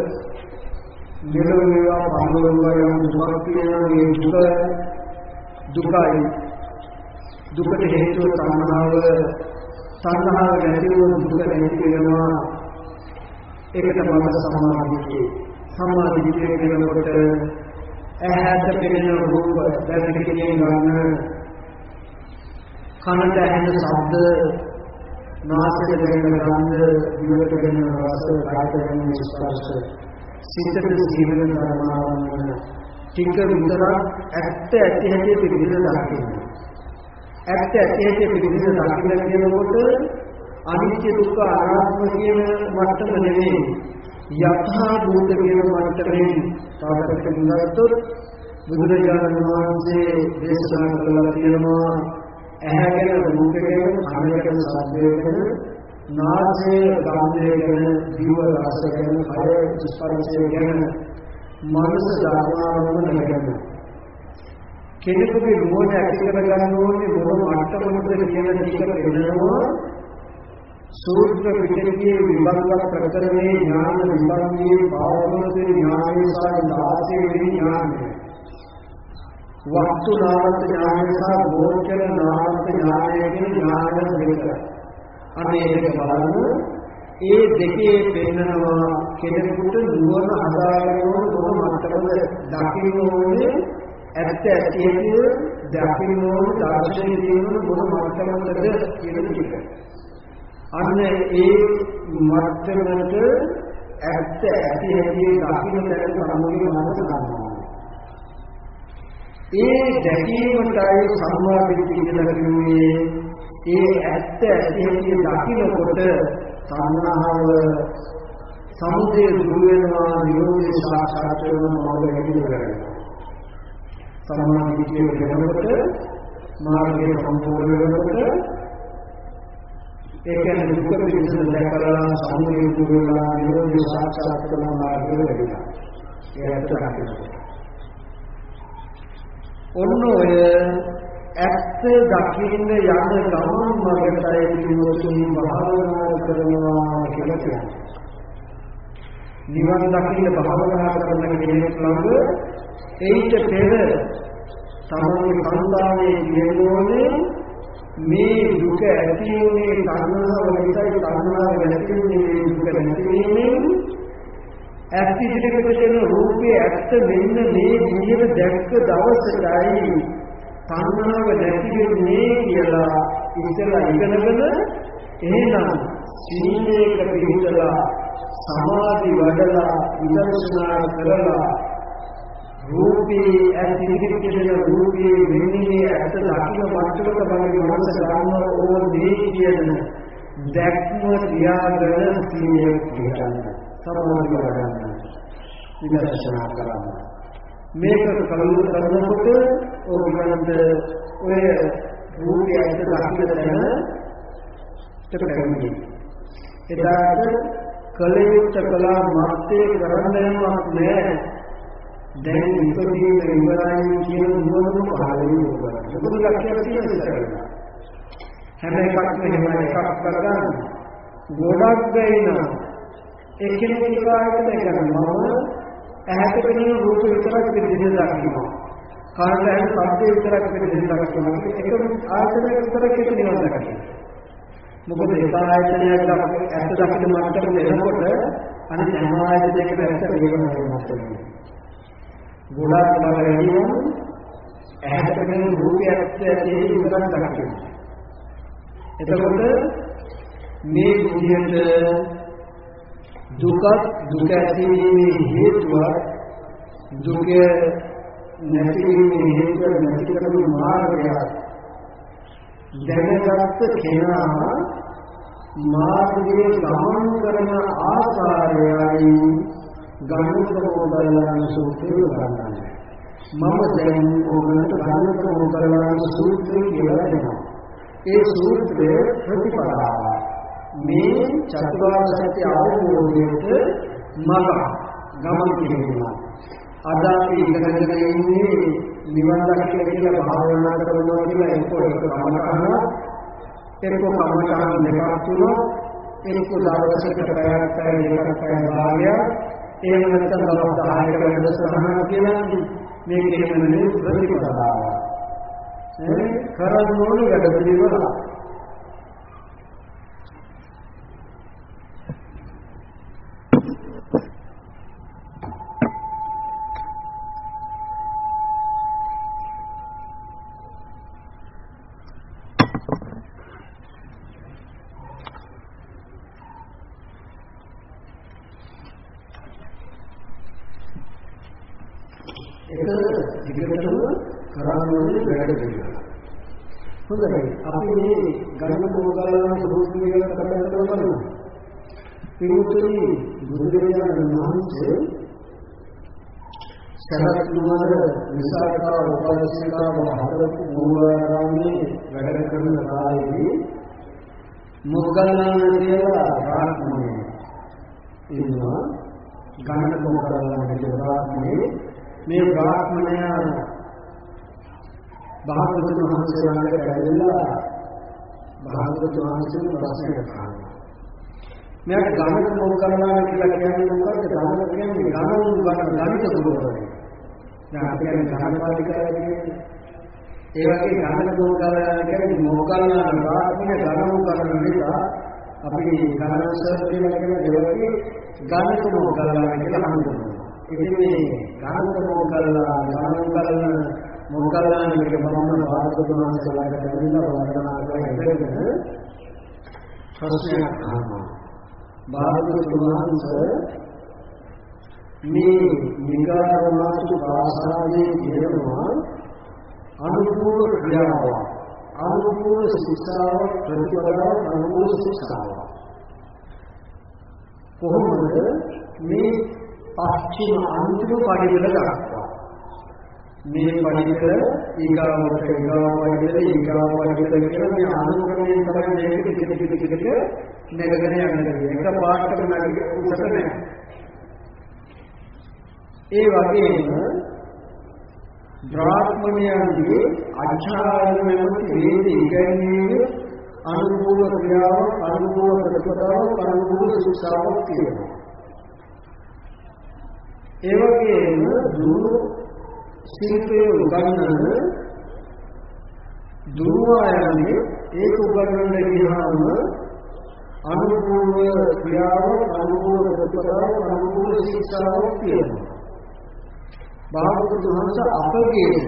නිරෝධය පරිලෝකය දුක කියන මේ දුකයි දුකට හේතුව තණ්හාව නැති වුණු දුක නැති වෙනවා. ඒක තමයි සමාධිය කියනකොට ඇහැට පෙනෙන රූප දැනෙන ගන්න කනට ඇහෙන ශබ්ද නාසයට දැනෙන ගන්ධ දිවට දැනෙන රස කායට දැනෙන ස්පර්ශ සිතට ජීවන ධර්මාවන් ටික විතර ඇත්ත ඇති හැටි පිළිබඳ දකින්න. ඇත්ත ඇති හැටි පිළිබඳ දකින්න කියනකොට අනිත්‍ය දුක්ඛ අනාත්ම කියන මට්ටම නෙවෙයි යථා භූත කියන මට්ටමේ තාපකට ගත්තොත් බුදුරජාණන් වහන්සේ දේශනා කළා තියෙනවා ඇහැගෙන රූපයෙන් කනගෙන ශබ්දයෙන් නාසය ගන්ධයෙන් දිව රසයෙන් කය ස්පර්ශයෙන් මනස ධර්මාවම නැගෙන කෙනෙකුගේ නුවණ ඇති කර ගන්න ඕනේ මොන මට්ටමකද කියන ටික වෙනවා. සූත්‍ර පිටකයේ විභංග ප්‍රකරණේ ඥාන විභංගයේ භාවනාවේ ඥානයේ සහ 16 වෙනි ඥානය වස්තු නාමත් ඥානය සහ ගෝචර නාමත් ඥානය කියන ඥාන දෙක. අනේ ඒක බලන්න ඒ දෙකේ පෙන්නනවා කෙනෙකුට නුවණ හදාගන්න ඕන මොන මට්ටමද දකින්න ඕනේ ඇත්ත ඇතිය දකින්න ඕන දර්ශනය තියෙන මොන මට්ටමකද කියන එක. අන්න ඒ මට්ටමකට ඇත්ත ඇති හැටි දකින්න තැන සම්මුතිය මනස ගන්නවා. ඒ දැකීමටයි සම්මා දිට්ඨිය කියලා කියන්නේ. ඒ ඇත්ත ඇති හැටි දකින්නකොට සංහාව සමුදය දුර වෙනවා නිරෝධය සාක්ෂාත් වෙනවා මොකද කියන්නේ. සම්මා දිට්ඨිය වෙනකොට මාර්ගය සම්පූර්ණ වෙනකොට ඒ කියන්නේ දුක පිළිබඳව දැකලා සමුදය දුර වෙනවා නිරෝධය සාක්ෂාත් කරන මාර්ගය ලැබෙනවා. ඒ ඇත්ත දකින්න. ඔන්න ඔය ඇත්ත දකින්න යන ගමන් මගටයි පිළිවෙලින් භාවනා කරනවා කියලා කියන්නේ. නිවන් දකින්න භාවනා කරන කෙනෙක් ළඟ ඒිට පෙර තමන්ගේ සංස්කාරයේ කියනෝනේ මේ දුක ඇති වුනේ තණ්හාව නිසායි තණ්හාව නැති වුනේ දුක නැති වෙන්නේ ඇත්ත ඉදිරියට තියෙන රූපයේ ඇත්ත මෙන්න මේ විදිහට දැක්ක දවසටයි තණ්හාව නැති වෙන්නේ කියලා ඉතලා ඉගෙනගෙන එහෙනම් සීලයක පිළිපදලා සමාධි වඩලා විදර්ශනා කරලා රූපේ ඇත්ත ඉදිරියට තියෙන රූපයේ මෙන්නේ ඇත්ත දකින්න මට්ටමක බලන්නේ මනස ගන්න ඕනේ කියන දැක්ම තියාගෙන සීලය පිළිපදන්න සමාධි වඩන්න විදර්ශනා කරන්න මේක කලුරු කරනකොට ඕගොල්ලන්ට ඔය රූපය ඇත්ත දකින්න දැන තකරන්නේ එදාට කලියුත් කලා මාත්‍යේ කරන්න යමක් නෑ දැන් ඉපදීම ඉවරයි කියන නුවණ පහළින් උගන්වනවා. මොකද ලක්ෂණ තියෙනවා. හැම එකක්ම එහෙම එකක් කරගන්න. ගොඩක් ගයින එකිනෙක කායකට ගන්නවා. ඇහැට පෙනෙන රූප විතරක් පිළිදෙන දකින්නවා. කායයට ඇහෙන ශබ්ද විතරක් පිළිදෙන දකින්නවා. ඒකම ආයතනයක් විතරක් පිළිදෙන දකින්නවා. මොකද ඒ ආයතනයක් ඇත්ත දකින්න මට්ටමට එනකොට අනිත් හැම ආයතනයකම ඇත්ත වෙනවා. ගොඩක් බලන්නේ ඇහැට පෙනෙන රූපයක් ඇත්තේ විතරක් දකින්න. එතකොට මේ විදිහට දුක ඇතිවීමේ හේතුව දුක නැතිවීමේ හේතුව නැති කරන මාර්ගය දැනගත් කෙනා මාර්ගයේ ගමන් කරන ආකාරයයි ගණිත මොබලන සූත්‍රය ගන්නවා. මම දැන් ඔබට ගණිත මොබලන සූත්‍රය කියලා දෙනවා. ඒ සූත්‍රයේ ප්‍රතිපදාව මේ චතුරාර්ය සත්‍ය අවබෝධයට මඟ ගමන් කිරීම. අද අපි ඉගෙනගෙන ඉන්නේ නිවන් දකින්න කියලා භාවනා කරනවා කියලා ඒක කමඨහන දෙකක් තුනක් ඒක දවසකට පැයක් පැය භාගයක් එහෙම නැත්නම් දවස් 10කට වැඩසටහන කියලා මේක එහෙම නෙවෙයි ප්‍රතිපදාව. කරන්න ඕන වැඩ පිළිවෙල. හොඳයි අපි මේ ගණන මොගලන සූත්‍රය ගැන කතා කරනවා. පිටුතුනි බුදුරජාණන් වහන්සේ සරත් නුවර විසාකා උපාසිකා මහරතු මූලාරාමේ වැඩ කරන කාලේදී මොගලන කියලා රාජ්‍යමය ඉන්නවා. ගණන මොගලන කියලා රාජ්‍යමේ මේ බ්‍රාහ්මණයා භාගවතුන් වහන්සේ ළඟට ඇවිල්ලා භාගවතුන් වහන්සේ ප්‍රශ්නයක් අහනවා. මෙයාට ගණිත මොකක් කරනවා කියලා කියන්නේ මොකක්ද? ගණිත කියන්නේ ගණිත ගුරුවරයෙක්. දැන් අපි කියන්නේ ගණිතපාලිකාව කියන්නේ ඒ වගේ ගණිත මොකක් කරනවා කියන්නේ මොකක්ද? රාත්‍රියේ ගණන් කරන නිසා අපි ගණන්සර් කියලා කියන දෙවලේ ගණක මොකක්ද කියලා හඳුන්වනවා. ඉතින් මේ ගණක මොකක්ද කියන බමුණ භාගතුන්වහන්සේලාට දෙවිලා වන්දනා කරගෙන ප්‍රශ්නයක් අහනවා. භාගතුන්වහන්සේ මේ නිගාරමාතු භාෂාවේ කියනවා අනුකූල ක්‍රියාව අනුකූල ශික්ෂාව ප්‍රතිපදාව අනුකූල ශික්ෂාව කොහොමද මේ පස්චිම අන්තිම පරිවල දක්වා මේ පරිවල ඊගාවට කියලා මේ අනුකරණය තමයි මේක ටික නැගගෙන යන්නේ. එක පාඩකට නැගිට උසට නැහැ. ඒ වගේම බ්‍රාහ්මණයන්ගේ අචාරණමති වේද ඉගෙනීමේ අනුකූල ක්‍රියාව අනුකූල ප්‍රතිපදාව අනුකූල ශික්ෂාවක් තියෙනවා. ඒ වගේම දුරු ශිල්පයේ උගන්වන දුරුවායන්නේ ඒක උගන්වන්න ගියාම අනුකූල ක්‍රියාව අනුකූල ප්‍රතිපදාව අනුකූල ශික්ෂාවක් තියෙනවා. භාගතුන්වහන්ස අපගේද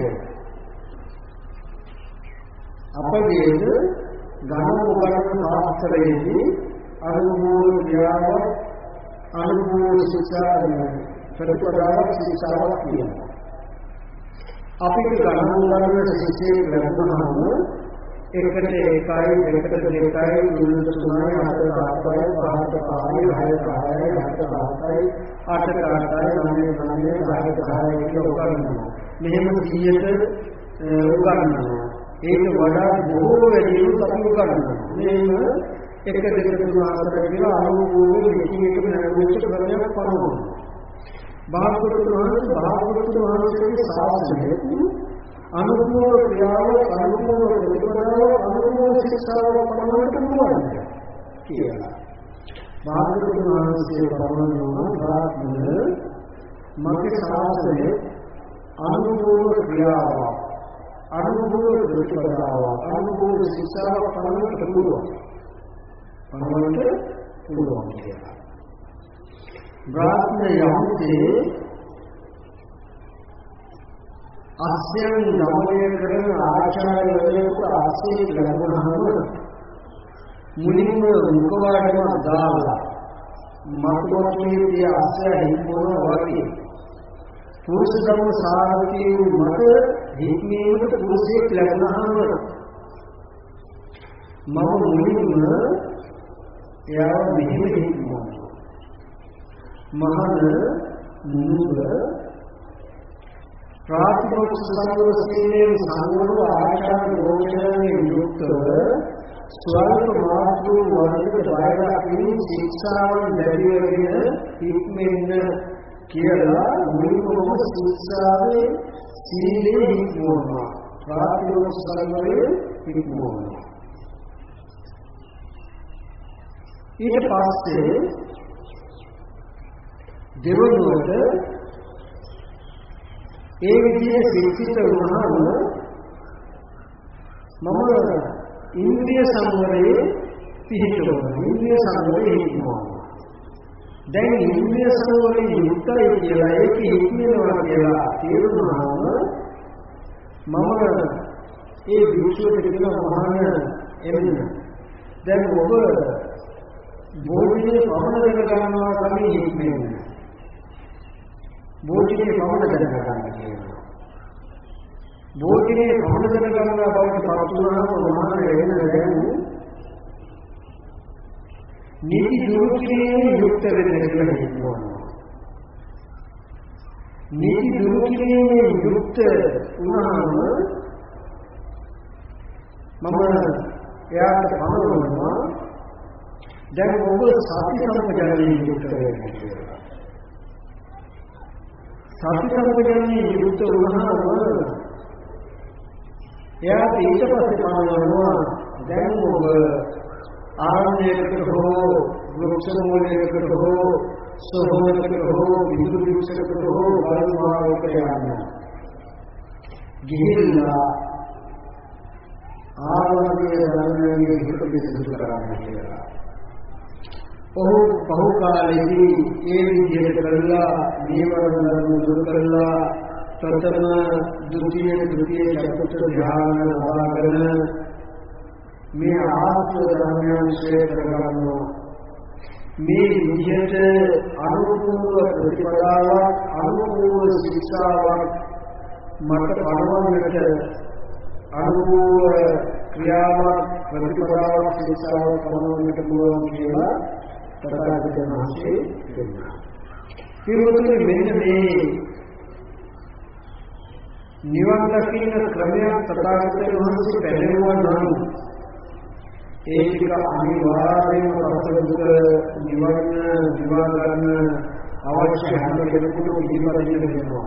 ගණ උගන්වන ශාස්ත්‍රයේදී අනුකූල ක්‍රියාව අනුකූල ශික්ෂාව ප්‍රතිපදාවක් ශික්ෂාවක් තියෙනවා. අපිට ගණ උගන්වන ශික්ෂේ ලැබුණාම එකට 1 2 3 මෙහෙම 100ට උගන්වනවා. ඒක වඩා බොහෝ වැඩි උසස් උගන්වනවා. මේක 1 2 3 4 කියලා අනුකූල එකින් එක නැවුච්ච ක්‍රමයක් පනවනවා. භාගතුන්වහන්සේගේ ශාසනයේ අනුකූල ක්‍රියාව අනුකූල ප්‍රතිපදාව අනුකූල ශික්ෂාව පනවන්නට පුළුවන් කියලා. භාගතුන්වහන්සේ පනවනවා බ්‍රාහ්මණ මගේ ශාසනයේ අනුකූල ක්‍රියාව අනුකූල ප්‍රතිපදාව අනුකූල ශික්ෂාව පනවන්නට පුළුවන් කියලා. බ්‍රාහ්මණයන්ගේ අස්යන් ගමනය කරන ආචාර්යවරයෙකුට ආශීර්වාද ලැබුණාම මුලින්ම මුඛවාඩම දාලා මතවත්වයේ ආශය හිම්බුණා වගේ පුරුෂ ධර්ම සාරකී මත හික්මීමට පුරුෂයෙක් ලැබුණාම මම මුලින්ම එයාව මෙහෙම හික්මුවා. මහන නුඹ ප්‍රාතිමෝක්ෂ සංවරයෙන් සංවර ආචාර ගෝචරයෙන් යුක්තව ස්වල්ප මාතෘ වර්ගයට බාහිරින් ශික්ෂාවන් ලැබීගෙන හික්මෙන්න කියලා මුලින්ම ශික්ෂාවේ සීලේ හික්මුවා. ප්‍රාතිමෝක්ෂ සංවරයෙන් හික්මුවා. ඊට පස්සේ දෙවනුවට ඒ විදිහේ ශික්ෂිත වුණාම මම ඉන්ද්‍රිය සංවරයේ පිහිටවනවා. ඉන්ද්‍රිය සංවරයේ හික්මනවා. දැන් ඉන්ද්‍රිය සංවරයේ යුක්තයි කියලා ඒක හික්මනවා කියලා තේරුණාම මම ඒ විශ්වයට කියන මහාන එන්න. දැන් ඔබ බෝධියේ පවන දෙක ගන්නවා තමයි හික්මන්නේ. බෝධියේ පවන දෙක ගන්නවා කියනවා. බෝධියේ පවන දෙක ගන්නවා බවට පත් වුණාම මහාන වෙන දැන් නිදි දුරු කිරීමේ යුක්ත වෙන්න කියලා හිතනවා. නිදි දුරු කිරීමේ යුක්ත වුණාම මම එයාට පනවනවා දැන් ඔබ සති සම්පජානයේ යුක්ත වෙන්න කියලා. සති සම්පජානයේ යුක්ත වුණාම එයාට ඊට පස්සේ පනවනවා දැන් ඔබ ආරණ්‍යයකට හෝ වෘක්ෂ මූලයකට හෝ සෝහනකට හෝ විදුලි වෘක්ෂයකට හෝ බලමාවකට යන්න. ගිහිල්ලා ආරණ්‍යයේ ධර්මයේ හිත පිසිදු කරන්න කියලා. बहुकालेදී ඒ විදිහට කරලා නීවරණ ධර්ම දුරු කරලා ප්‍රථම ද්විතීය තෘතීය චතුර්ථ ධ්‍යාන ලබාගෙන මේ ආත්ම ධර්මයන් ශ්‍රේය කරගන්නවා. මේ විදිහට අනුකූල ප්‍රතිපදාවක් අනුකූල ශික්ෂාවක් මට පනවන්නට අනුකූල ක්‍රියාවක් ප්‍රතිපදාවක් ශික්ෂාවක් පනවන්නට පුළුවන් කියලා තථාගතයන් වහන්සේ දෙන්නා. ඊළඟට මෙන්න මේ නිවන් දකින්න ක්‍රමයක් තථාගතයන් වහන්සේ පැහැදිලිවම නම් ඒ ටික අනිවාර්යයෙන්ම පසුදුක නිවන දිවා ගන්න අවශ්‍ය හැම කෙනෙකුටම පිළිපදින්න වෙනවා.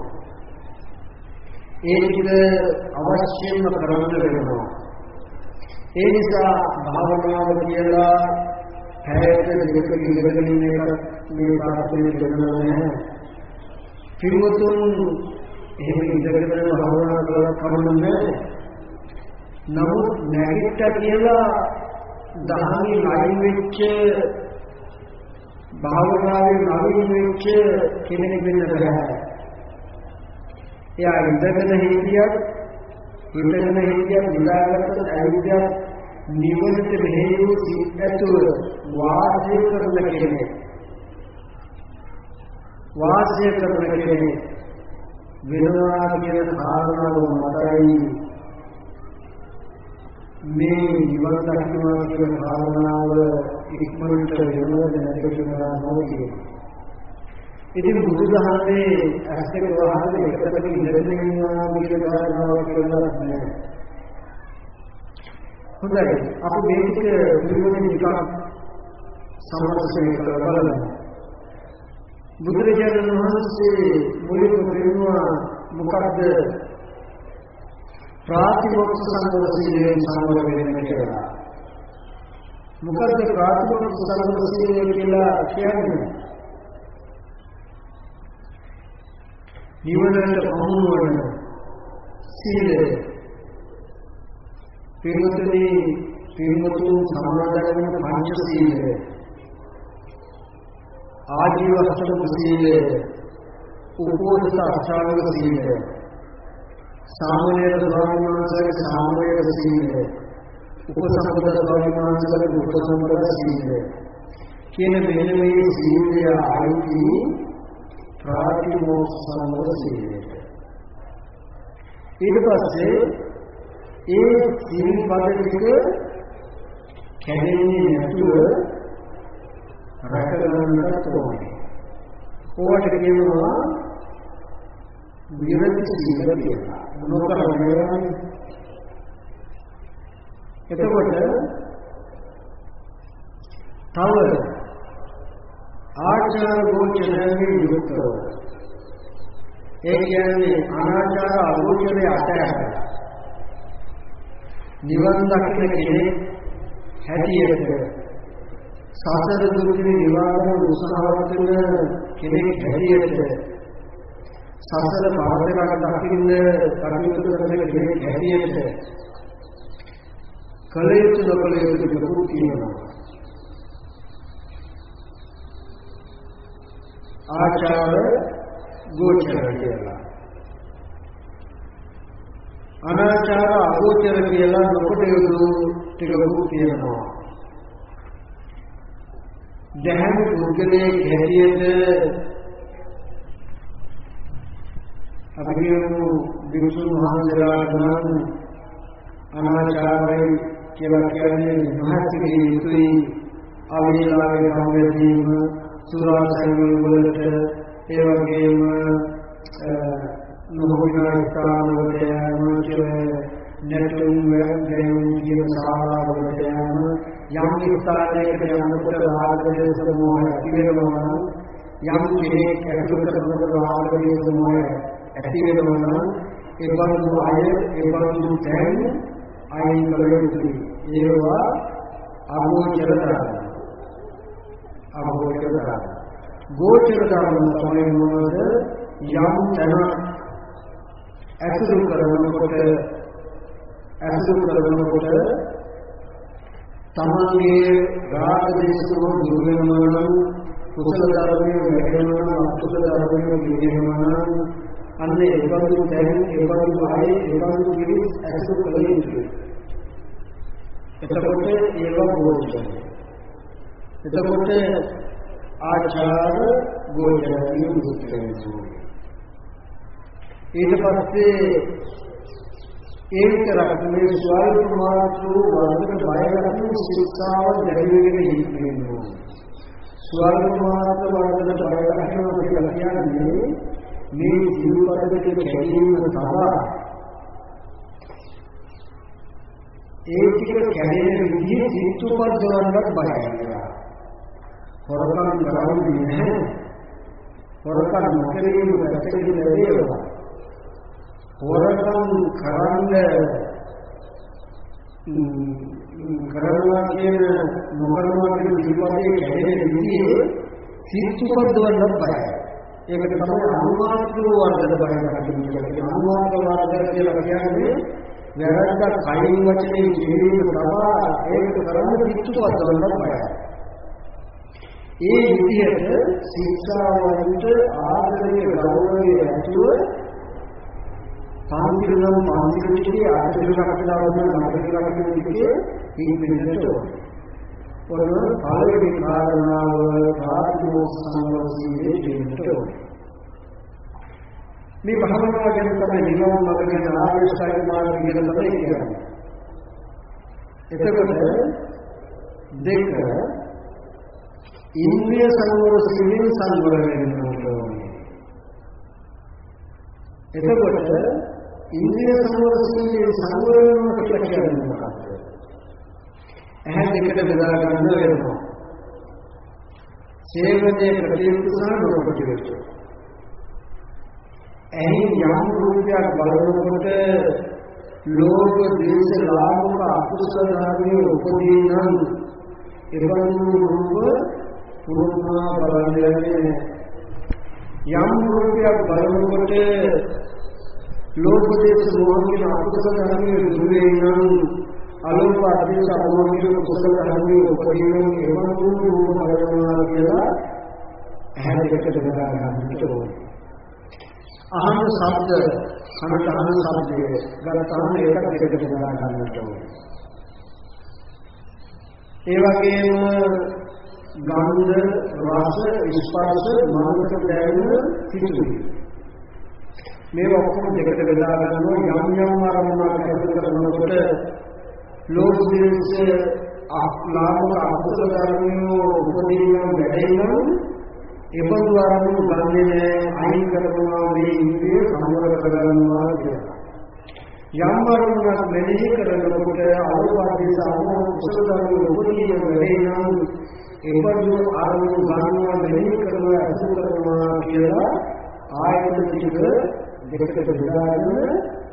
ඒ ටික අවශ්‍යම කරන්න වෙනවා. ඒ නිසා භාවනාව කියලා හැයට දෙක ඉඳගෙන ඉන්න එක මේ පාඩේ දෙන්නා නැහැ. පිළිතුන් එහෙම ඉඳගෙන භාවනා කරලා කමන්නේ. නමුත් නැගිට කියලා දහමේ ලයින් වෙච්ච භාවනාවේ නවීන වෙච්ච කෙනෙක් වෙන්න බෑ. එයා ඉඳගෙන හිටියත් නිදාගත්තත් ඇවිදත් නිවනට මෙහෙයු සිත්තුව වාසය කරන කෙනෙක්. වෙනවා කියන කාරණාව මතයි මේ නිවන් දකින්නවා කියන කාරණාව ඉක්මනට වෙනවද නැද්ද කියලා නොකිය. ඉතින් බුදුදහමේ ඇත්තට වහන්නේ එකතැනක ඉඳගෙන ඉන්නවා කියන කාරණාව කියලා නැහැ. හොඳයි අපි මේක පිළිවෙලින් ටිකක් සමස්තයෙන් කරලා බලමු. බුදුරජාණන් වහන්සේ මුලින්ම කියනවා මොකක්ද ප්‍රාතිමොක්ඛ සංවර සීලයෙන් සමවර වෙන්න කියලා. මොකද ප්‍රාතිමොක්ඛ සංවර සීලය කියලා කියන්නේ නිවනට පමුණුවන සීලය. පිරිමුතු සමාදන් වන පංච සීලය. ආජීවස්තම සීලය. උපෝසථ අෂ්ටාංග සීලය. සාමණේර ස්වාමීන් වහන්සේගේ සාමණේර සීලය, උපසම්පද ස්වාමීන් වහන්සේගේ උපසම්පද සීලය කියන මෙන්න මේ සීලය ආයිති ප්‍රාතිමෝක්ඛ සංවර සීලය. ඊට පස්සේ ඒ සීල් පද ටික කැඩෙන්නේ නැතුව රැකගන්නට ඕනේ. ඕකට කියනවා විරති සීල කියලා. මොනකරන්නේ? එතකොට තව ආචාර ගෝචරයෙන් යුක්තව ඒ කියන්නේ අනාචාර අගෝචරය අතහැරලා නිවන් දකින්න කෙනෙක් හැටියට සසර දුකින් නිවාරණ උත්සාහවත් වෙන කෙනෙක් හැටියට සසර පාරකට දකින්න කටයුතු කරන කෙනෙක් හැටියට කලයුතු නොකලයුතු දුරු කියනවා. ආචාර ගෝචර කියලා. අනාචාර අගෝචර කියලා නොකටයුතු ටික දුරු කියනවා. දැහැමි පුද්ගලයෙක් හැටියට අපි කියමු විසුණු මහන්සලාට නම් අනාචාරයි කියලා කියන්නේ මහත්කේ යුතුයි අවේලාවේ සම්වැදීම සුරාසන වලට ඒ වගේම නොහොිනා ස්ථාන වලට යෑම නැටුම් වැරැම් කියන සාහාරවලට යෑම යම් ස්ථානයකට යනකොට රාගයේ සමෝහය ඇති වෙනවා නම් යම් කෙනෙක් ඇතුළත කරනකොට රාගයේ සමෝහය ඇති වෙනවා නම් ඒ බඳු අය ඒ බඳු තැන් අයින් කළ යුතුයි. ඒවා අගෝචර ධර්ම. ගෝචර ධර්ම තමයි මොනවද? යම් තැන ඇසුරු කරනකොට තමන්ගේ රාග දේශකෝ දුර වෙනවා නම් කුසල ධර්මයේ වැඩෙනවා නම් අකුසල ධර්මයේ දිවෙනවා නම් අන්න ඒබඳු දැන් ඒබඳු ආයේ ඒබඳු කිරිස් ඇසුරු කළ යුතුයි. එතකොට ඒව ගෝචරයි. එතකොට ආචාර ගෝචරයි මුක්තයි. ඊට පස්සේ ඒ විතරක් මේ ස්වල්ප මාත්‍ර වර්ගක බයකට ශික්ෂාව දැරීගෙන ඉන්නවා. ස්වල්ප මාත්‍ර වර්ගක බයකට කියලා කියන්නේ මේ සිල්පදක කැඩීම තමයි. ඒ ටික කැඩෙන විදිහ සිතුපද්දවන්නත් බයයි. හොරකම් කරන්නේ නැහැ. හොරකම් නොකිරීම පැත්තකින් ලැබේවා. හොරකම් කරනවා කියන නොකරනවා කියන සිල්පදේ කැඩෙන විදිහ සිතුපද්දවන්නත් බයයි. ඒකට තමයි අනුමාත්‍ර වර්ගද බය කරන්නේ. අනුමාත්‍ර වර්ග කියලා කියන්නේ වැරද්දක් කයින් වචනේ කිරීම තමයි ඒක කරන්නේ පිටුපත්වන්න බයයි. ඒ විදිහට ශික්ෂාවන්ට ආදරයේ ගෞරවයේ ඇතුව පාන්තිරනම් පාන්තිරකේ ආදරේ රැකලාවන පිළිපෙන්නට ඕන පළවෙනි කාරණාව රාජ්‍යෝග සංවර්ධනයේ දෙන්නට ඕන. මේ භවනාව ගැන තමයි නිවන මගගෙන ආයුෂ්ඨාය මාර්ගය ගැන තමයි කියන්නේ. එතකොට දෙක ඉන්ද්‍රිය සංවර සීලෙන් සංවර වෙන්න ඕනේ. එතකොට ඉන්ද්‍රිය සංවර සීලෙන් සංවර වෙනවා කියලා කියන්නේ මොකක්ද? ඇහැ දෙකට බෙදා ගන්න වෙනවා. සේවනයේ කටයුතු සහ නොකටයුතු. ඇහි යම් රූපයක් බලනකොට ලෝභ දේශ ලාභක අකුසල ධර්මයේ උපදී නම් එබඳු රූප පුරුණා බලන්නේ. යම් රූපයක් බලනකොට ලෝභ දේශ මොහොතේ අකුසල ධර්මයේ දුරේ නම් අලෝභ අධිෂ අමෝහිත කුසල ධර්මයේ උපදී නම් එබඳු රූප බලනවා කියලා ඇහැ දෙකට බෙදා ගන්නට ඕනේ. අහන ශබ්ද කනට අහන ශබ්දයේ ගලතම ඒකත් දෙකට බෙදා ගන්නට ඕනේ. ඒ වගේම ගන්ධ රස ස්පර්ශ මානසික දැනෙන සිතුවිලි මේ ඔක්කොම දෙකට බෙදා ගන්නවා. යම් යම් අරමුණක් ඇති කරනකොට ලෝභ දේශ ලාභක අකුසල ධර්මයෝ උපදීන වැඩෙනවා. එබඳු අරමුණු ගන්නේ අයින් කරනවා මේ ඉන්ද්‍රිය සංවර කරගන්නවා කියලා. යම් අරමුණක් මෙනෙහි කරනකොට අවවාදී සාමෝ කුසල ධර්ම උපදීන වෙනවා. එබඳු අරමුණු ගන්නවා මෙනෙහි කරනවා අසු කරනවා කියලා ආයතන ටික දෙකට බෙදාගෙන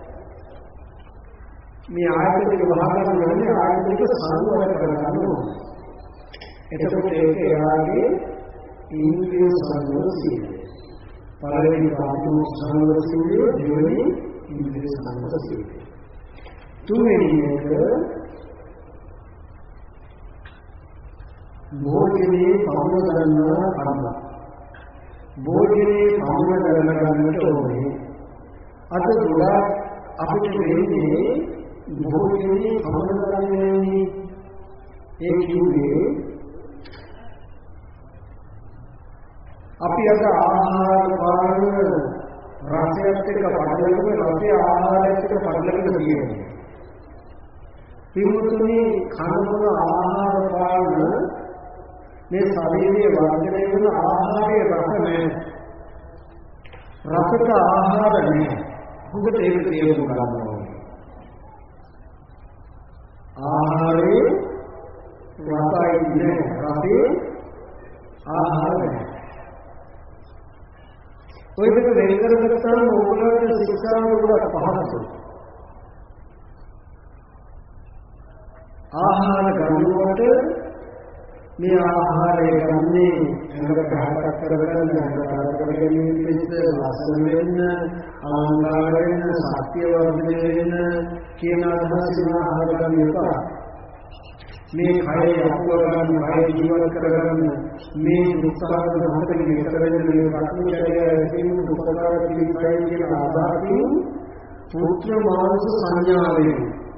මේ ආයතන ටික වහගන්න ඕනේ. ආයතන ටික සංවර කරගන්න ඕනේ. එතකොට ඒක එයාගේ ඉන්ද්‍රිය සංවර සීලය. පළවෙනි කාර්යෝ සංවර සීලය, දෙවෙනි ඉන්ද්‍රිය සංවර සීලය. තුන්වෙනි එක භෝජනේ පවන ගන්නවා කර්ම. භෝජනේ පවන ගන්නට ඕනේ. අද ගොඩාක් අපිට වෙන්නේ භෝජනේ පවන ගන්නේ ඒ කියන්නේ අපි අද ආහාර පාන රසයත් එක්ක පටලගෙන රසය ආහාරයත් එක්ක පටලගෙන තියෙනවා. පින්තුනි කනබුන ආහාර පාන මේ ශරීරයේ වර්ධනය වෙන ආහාරයේ රස නැහැ. රසක ආහාර නැහැ. හුඟට ඒක තේරුම් ගන්න ඕනේ. ආහාරේ රසයි නැහැ. රසේ ආහාර නැහැ. ඔය දෙක වෙන කරගත්තාම ඕගොල්ලන්ට ශික්ෂාව ගොඩක් පහසුයි. ආහාර ගන්නකොට මේ ආහාරය ගන්නේ ඇඟට ගහකට කරගන්න කරගෙන ඉන්න ලස්සන වෙන්න ආහාර වෙන්න සත්‍ය වර්ධනය වෙන්න කියන අදහසින් ආහාර ගන්න එපා. මේ කය අපවගන්න කය ජීවත් කරගන්න මේ දුක්ඛාර ධාතක විතරෙන් මේ ප්‍රඥාචර්යයෙන් දුක්ඛාර පිළිපයි කියන ආදාතිය පුත්‍ර මානස සංඥාවෙන්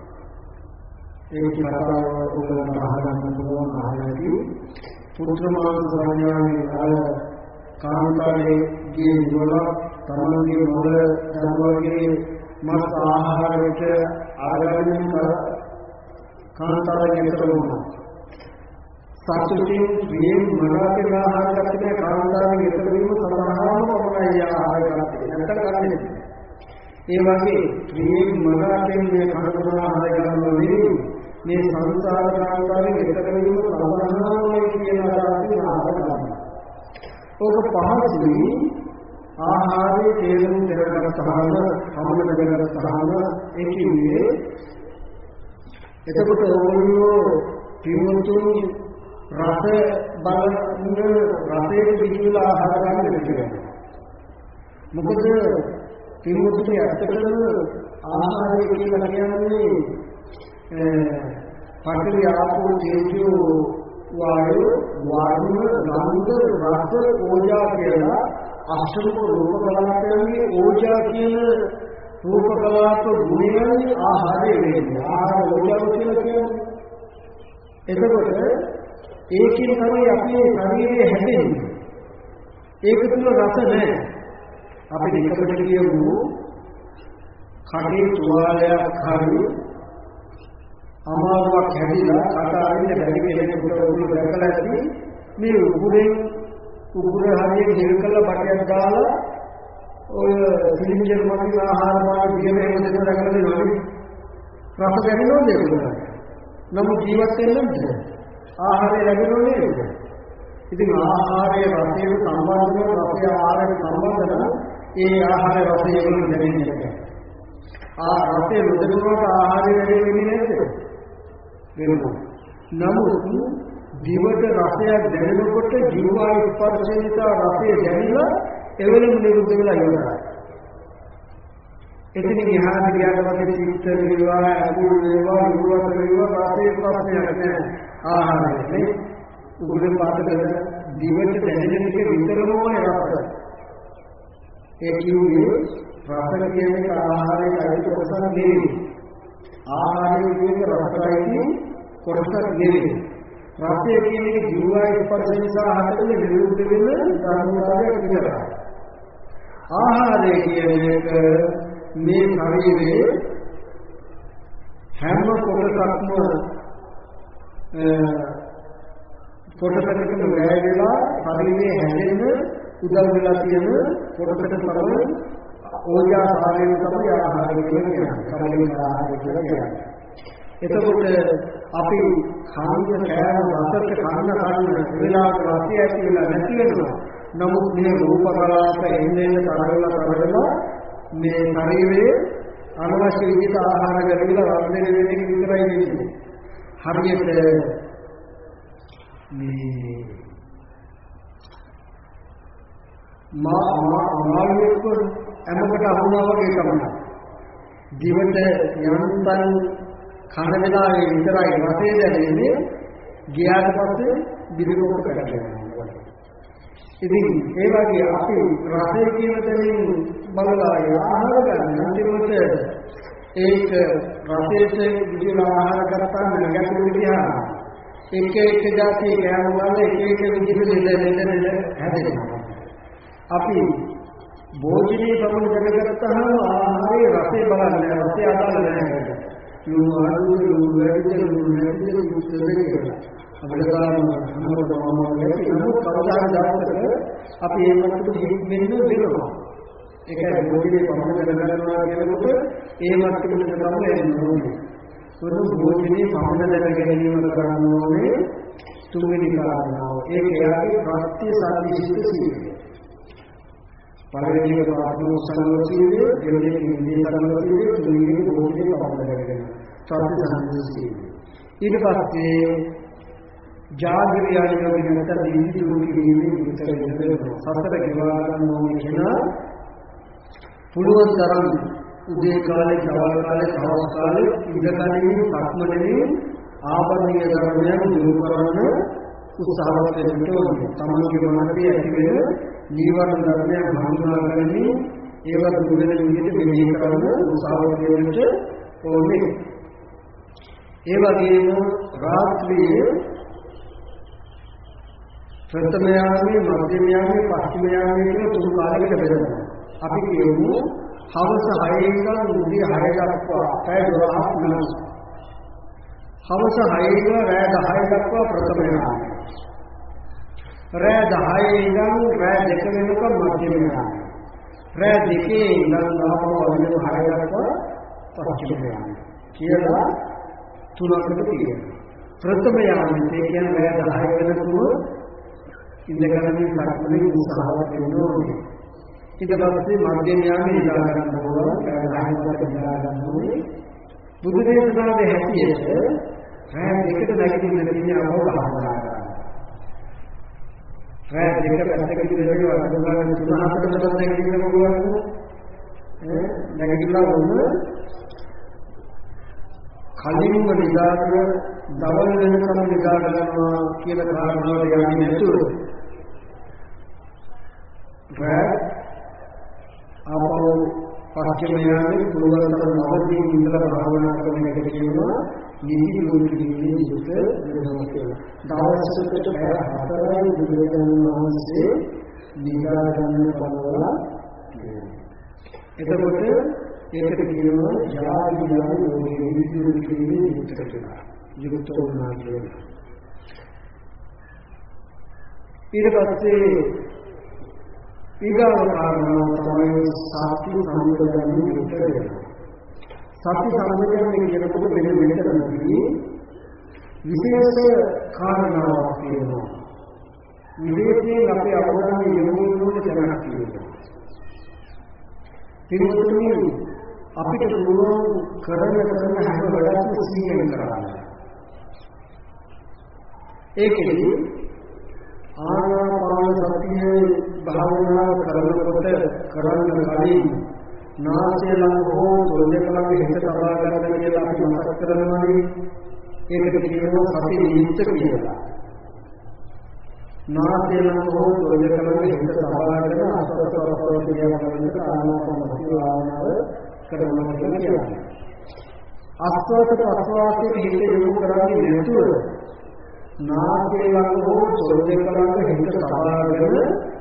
ඒ කතාව උගලට අහගන්න පුළුවන් ආයති පුත්‍ර මානස සංඥාවෙන් අර කාන්තාරයේ වල තමන්ගේ මොළ ධර්මයේ මත් ආහාරයට ආගමන කාන්තාරයෙන් එතකොට සතුටින් ප්‍රියෙන් මනාපේ ආහාර ගන්න කාන්තාරයෙන් එතකොට වීම සඳහාම පමණයි ආහාර ගන්න. නැත්නම් ගන්නෙ. ඒ වගේ ප්‍රියෙන් මනාපෙන් මේ කනකන ආහාර ගන්නවා නෙවෙයි. මේ සංසාර කාන්තාරයෙන් එතකොට වීම සඳහාමයි කියන අදහසින් ආහාර ගන්නවා. ඕක පහසුයි ආහාරයේ තේරුම් දෙගත්තාම සමන දෙගත්තාම ඒ කියන්නේ එතකොට ඕනියෝ පිමුතුන් රස බලන රසයේ විහිදලා ආහාර ගන්න දෙන්නේ. මොකද පිමුතුන් ඇත්තටම ආහාරය කියලා කියන්නේ පඨවි ආපෝ තේජෝ වායු වර්ණ ගන්ධ රස ඕජා කියලා අෂ්ටම රූප කලාපයන්ගේ ඕජා කියන රූප කලාප ගුණයන් ආහාරය වෙන්නේ. ආහාර ඕජාව කියලා කියන්නේ. එතකොට ඒකෙන් තමයි අපේ ශරීරය හැදෙන්නේ. ඒක තුල රස නැහැ. අපි දෙකකට කියමු කඩේ තුවාලයක් හරි අමාරුවක් හැදිලා කට අරින්න බැරි කෙනෙකුට උගුර දැකලා ඇති මේ උගුරෙන් උගුර හරියට හෙල් කරලා බටයක් දාලා ඔය සිලින්ඩර් මගින් ආහාර මාර්ග දිගටම දෙන්න දැකලා දෙනවා. රස දැනෙනවද ඒක? නමුත් ජීවත් වෙන්නේ ආහාරය ලැබෙනව නේද? ඉතින් ආහාරයේ රසයෙන් සම්බන්ධ වෙන රසය ආහාරයට සම්බන්ධ නම් ඒ ආහාර රසය වලින් දැනෙන්නේ නැහැ. රසය නොදැනුනට ආහාරය ලැබෙන්නේ නැද්ද? වෙනවා. නමුත් දිවට රසයක් දැනෙනකොට ජීවා ස්පර්ශය නිසා රසය දැනෙලා එවලම නිරුද්ධ වෙලා ඉවරයි. එතන ගියාට ගියාට පස්සේ චිත්ත වේවා අකුල් වේවා යුවත වේවා රසයේ ප්‍රශ්නයක් නැහැ. ආහාරය උගුරෙන් පාතක දිවට දැනෙන එක විතරමයි රස. ඒ කියන්නේ රස කියන්නේ ආහාරයේ අයිති කොටසක් නෙවෙයි. ආහාරයේ කියන්නේ රසයි කොටසක් නෙවෙයි. රසය කියන්නේ ජීවා ස්පර්ශ නිසා හටගෙන විරුද්ධ වෙන ධර්මතාවයක් විතරයි. ආහාරය කියන්නේ මේ ශරීරයේ හැම කොටසක්ම කොටසකට වැය වෙලා ශරීරයේ හැදෙන්න උදව් වෙලා තියෙන කොටසට තමයි ඕජා සාරයෙන් තමයි ආහාරය කියන්නේ. ශරීරයේ ආහාරය කියලා කියන්නේ. එතකොට අපි කායික කෑම රසක කන්න වෙලාවට රසය ඇති වෙලා නැති වෙනවා. නමුත් මේ රූප කලාප එන්නේ තරවලා මේ ශරීරයේ අනවශ්‍ය විදිහට ආහාර ගැනීමලා වර්ධනය වෙන එක විතරයි වෙන්නේ. හරියට මේ මාළියෙක් ඇමකට අහුණා වගේ තමයි. දිවට යන්තම් කන වෙලාවේ විතරයි රසය දැනෙන්නේ. ගියාට පස්සේ බිරිඳකට කරගන්නවා. ඉතින් ඒ වගේ අපි රසය කියන දෙයින් බලලා ආහාර ගන්න අන්තිමට ඒක රසයට විදිහට ආහාර ගත්තාම නැගතුරු ගියා. එක જાති කෑම වල එක විදිහට දෙන්න හැදෙනවා. අපි භෝජනයේ පමණ දැනගත්තාම ආහාරයේ රසය බලන්නේ රසය අදාළ නැහැ. යෝමාරු යෝමැදිද යුක්තදේ අපිට ගන්න මොනවද නමුත් කවදාද දායක අපි ඒ මතට හිත වෙන්න වෙනවා. ඒකයි භෝජනයේ පමණ දැනගන්නවා කියනකොට ඒ මතට තමයි එන්නේ. සුදු භෝජනයේ පමණ දැන ගැනීම කරන්න ඕනේ තුන්වෙනි කාරණාව. ඒක එයාගේ ප්‍රත්‍ය සාධිෂ්ඨ සීලය. පළවෙනි ප්‍රාථමික සංවර්ධනය, දෙවෙනි ඉන්ද්‍රිය සංවර්ධනය, තුන්වෙනි භෝජනයේ පමණ දැනගැනීම. චතුර්ථ සංවර්ධනය. ඊට පස්සේ ජාගරියානි වගේ නැත්නම් ඉන්ද්‍රිය කිරීමේ විතර වෙනවා. සතර ගෙවා ගන්න ඕනේ කියන පුළුවන් තරම් උදේ කාලේ, දවල් කාලේ, හවස කාලේ ඉඳගන්නේ සක්මනේ ආවරණීය ධර්මයන් දුරු කරන උත්සාහවත් වෙන්න ඕනේ. තමන්ගේ මනසේ ඇති වෙන නීවරණ ධර්මයන් හඳුනාගන්නේ ඒවත් දුරු වෙන විදිහට මෙහෙය කරන උත්සාහවත් වෙන්න ඕනේ. ඒ වගේම රාත්‍රියේ ප්‍රථම යාමයේ මධ්‍යම යාමයේ පස්චිම යාමයේ කියන තුන් කාලයකට බෙදෙනවා. අපි කියමු හවස 6 ඉඳන් උදේ 6 දක්වා පැය 12ක් වෙනවා. හවස 6 ඉඳන් රෑ 10 දක්වා ප්‍රථම යාමය. රෑ 10 ඉඳන් රෑ 2 වෙනකම් මධ්‍යම යාමය. රෑ 2 ඉඳන් ආපහු වදින 6 දක්වා පස්චිම යාමය. කියලා තුනකට තියෙනවා. ප්‍රථම යාමයේ කියන්නේ රෑ 10 වෙනකම් ඉඳගන්නේ සක්මනේ උත්සාහවත් වෙන්න ඕනේ. ඊට පස්සේ මධ්‍යම යාමයේ ඉඳලා ගන්න ඕන, රාහකට ඉඳලා ගන්න ඕනේ. බුදු දේශනාවේ හැටියට රෑ දෙකට නැගිටින්න තියෙන අවබෝධය. රෑ දෙක පැත්තකට ඉඳලා වඩාගෙන තුන හතරකට නැගිටින්න පුළුවන්. නැගිටලා වුණ කලින්ම නිදාගෙන දවල් වෙනකම් නිදා ගන්නවා කියන කාරණාව යන්නේ නැතුව රෑ ආපහු පස්චිම යාමයේ පුළුවන් තරම් අවදීන් ඉඳලා භාවනා කරන එකට කියනවා නිදි දුරුකිරීමේ යුත වෙනවා කියලා. දවසකට පැය 4යි බුදුරජාණන් වහන්සේ නිදා ගන්න බලවලා එතකොට ඒකට කියනවා යාවිලාවේ නිදි දුරුකිරීමේ යුත කියලා. යුක්ත වුණා කියලා. ඊට පස්සේ ඊගාව කාරණාව තමයි සති සම්පදන්නේ විතරයි. සති සම්පදන්නේ කියනකොට වෙන වෙනකදී විශේෂ කාරණාවක් තියෙනවා. විශේෂයෙන් අපේ අවධානය යොමු වෙන තැනක් තියෙනවා. පිළිතුරුනි අපිට පුළුවන් කරන හැම වැඩක්ම සිහියෙන් කරන්න. ඒකෙදි ආනාපාන සතියේ භාවනා කරනකොට කරන්න කලින් නාසය ළඟ හෝ සොල්ලකලඟ හිත තබා ගන්න කියලා අපි මතක් කරනවානේ. ඒකට කියනවා සති නිමිත්ත කියලා. නාසය ළඟ හෝ සොල්ලකලඟ හිත තබා ගන්න අසවස්වස්ව කියලා කරනකොට ආනාපාන සතිය භාවනාව කරනවා කියලා කියනවා. ආස්වාද ප්‍රස්වාසයේ හිත යොමු කරන්නේ නැතුව නාසය ළඟ හෝ සොල්ලකලඟ හිත තබාගෙන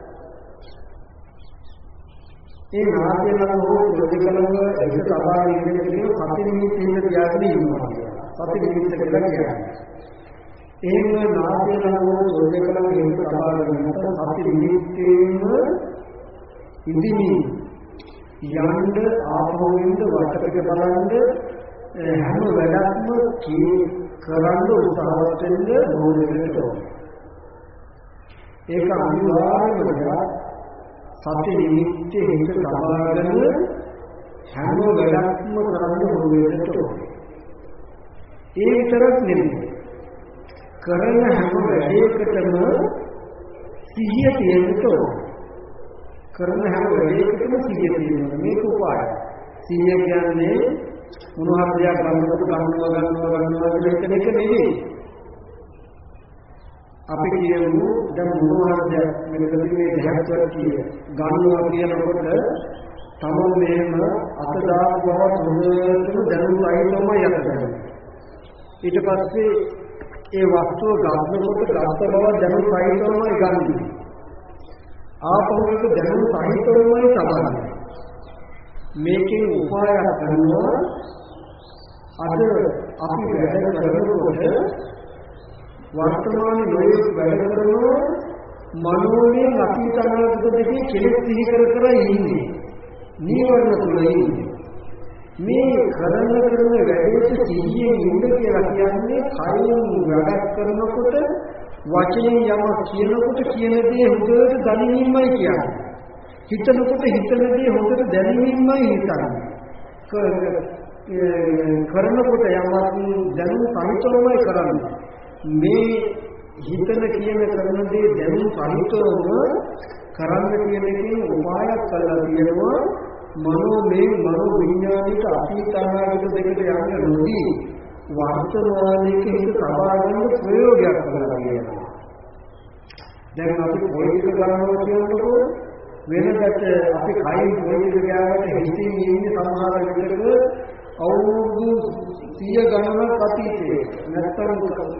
ඒ නාසය ළඟ හෝ සොල්ලකලඟ හිත තබාගෙන ඉන්න කියන සති නිමිත්තෙන් තියාගෙන ඉන්නවා. සති නිමිත්ත කියලා කියන්නේ. එහෙම නාසය ළඟ හෝ සොල්ලකලඟ හිත තබාගෙන ඉන්නකොට සති නිමිත්තෙන්ම ඉඳිමින් යන්න ආපහු ඉන්න වටපිට බලන්න හැම වැඩක්ම කරන්න උත්සාහවත් වෙන්න ඕනෙට. ඒක අනිවාර්යයෙන්ම සති නිමිත්තේ හිත තබාගෙන හැම වැඩක්ම කරන්න ඕනෙට. ඒ විතරක් නෙමෙයි. කරන හැම වැඩයකටම සිහිය තියෙන්න ඕනේ. කරන හැම වැඩයකටම සිහිය තියෙනවා. මේක උපායයි. සිහිය කියන්නේ මොනවා හරි දෙයක් ගන්නවා කියන එක නෙවෙයි. අපි කියමු දැන් මොනවා හරි දෙයක් මෙතනදී මේ දෙයක් කිය ගන්නවා කියනකොට තමන් මේම අත දාපු බව හොඳටම දැනුම් අයිතම යනවා. ඊට පස්සේ ඒ වස්තුව ගන්නකොට ගත්ත බව දැනුම් අයිතමයි ගන්නවා. ආපහු ඒක දැනුම් අයිතමයි තබන්නේ. මේකෙන් උපායක් කරනවා. අද අපි වැඩ කරනකොට වර්තමානයේ ලෝක වැඩ කරනවා මනෝමය අතීත අනාගත දෙකේ කෙලෙස් සිහි කර කර ඉන්නේ. නීවරණ තුල ඉන්නේ. මේ කරන වැඩේට සිහියෙන් ඉන්න කියලා කියන්නේ කයින් වැඩක් කරනකොට වචනෙන් යමක් කියනකොට කියන දේ හොඳට දැනීමයි කියන්නේ. හිතනකොට හිතන දේ හොඳට දැනීමයි හිතන්නේ. කරනකොට යමක් දැනුම් සහිතවමයි කරන්නේ. මේ හිතන කියන කරන දේ දැනුම් සහිතවම කරන්න කියන එකෙන් උපායක් කරලා තියෙනවා. මනෝ විඥානික අතීත අනාගත දෙකට යන්න නොදී වර්තමානයේක හිත තබා ගන්න ප්‍රයෝගයක් කරලා කියනවා. දැන් අපි පොලිටික කරනවා කියනකොට වෙනකට අපි කයින් පොලිටික ගාවට හිතින් ඉන්නේ සමහර විටක අවුරුදු 100 ගණනක් අතීතයේ නැත්තම්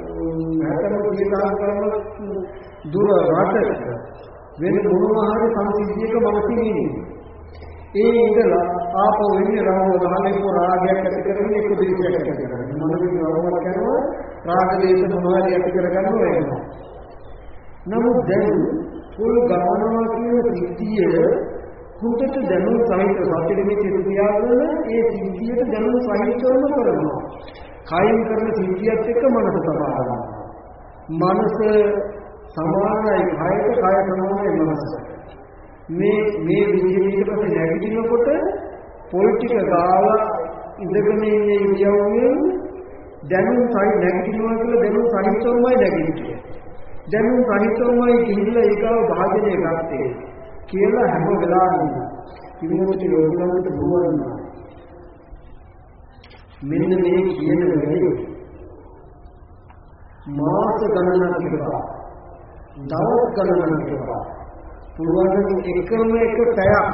කරන දුර රටක වෙන මොනවා හරි සංසිද්ධියක මනසින් ඉන්නේ. ඒ ඉඳලා ආපහු වෙන්නේ රාග රාගයක් ඇති කරගෙන එක්ක දේශයක් ඇති කරගෙන මොනවද රාගයක් කරනවා රාග දේශ මොනවද ඇති කරගන්න වෙනවා. නමුත් දැන් පුල් ගමනවා කියන සිද්ධිය හුදට දැනුම් සහිත සත්‍යෙමේ තියාගෙන ඒ සිද්ධියට දැනුම් සහිතවම කරනවා. කයින් කරන සිද්ධියත් එක්ක මනස තබා ගන්නවා. මනස සමානයි කයට කය සමානයි මනස. මේ විදිහට ඊට පස්සේ නැගිටිනකොට පොල් ටික ගාලා ඉඳගෙන ඉන්නේ ඉරියව්වෙන් දැනුම් සහිත නැගිටිනවා කියලා දැනුම් සහිතවමයි නැගිටින්නේ. දැනුම් සහිතවමයි කිහිල්ලා ඒකව භාජනය ගත්තේ කියලා හැම වෙලාවෙම කිවිමුති යෝගලන්ට බුවන්නා. මෙන්න මේ කියන වෙලේ මාස ගණනක් තිබා දවස් ගණනක් තිබා පුළුවන් එකම එක පැයක්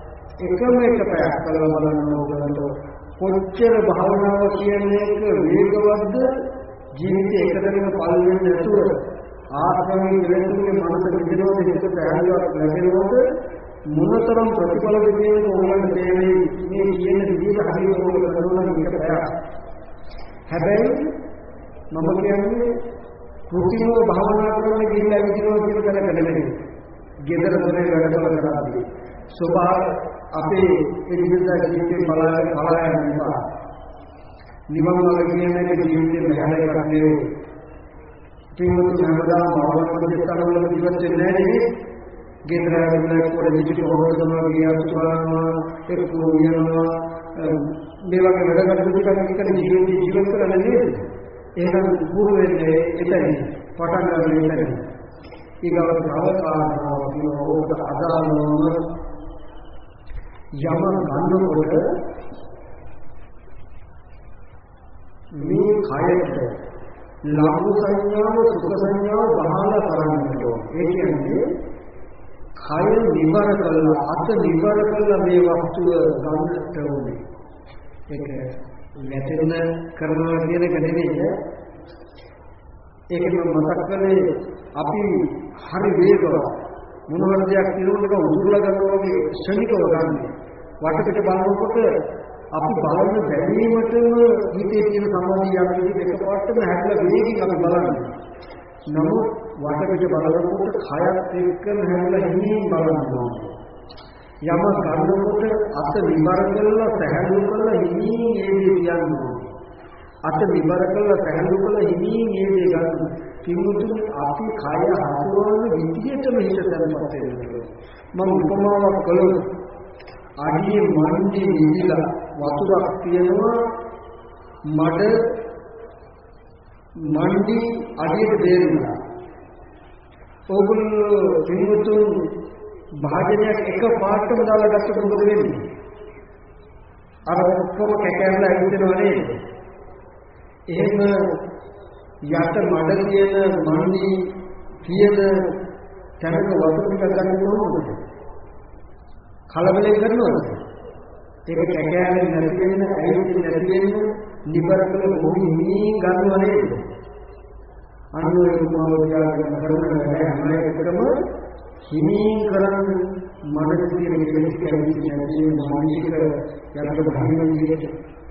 කළා බලන්න ඕගලන්ට කොච්චර භාවනාව කියන්නේ එක වේගවත්ද ජීවිතේ එකතැනක පල් වෙන්නේ නැතුව ආත්මයෙන් ඉවෙන්නේ මනස විදිනවද හිත පැහැදිලිවක් ලැබෙනවද මොනතරම් ප්‍රතිඵල දෙන්නේ ඕගලන්ට තේරෙන්නේ මේ කියන විදිහට හරියට ඕගලන්ට කරනවා නම් එක පැයක්. හැබැයි මම කියන්නේ කෘතිමව භාවනා කරන්න ගිහිල්ලා විදිනවා කියන තැනක නෙමෙයි. ගෙදර දොරේ වැඩ කරද්දී ස්වභාව අපේ එදිනෙදා ජීවිතේ පලායන නිසා නිවන් මාර්ග කියන එක ජීවිතේ බහැල එකක් නෙවෙයි. තිමුතු හැමදාම භාවනා කරන ජීවිත වෙන්නේ නැහැ. ගෙදර වැඩ කොට විචිත හොරනවා ගියාට බලනවා එක්ක යනවා මේ වගේ වැඩ කටයුතු කරන ජීවිත කරන්නේ නේද? එහෙනම් පුරු වෙන්නේ එතන පටන් ගන්න එතන. ඊගොල්ලෝ භවකාරණාව කියන ඕක අදාළවම යම ගන්නකොට මේ කයට ලඝු සංඥාව සුඛ සංඥාව බහලා කරන්නට ඕන. ඒ කියන්නේ කය නිවර කළා අත නිවර කළා මේ වස්තුව ගන්නට ඕනේ. ඒක වැටෙන කරනවා කියන එක නෙවෙයි. ඒක මම මතක් කරේ අපි හරි වේගව මොනවාද දෙයක් කිරුණක උදුරලා ගන්නවා වගේ ශනිකව ගන්න. වටපිට බලනකොට අපි බලන බැලීමටම හිතේ තියෙන සම්බන්ධය යන විදිහට එකපාරටම හැදලා වේගින් අපි බලන්නේ. නමුත් වටපිට බලනකොට කයත් එක්කම හැදලා හිමින් බලනවා. යම ගන්නකොට අත විවර කරලා සැහැල්ලු කරලා හිමින් ඒ දේ කියනවා. අත විවර කරලා සැහැල්ලු කරලා හිමින් ඒ දේ ගන්න. කිමුතුනි අපි කය හසුරවන විදිහටම හිත තැන්පත් වෙනවා. මම උපමාවක් කළොත් අඩියේ මණ්ඩි නිදිලා වතුරක් තියෙනවා මණ්ඩි අඩියට දෙන්නා. ඕගොල්ලෝ කිමුතුන් භාජනයක් එක පාටම දාලා ගත්තොත් මොකද වෙන්නේ? අර ඔක්කොම කැකැරලා ඇවිදිනවා නේද? එහෙම යට මඩ තියෙන මණ්ඩි තියෙන තැනක වතුර ටික ගන්න ඕනද? කලබලෙන් කරනවද? ඒක කැකැරෙන් නැති වෙන, ඇවිදින්න නැති වෙන, නිබරකල මොහි හිමින් ගන්නව නේද? අනුව උපමාවලියගෙන කරන හැම එකකම හිමින් කරන්නේ මඩ තියෙන කෙලෙස් කැවිලි නැති මානසික යටට බහින විදිහට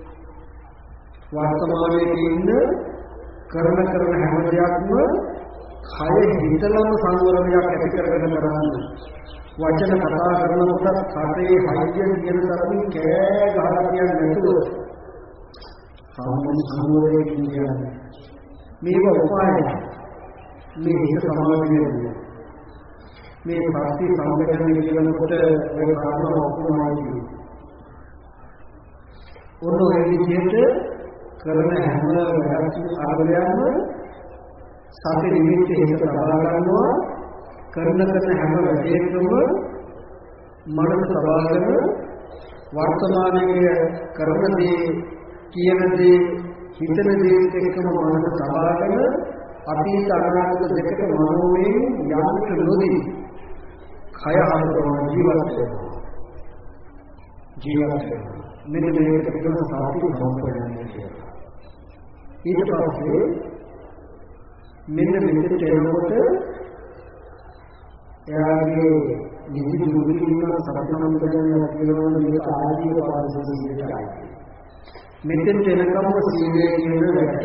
වර්තමානයේ ඉන්න කරන හැම දෙයක්ම කය හිතලම සංවරණයක් ඇති කරගෙන කරන්නේ. වචන කතා කරනකොට කටේ හයියෙන් කියන තරමින් කෑ ගහලා කියන්නේ නැතුව සංවරණය කියන්නේ මේක උපායයි. මේ හිත සමාධිය වෙන්නේ. මේ ප්‍රති සංගතනය කියනකොට ඔය කාරණා ඔක්කොමයි. ඔන්න ඔය විදිහට කරන හැම ආරම්භයක්ම සති නිමිති හිත තබා ගන්නවා. කරන හැම වැඩේකම මනස තබාගෙන වර්තමානයේ කරන දේ කියන දේ හිතන දේත් එක්කම මනස සබාගෙන අතීත අනාගත දෙකට මනෝමය යන්නට නොදී කය හඳුනන ජීවත් වෙනවා. මෙන්න මේකට කියන සාති සම්පූර්ණයි කියලා. ඊට පස්සේ මෙන්න මෙතෙට එනකොට එයාගේ නිදි දුරුකින්න සතරමන්තරයන් කියනවා මේක ආජීව පාරිශුද්ධියයි. මෙතෙන් එනකම් සීලය කියන වැට.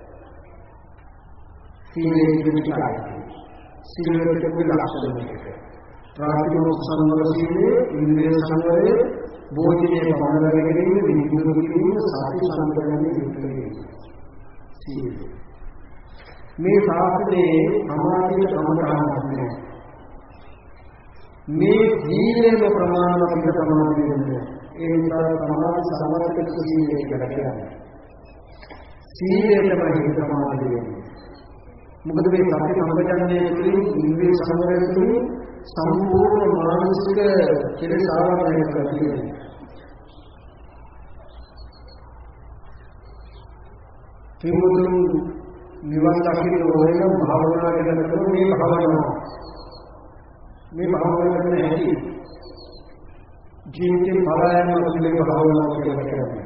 සීලය කියන්නේ සීලයට තිබෙන ලක්ෂණ දෙක. ප්‍රාතිමෝක්ෂ සංවර සීලය, ඉන්ද්‍රිය සංවරය, භෝජනයේ පමණ ගැනීම, නිදි දුරුකින්න සාති සම්පූර්ණයි කියන්නේ සීලය. මේ ශාස්ත්‍රයේ සමාධියට සමතහනක් නැහැ. මේ සීලේම ප්‍රමාණවත් පිට සමාධිය වෙන්නේ. ඒ නිසා සමාධි සමර්ථක සීලය කියලා කියන්නේ. සීලේටම හිත සමාධිය වෙන්නේ. මොකද මේ සත්‍ය සම්පජන්ණය තුළින් ඉන්ද්‍රිය සංවරය තුළින් සම්පූර්ණ මානසික කෙලෙස් ආවරණය කරගන්නවා. තිමුතුන් නිවන් දකින්න ඕන භාවනා කරනකොට මේ භාවනාව කරන හැටි ජීවිතේ පරායන පිළිවෙල භාවනාව කියලා කියනවා.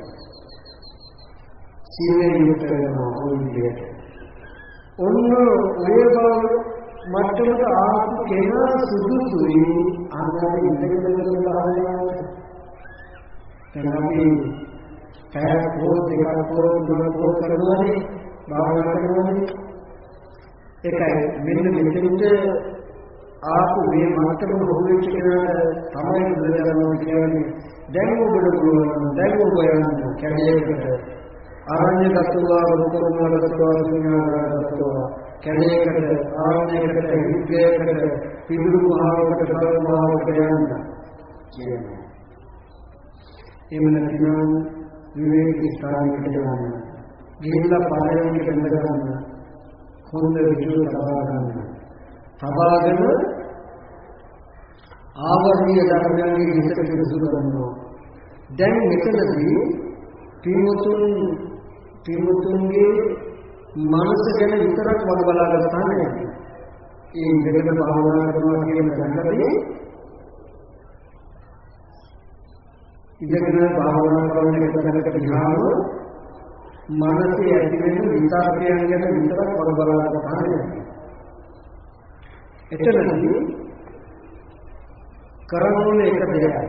සීලේ යුක්ත වෙනවා ඕනියට. ඔන්න ඔය බව මට්ටමට ආපු කෙනා සුදුසුයි අnder ඉඳගෙන භාවනාව. එතනදී පැයක් හෝ දෙකක් හෝ තුනක් හෝ කරනවානේ භාවනා කරනවානේ. ඒකයි මෙන්න මෙතෙන්ට ආපු මේ මට්ටම රොහුවෙච්ච කෙනාට තමයි බුදුරජාණන් කියන්නේ දැන් ඔබට පුළුවන් දැන් ඔබ යන්න කැලේකට ආරණ්‍යගතවා රූපකමලගතවා විඥානගතවා කැලේකට ආරණ්‍යයකට විද්‍යාවකට පිළිරු මහාවකට සරමහාවකට යන්න කියනවා. එහෙම නැත්නම් විවේක ස්ථානයකට යන්න. ගිහිල්ලා පාරයන්ට බඳ ගන්න. හොඳ විචුරු ලබා ගන්න. සබාගෙන ආවර්ණීය ධර්මයන්ගේ හිතට පිරිසුදු කරනවා. දැන් මෙතනදී පින්වතුන්ගේ මනස ගැන විතරක් වග බලා ගන්නවා නෙවෙයි. ඒ ඉඳගෙන භාවනා කරනවා කියන දැනගදී ඉඳගෙන භාවනා කරන එක දැනකට ගියාම මනසේ ඇති වෙන විතරකයන් ගැන විතරක් වග බලා ගන්නවා නෙවෙයි. එතනදී කරන්නේ එක දෙයයි.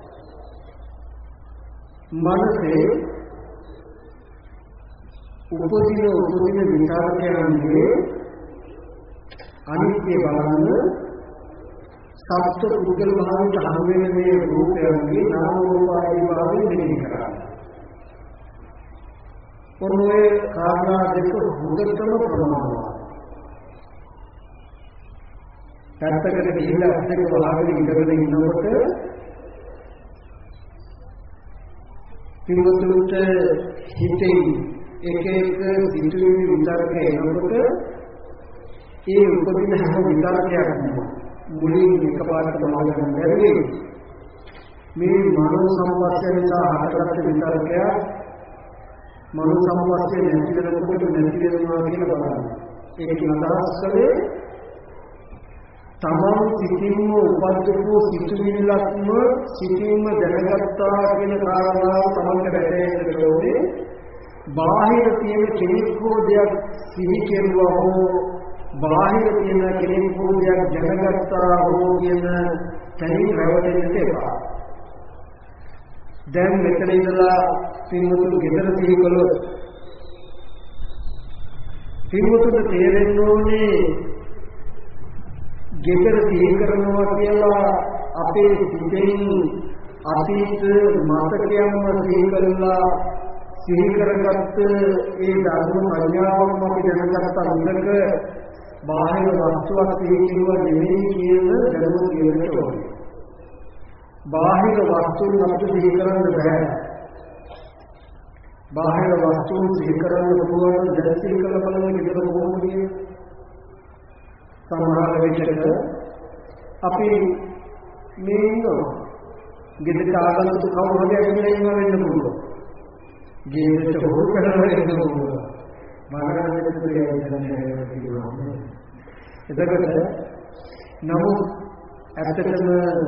මනසේ උපදින විචාරකයන්ගේ අනිත්‍ය බලන්න සත්‍ය පුද්ගල භාවයට හමු වෙන මේ රූපයන්ගේ නාම රූප ආදී භාවයෙන් මෙහෙය කරා. ඔන්නේ කාරණා දෙක හොඳටම ප්‍රමාණවත්. පැත්තකට ගිහිල්ලා අත්දැක වලාගෙන ඉඳගෙන ඉන්නකොට පින්වතුන්ට හිතේ එක එක සිතුවිලි විතරක එනකොට ඒ උපදින හැම විතරකයක්ම මුලින් එකපාරට බලන්න බැරි මේ මනෝ සම්පස්ය නිසා හටගත්ත විතරකයක් මනෝ සම්පස්ය නැති වෙනකොට නැති වෙනවා කියලා බලන්න. ඒක අදහස් කලේ තමන් සිතින්ම උපද්දපු සිතුවිල්ලක්ම සිතින්ම දැනගත්තා කියන කාරණාව තමන්ට වැටහෙන්නට ඕනේ. බාහිර තියෙන කෙනෙක් හෝ දෙයක් සිහි කෙරුවා හෝ බාහිර තියෙන කෙනෙක් හෝ දෙයක් දැනගත්තා හෝ කියන තැනින් රැවටෙන්න එපා. දැන් මෙතන ඉඳලා පින්වතුන් ගෙදර සිහි කළොත් පින්වතුන්ට තේරෙන්න ඕනේ ගෙදර සිහි කරනවා කියලා අපේ සිතෙන් අතීත මතකයන්ම සිහි කරලා සිහි කරගත්ත ඒ ධර්ම ප්‍රඥාවම අපි දැනගත්ත අන්දක බාහිර වස්තුවක් සිහි කිරුවා නෙවෙයි කියන දැනුම කියන්නට ඕනේ. බාහිර වස්තුන් අපිට සිහි කරන්න බෑ. බාහිර වස්තුන් සිහි කරන්න පුළුවන් දැන් සිහි කරලා බලන්න ගෙදර කොහොමද කියන්නේ? සමහර විටක අපි මේ ඉන්නවා ගෙදරට ආගන්තුක කවුරු හරි ඇවිල්ලා ඉන්නවා වෙන්න පුළුවන්. ජීවිත හොරු කරනවා එතකොට මානසික ප්‍රයෝජනය තියෙනවා. එතකොට නමුත් ඇත්තටම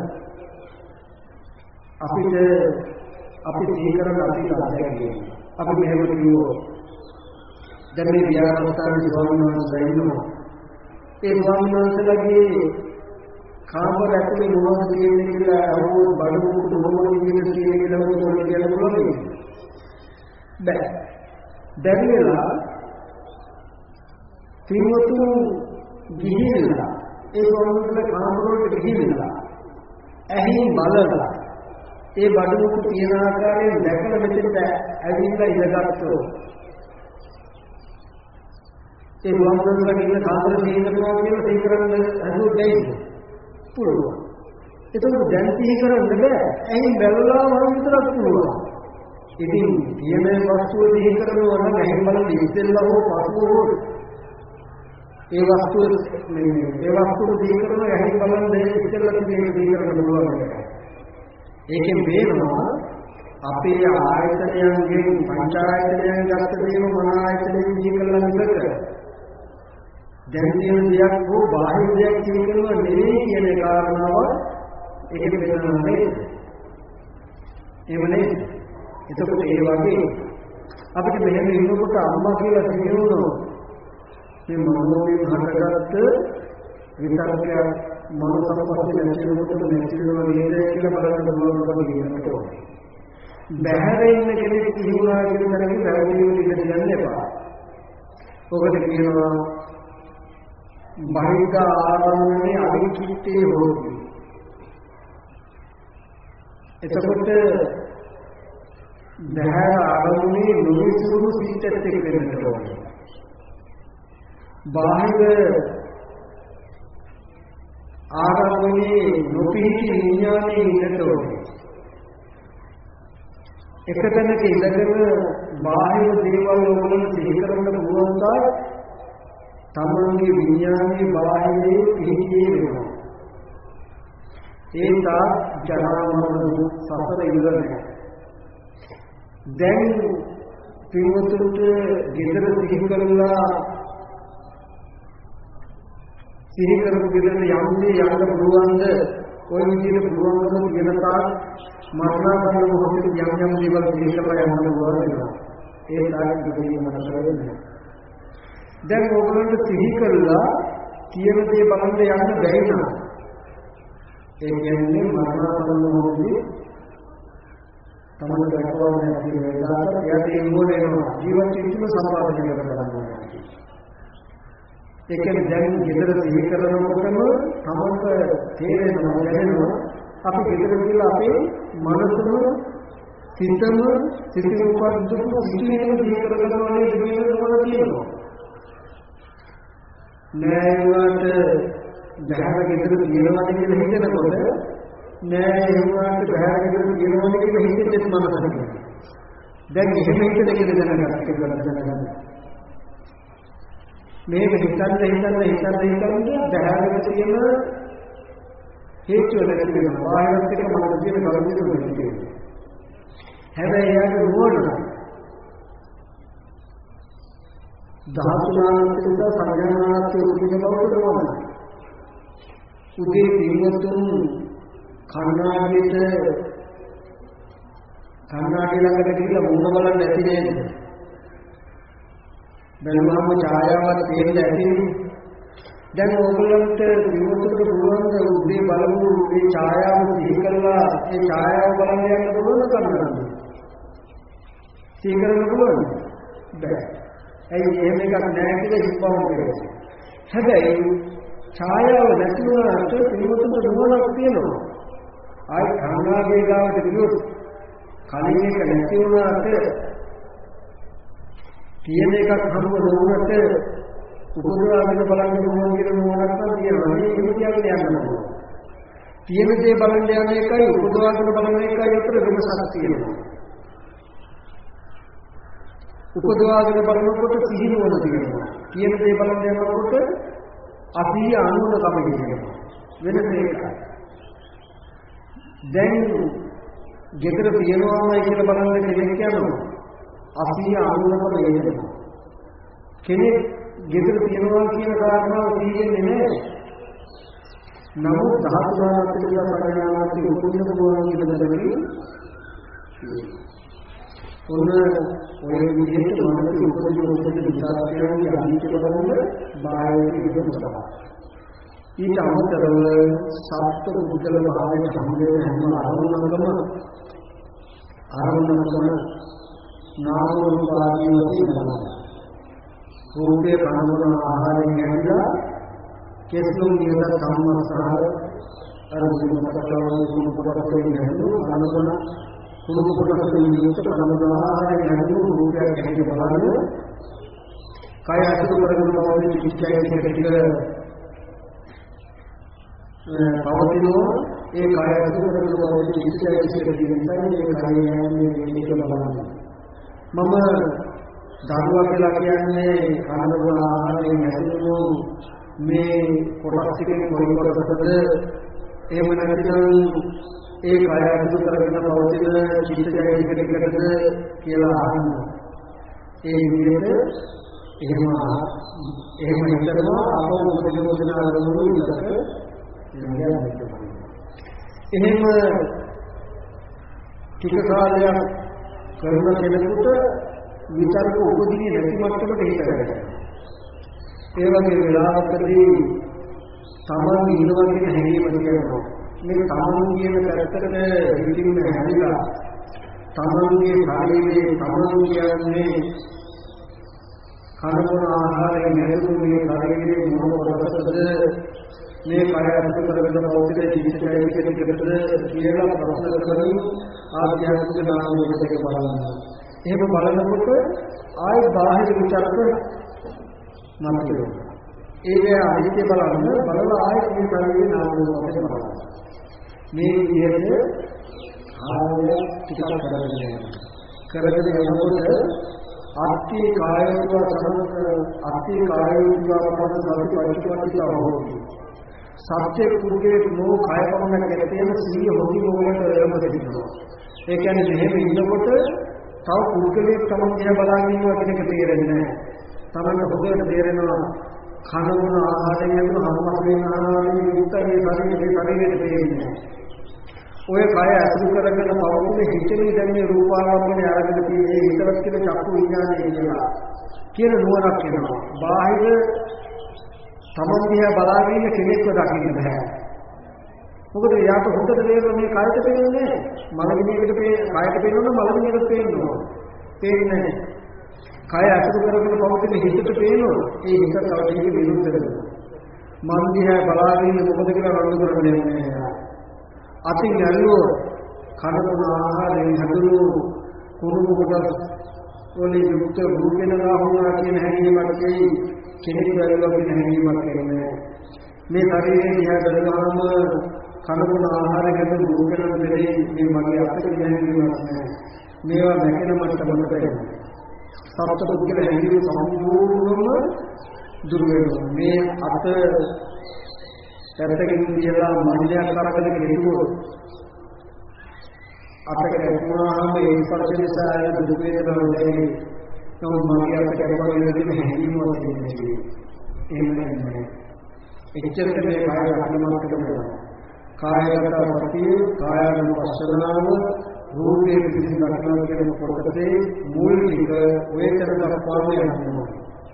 අපිට අපි සීකරන අතීතය අපි මෙහෙම කියුවෝ දැන් මේ විහාරස්ථානයේ ස්වාමීන් වහන්සේ ඉන්නවා. ඒ ස්වාමීන් වහන්සේලාගේ කාමර ඇතුලේ මොනවද කියන්නේ කියලා අහුවොත් බඩමුක්ක මොනවද කියන්නේ කියලා මොකද කියලා බලන්න බෑ. දැන් වෙලා තින්වතු ගිහිල්ලා ඒ ස්වාමීන් කාමරවලට ගිහිල්ලා ඇහින් බලලා ඒ බඩමුක්ක තියෙන ආකාරයෙන් දැකලා මෙතෙන්ට ඇවිල්ලා ඉඳගත්තෝ. ඒ ස්වාමීන් ඉන්න කාමර සීකරනවා කියලා සීකරන්න හදුවොත් බැයිද? පුළුවන්. ඒකෝ දැන් සිහි කරන්න බෑ. ඇයි බැලලා වරන් විතරක් පුළුවන්. ඉතින් තියෙන වස්තුව සිහි කරනවා නම් ඇයි බලන්න ඉස්සෙල්ලා හෝ පසුව හෝ ඒ වස්තුව සිහි කරනවා ඇයි බලන්න ඉස්සෙල්ලා සිහි කරන්න පුළුවන්. ඒකෙන් වෙනවා අපේ ආයතනයන්ගෙන් පංචායතනයන් ගත දේම මන ආයතනයෙන් සිහි කරලා ඉන්නක දැන් තියෙන දෙයක් හෝ බාහිර දෙයක් කියනවා නෙවෙයි කියන කාරණාව ඒක වෙනවා නේද? ඒවනේ. එතකොට ඒ වගේ අපිට මෙහෙම ඉන්නකොට අම්මා කියලා කියනෝ මේ මනෝමය හටගත්ත විතරක මනෝසම්පස්සේ නැතිවෙනකොට නැතිවෙනවා නේද කියලා බලන්න බලනකොට කියනකොට බහැර ඉන්න කෙනෙක් කිව්වා කියන තරමින් වැරදිවි විදිහට ගන්න එපා. ඔකට කියනවා බහිද්ධ ආරම්භනේ අවිචිත්තේ හොති. එතකොට බහැර ආරම්භනේ නොවිසුරු සිතත් එක්ක වෙන්නට ඕනේ. බාහිර ආරම්භනේ නොපිහිටි විඥානයේ ඉන්නට ඕනේ. එකතැනක ඉඳගෙන බාහිර දේවල් වලින් සිහි කරන්න පුළුවන් තාක් තමන්ගේ විඥානයේ බාහිරේ පිහිටියේ වෙනවා. ඒක ජරා මරණ සසර ඉවරයි. දැන් පින්වතුන්ට ගෙදර සිහි කරලා සිහි කරපු ගෙදර යන්නේ යන්න පුළුවන්ද? කොයි විදිහට පුළුවන්ද කියන තාක් මරණාසන්න මොහොතේ යම් යම් දේවල් සිහි කරලා යන්න පුළුවන්. ඒ තාක් දෙවියන් මනස වෙන්නේ. දැන් ඕගොල්ලන්ට සිහි කරලා කියන දේ බලන්න යන්න බැරි නම් ඒ කියන්නේ මරණාසන්න මොහොතේ තමයි දැකවන්නේ නැති වෙලාවට එයාට ඒ මොහොතේ ජීවිත ඉතිම සම්පාදනය කරගන්නවා. ඒ කියන්නේ දැන් ගෙදර සිහි කරනකොටම තමන්ට තේරෙනවා දැනෙනවා අපි ගෙදර ගිහලා අපේ මනසම සිතම සිතින් උපද්දපු සිතිවිලි සිහි කරගන්නවා නේද කියලා තියෙනවා. නෑවට බහැර ගෙදර ගියනවා කියලා හිතනකොට නෑ ඒවට බහැර ගෙදර ගියනවා කියලා හිතෙන්නේ මනසට. දැන් එහෙම හිතන එක දැනගන්න. මේක හිතන්න බහැරට තියෙන හේතු වලට වෙනවා. බාහිරත් එක්ක මනස කියන බලමින් වෙන්නේ. හැබැයි එයාට නෝන ධාතුනාන්තික සංඥානාත් උපදින බවට නෝන. උදේ පින්වතුන් කන්නාඩියට කන්නාඩිය ළඟට ගිහිල්ලා මුණ බලන්න නැති නේද? බැලුවම ඡායාවක් තියෙන්න ඇති. දැන් ඕගොල්ලන්ට විමුක්තියට පුළුවන් ද උදේ බලමු මේ ඡායාව සිහි කරලා ඒ ඡායාව බලන්න යන්න පුළුවන් කන්නද? සිහි කරන්න පුළුවන්? බැහැ. ඇයි එහෙම එකක් නැහැ කියලා හිතපවම කරේ. හැබැයි ඡායාව නැති වුණාට විමුක්තියට නුවණක් තියෙනවා. ආයි කන්නාගේ ගාවට ගියොත් කලින් එක නැති වුණාට තියෙන එකක් හම්බ නොවුනට උපදවාගෙන බලන්න පුළුවන් කියන මොනක් නම් තියෙනවා. මේ කියන්නේ යන්න. තියෙන දේ බලන්න යන එකයි උපදවාගෙන බලන එකයි අතර වෙනසක් තියෙනවා. උපදවාගෙන බලනකොට සිහිනුවන තියෙනවා. තියෙන දේ බලන්න යනකොට අසීය අනුවනකම කියනවා. වෙනස ඒකයි. දැන් ගෙදර තියනවාමයි කියලා බලන්න කෙනෙක් යනවා. අපි අනුනකට එනවා. කෙනෙක් ගෙදර තියනවා කියන කාරණාව තීරෙන්නේ නැහැ. නමුත් ධාතුනාත්මික පරිණාමات උපදින පුළුවන් කියලා දැනගනි. ඔන්න ඔය විදිහට මනස උපදින විචාරකයන්ගේ අනිත්‍ය බලන බාහිර විදිහට. ඊට අමතරව සත්‍ය බුද්ධල භාවයේ සම්බන්ධ හැම අරමුණකම නාම රූප ආදී වශයෙන් රූපේ කනබුන ආහාරයෙන් ඇවිල්ලා කෙස්ලු නියත සම්මස්හාර අරමුණු මතකවල කුණුපොටකේ නැතු කනබුන කුණුපොටකේ නියත කනබුන ආහාරයෙන් ඇවිල්ලා රූපයක් ඇහිලා බලන්නේ කය අසුර කරගෙන පවතින ඉච්ඡායේ ටික පවතිනෝ ඒ කය අසුර කරගෙන පවතින ඉච්ඡායේ ටික නිසා ඒ කය යන්නේ මේක බලන්න මම දරුවා කියලා කියන්නේ කනබුන ආහාරයෙන් ඇවිල්ලා මේ කොටස් ටිකේ කොයි කොටසද එහෙම නැත්නම් ඒ කය අසුර කරගෙන පවතින ඉච්ඡායේ ටිකද කියලා අහන්න ඒ විදිහට එහෙම හිතනවා අපෝ උපදෝෂන අරමුණු විතක එහෙම ටික කාලයක් කරන කෙනෙකුට විතරක උපදින්නේ නැති මට්ටමට හිතගන්නවා. ඒ වගේ වෙලාවකදී තමන් ඉන්නවා කියන හැඟීම තියෙනවා. මේ තමන් කියන පැත්තට හිතින්න හැදිලා තමන්ගේ ශරීරයේ තමන් කියන්නේ කනබුන ආහාරයෙන් නැතුව මේ ශරීරයේ මොන කොටසද මේ කය අසුර කරගෙන පවතින ජීවිතයයි කෙනෙකුට කියලා ප්‍රශ්න කරමින් ආධ්‍යාත්මික නාම රූපයක බලනවා. එහෙම බලනකොට ආයි බාහිර විචාරක මතකයි. ඒ අනිත්‍ය බලන්න බලලා ආයි මේ ශරීරයේ නාම රූපයක බලනවා. මේ විදිහට ආය ටිකක් කරගෙන යනකොට අත්ති කායෝවා සමත අත්ති කායෝවා පද සති පරිච්ඡේදය හොති සත්‍ය කුරුගේ නෝ කාය පමණ ගැටේම සිහිය හොති මොලට එළම දෙනවා. ඒ කියන්නේ මෙහෙම ඉන්නකොට තව කුරුකලේ තමන් දිහා බලන් ඉන්නවා කියන එක තේරෙන්නේ නැහැ. තමන්ට හොදට තේරෙනවා කනබුන ආහාරයෙන් ලැබුණ හම්මස්යෙන් ආහාරයෙන් යුක්ත මේ ශරීරයට තේරෙන්නේ. ඔය කය අසුර කරගෙන පවතින හිතේ දැන් මේ රූපාවලිය අරගෙන තියෙන්නේ හිතවත් කියන චක්කු විඥානය කියන නුවණක් එනවා. බාහිර තමන් දිහා බලාගෙන ඉන්න කෙනෙක්ව දකින්න බෑ. මොකද යාට හොඳට තේරෙන මේ කයට පේන්නේ මලමිණියකට කයට පේනවනම් මලමිණියකට පේනවා. පේන්නේ කය අසුර කරගෙන පවතින හිතට පේනවා. ඒ හිත තව දෙයක විරුද්ධ වෙනවා. මන් දිහා බලාගෙන ඉන්න මොකද කියලා රණ්ඩු කරන්නේ නැහැ. අතින් ඇල්ලුව කනබුන ආහාරයෙන් හැදුණු කුරුමු කොටස් වලින් යුක්ත රූපේනවා වුණා කියන හැඟීමක් එයි කෙනෙක් වැළලා කියන හැඟීමක් එන්නේ මේ ශරීරයේ දිහා බලනවාම කනබුන ආහාරයෙන් හැදුණු රූපේනවා දෙලේ මේ මගේ අතට හැඟීමක් නැහැ මේවා නැකෙන මට්ටමකට එනවා සත්පුද්ගල හැඟීම සම්පූර්ණයෙන්ම දුර වෙනවා මේ අත පැත්තකින් තියලා මණ්ඩයක් කරගෙන කෙරුවොත් අතක රැකුණාම ඒ ස්පර්ශ නිසා ආය දුක වේදනාවලදී නමුත් මගේ අත කැපවගෙන ඉන්න හැඟීමක් තියෙනවා. එහෙම නෙමෙයි. එච්චරට මේ කාය අනුමත කරනවා. කායගත වර්තිය කායानुපස්සනාව රූපේ පිළිසින් දක්වන කියන කොටසේ මූල ටික වේතන දක්වාම යනවා.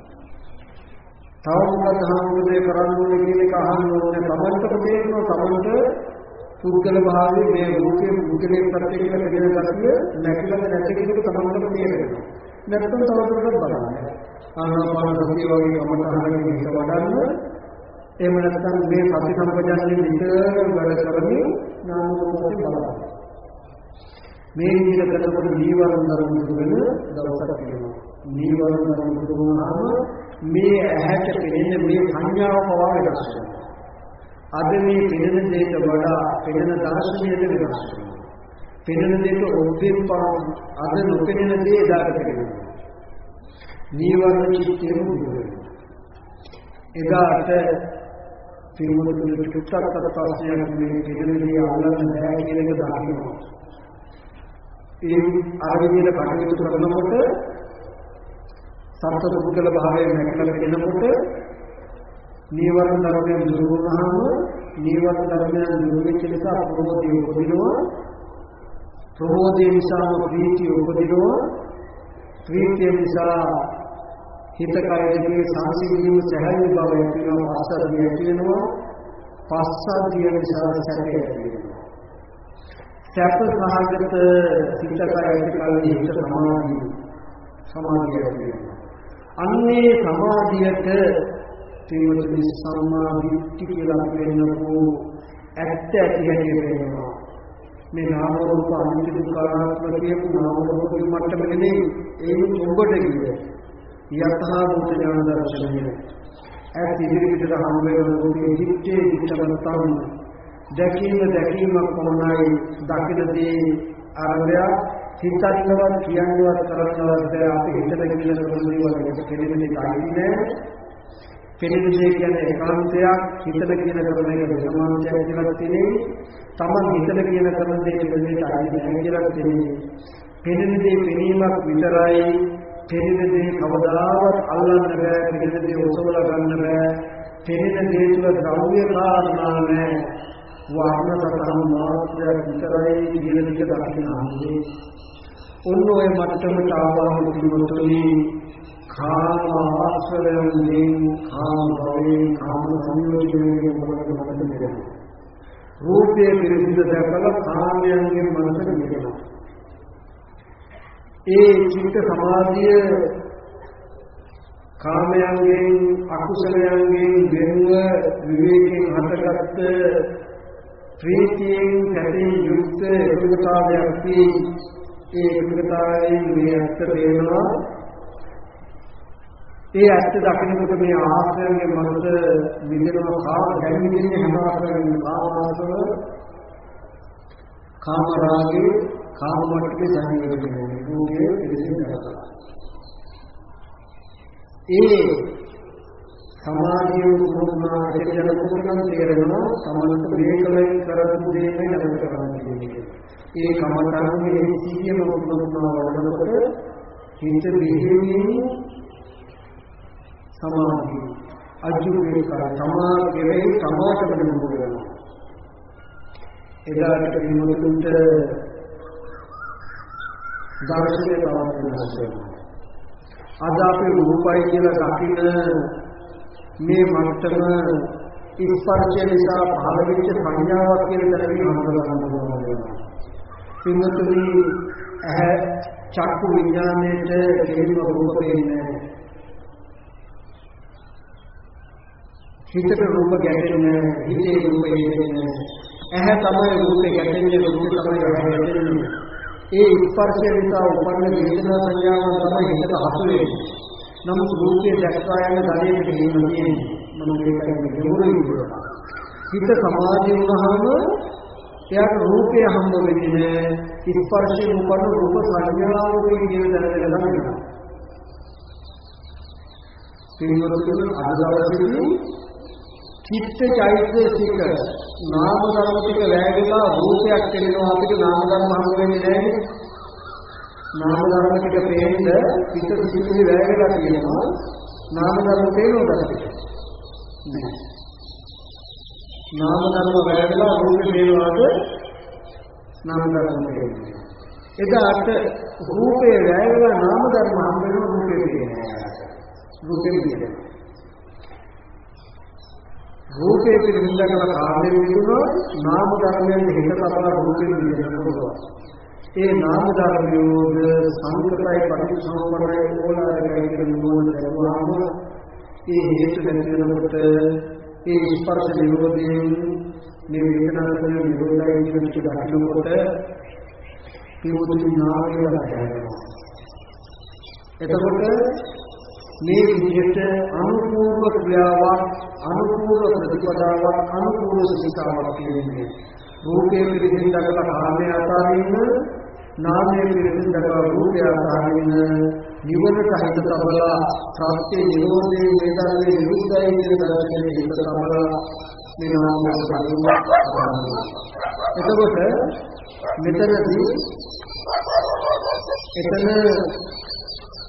තවමත් හාමුදුරේ කරන්නේ කියන එක අහන්න ඕනේ තමන්ට තේරෙනවා තමන්ට පුද්ගල භාවයේ මේ රූපේ පුද්ගලයෙන් පැත්තේ කියලා කියන කතිය නැතිවද නැති කියන එක තමන්ට තේරෙනවා නැත්නම් තවදුරටත් බලන්න ආනාපාන සතිය වගේ කමතහනකින් හිත වඩන්න එහෙම නැත්නම් මේ සති සම්පජාන්නේ නිතරම වැඩ කරමින් නාම රූපයෙන් බලන්න මේ විදිහට කරනකොට නීවරණ ධර්ම දුරු වෙන දවසක් තියෙනවා නීවරණ ධර්ම දුරු වුණාම මේ ඇහැට පෙනෙන මේ සංඥාව පවා වෙනස් වෙනවා. අද මේ පෙනෙන දෙයට වඩා පෙනෙන දර්ශනයට වෙනස් වෙනවා. පෙනෙන දෙයට ඔබ්බෙපා අද නොපෙනෙන දේ එදාට පෙනෙනවා. නීවරණ චිත්තේ දුරු එදාට පිරුමුදුන චුට්ටක් තත්පස්යක් මේ පෙනෙන දේ අල්ලන්න බෑ කියන එක දකිනවා. ඒ ආරම්භයේ කටයුතු කරනකොට සත්‍ය පුද්ගල භාවයෙන් නැකලා වෙනකොට නීවරණ ධර්මයන් දුරු වුණාම නීවරණ ධර්මයන් දුරු වෙච්ච නිසා ප්‍රමෝදය උපදිනවා. ප්‍රමෝදය නිසා ප්‍රීතිය උපදිනවා. ප්‍රීතිය නිසා හිත කය දෙකේ සංසිඳීම සැහැල්ලු බව ඇති වෙනවා. පස්සද්ධිය ඇති වෙනවා. පස්සද්ධිය නිසා සැපය ඇති වෙනවා. සැප සහගත සිත කය ඇති කල්හි හිත සමාධිය ඇති වෙනවා. අන්නේ සමාධියට තේරුම් සම්මාදිට්ඨි කියලා කියනකෝ ඇත්ත ඇති හැටි වෙනවා. මේ නාම රූප අනිත්‍ය දුක්ඛානාත්ම කියපු නාම රූප මට්ටම නෙමෙයි ඒ උඹට කියේ. යතහා භූත ඥාන දර්ශනය. ඇත් ඉදිරියට හම් වෙන රූපේ දිත්තේ දිත්තවන්තම් දැකීමක් පමණයි දකින්නේ අරබය හිතන්නවත් කියන්නවත් කරන්නවත් අපි හිතන කියන කරුණේ කෙනෙකුට කායිනේ. කෙනෙකුට කියන්නේ ඒකාන්තයක් හිතන කියන කරුණේ සමාන්තයක් කියලා තියෙන්නේ. තමන් හිතන කියන කරුණේ කෙනෙකුට කායිනේ කියලා තියෙන්නේ. කෙනෙකුගේ පෙනීමක් විතරයි. කෙනෙකුගේ කවදාවත් අල්ලන්න බෑ. කෙනෙකුගේ ඔසවලා ගන්න බෑ. කෙනෙකුගේ තුල ද්‍රව්‍ය කාරණා නැහැ. වර්ණ සතහන් මාත්‍රයක් විතරයි කියන එක දකින්නේ. ඔන්න ඔය මට්ටමට ආවම පිළිවෙතුනි කාම ආශ්‍රයෙන් කාම භවයෙන් කාම සංයෝජනයෙන් මොකද වෙන්නේ? රූපයේ පිළිසිඳ දැකලා කාමයන්ගෙන් මනසට මිදෙනවා. ඒ චිත්ත සමාධිය කාමයන්ගෙන් අකුසලයන්ගෙන් වෙනව විවේකයෙන් හටගත්ත ප්‍රීතියෙන් කැටි යුක්ත එකතාවයක් වී ඒ එකතාවයෙන් මේ ඇත්ත පේනවා. ඒ ඇත්ත දකිනකොට මේ ආශ්‍රයන්ගේ මනස මිදෙනවා. කාම ගැඹිරින් හැම ආශ්‍රයෙන් කාමාසව කාම රාගේ කාම මට්ටමේ සංයෝජනය රූපයේ පිළිසින් කරලා ඒ සමාධිය උපුරුනා එක්කෙනෙක් උපුරුනා තේරෙනවා. සමානත මේකලෙන් කරපු දෙයයි නතර කරන්නේ. ඒ කමතරන්නේ සිහියම උපුරුනා වඩනකොට හිත දෙහිමින් සමාධිය අජුවේ කර සමාධියේ සමාධියට වෙනවා. එදාට විමුක්තුන්ට දර්ශනය පවත්වනවා. අද අපි රූපයි කියලා දකින මේ මට්ටම ස්පර්ශය නිසා පහළ වෙච්ච සංඥාවක් කියලා දැනගෙන හඳුනා ගන්න ඕනේ. පින්තුනි ඇහැ චක්කු විඥානයේට කෙලිම රූප දෙන්නේ. හිතට රූප ගැටෙන්නේ, හිතේ රූප ගැටෙන්නේ. ඇහැ තමයි රූපේ ගැටෙන්නේ, රූප තමයි ගැටෙන්නේ. ඒ ස්පර්ශය නිසා උපන්න වේදනා සංඥාවන් තමයි හිතට හසු වෙන්නේ. නමුත් රූපයේ දැක්කා යන ධනෙට කියන්නේ මම මේකෙන් ගුරුයි කියනවා. හිත සමාධිය වුණාම එයාට රූපය හම්බ වෙන්නේ නැහැ. ස්පර්ශයෙන් උපන්න රූප සංඥාවකින් කියන දැනගෙන ගන්නවා. පින්වතුනි අද දවසේදී චිත්ත චෛතසික නාම ධර්ම ටික වැයදලා රූපයක් කියනවා. අපිට නාම ධර්ම හම්බ වෙන්නේ නැහැ. නාම ධර්ම ටික පේන්න චිත්ත සිතිවිලි වැයදලා කියනවා. නාම ධර්ම පේනවද අපිට? නෑ. නාම ධර්ම වැයදලා රූපේ පේනවාද? නාම ධර්ම පේන්නේ. එදාට රූපේ වැයදලා නාම ධර්ම හම්බ වෙන රූපේ පේනවා. රූපේ පේනවා. රූපේ පිළිබඳව කාර්යය විදුනො නාම ධර්මයෙන් හිත තබලා රූපේ විදිනකොට ඒ නාම ධර්මයෝද සංකතයි පටිච්චසමුප්පාදයි ඕලාරයි කියන නෝන දරුවාම ඒ හේතු දැනෙනකොට ඒ ස්පර්ශ නිරෝධයෙන් මේ වේදනා කරන නිරෝධය කියන එක දකිනකොට පියුතුනි නාමය ලැබෙනවා. එතකොට මේ විදිහට අනුකූල ක්‍රියාවක් අනුකූල ප්‍රතිපදාවක් අනුකූල සිතාවක් කියන්නේ රූපයේ පිළිසින් දක්වලා කාමයේ අතරින් නාමයේ පිළිසින් දක්වලා රූපය අතරින් නිවනට හිත තබලා සත්‍ය නිරෝධයේ වේදනාවේ නිරුද්ධයි කියන දර්ශනයේ හිත තබලා මේ නාමයේ පරිණාමය. එතකොට මෙතනදී එතන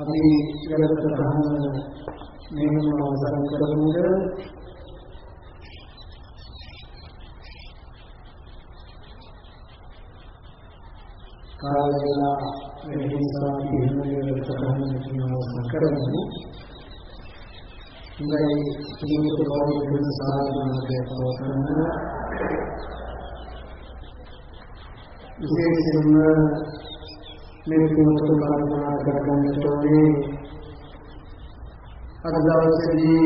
අපි වැඩසටහන මෙහෙම අවසන් කරමුද? කාලේලා වෙනසා කියන වැඩසටහන මෙහෙම අවසන් කරමු. ඉතින් ජීවිත කෝණයෙන් සාධනාවේ පවතන විශේෂයෙන්ම මේ පිටුතු කල්පනා කරගන්නට ඕනේ. අද දවසේදී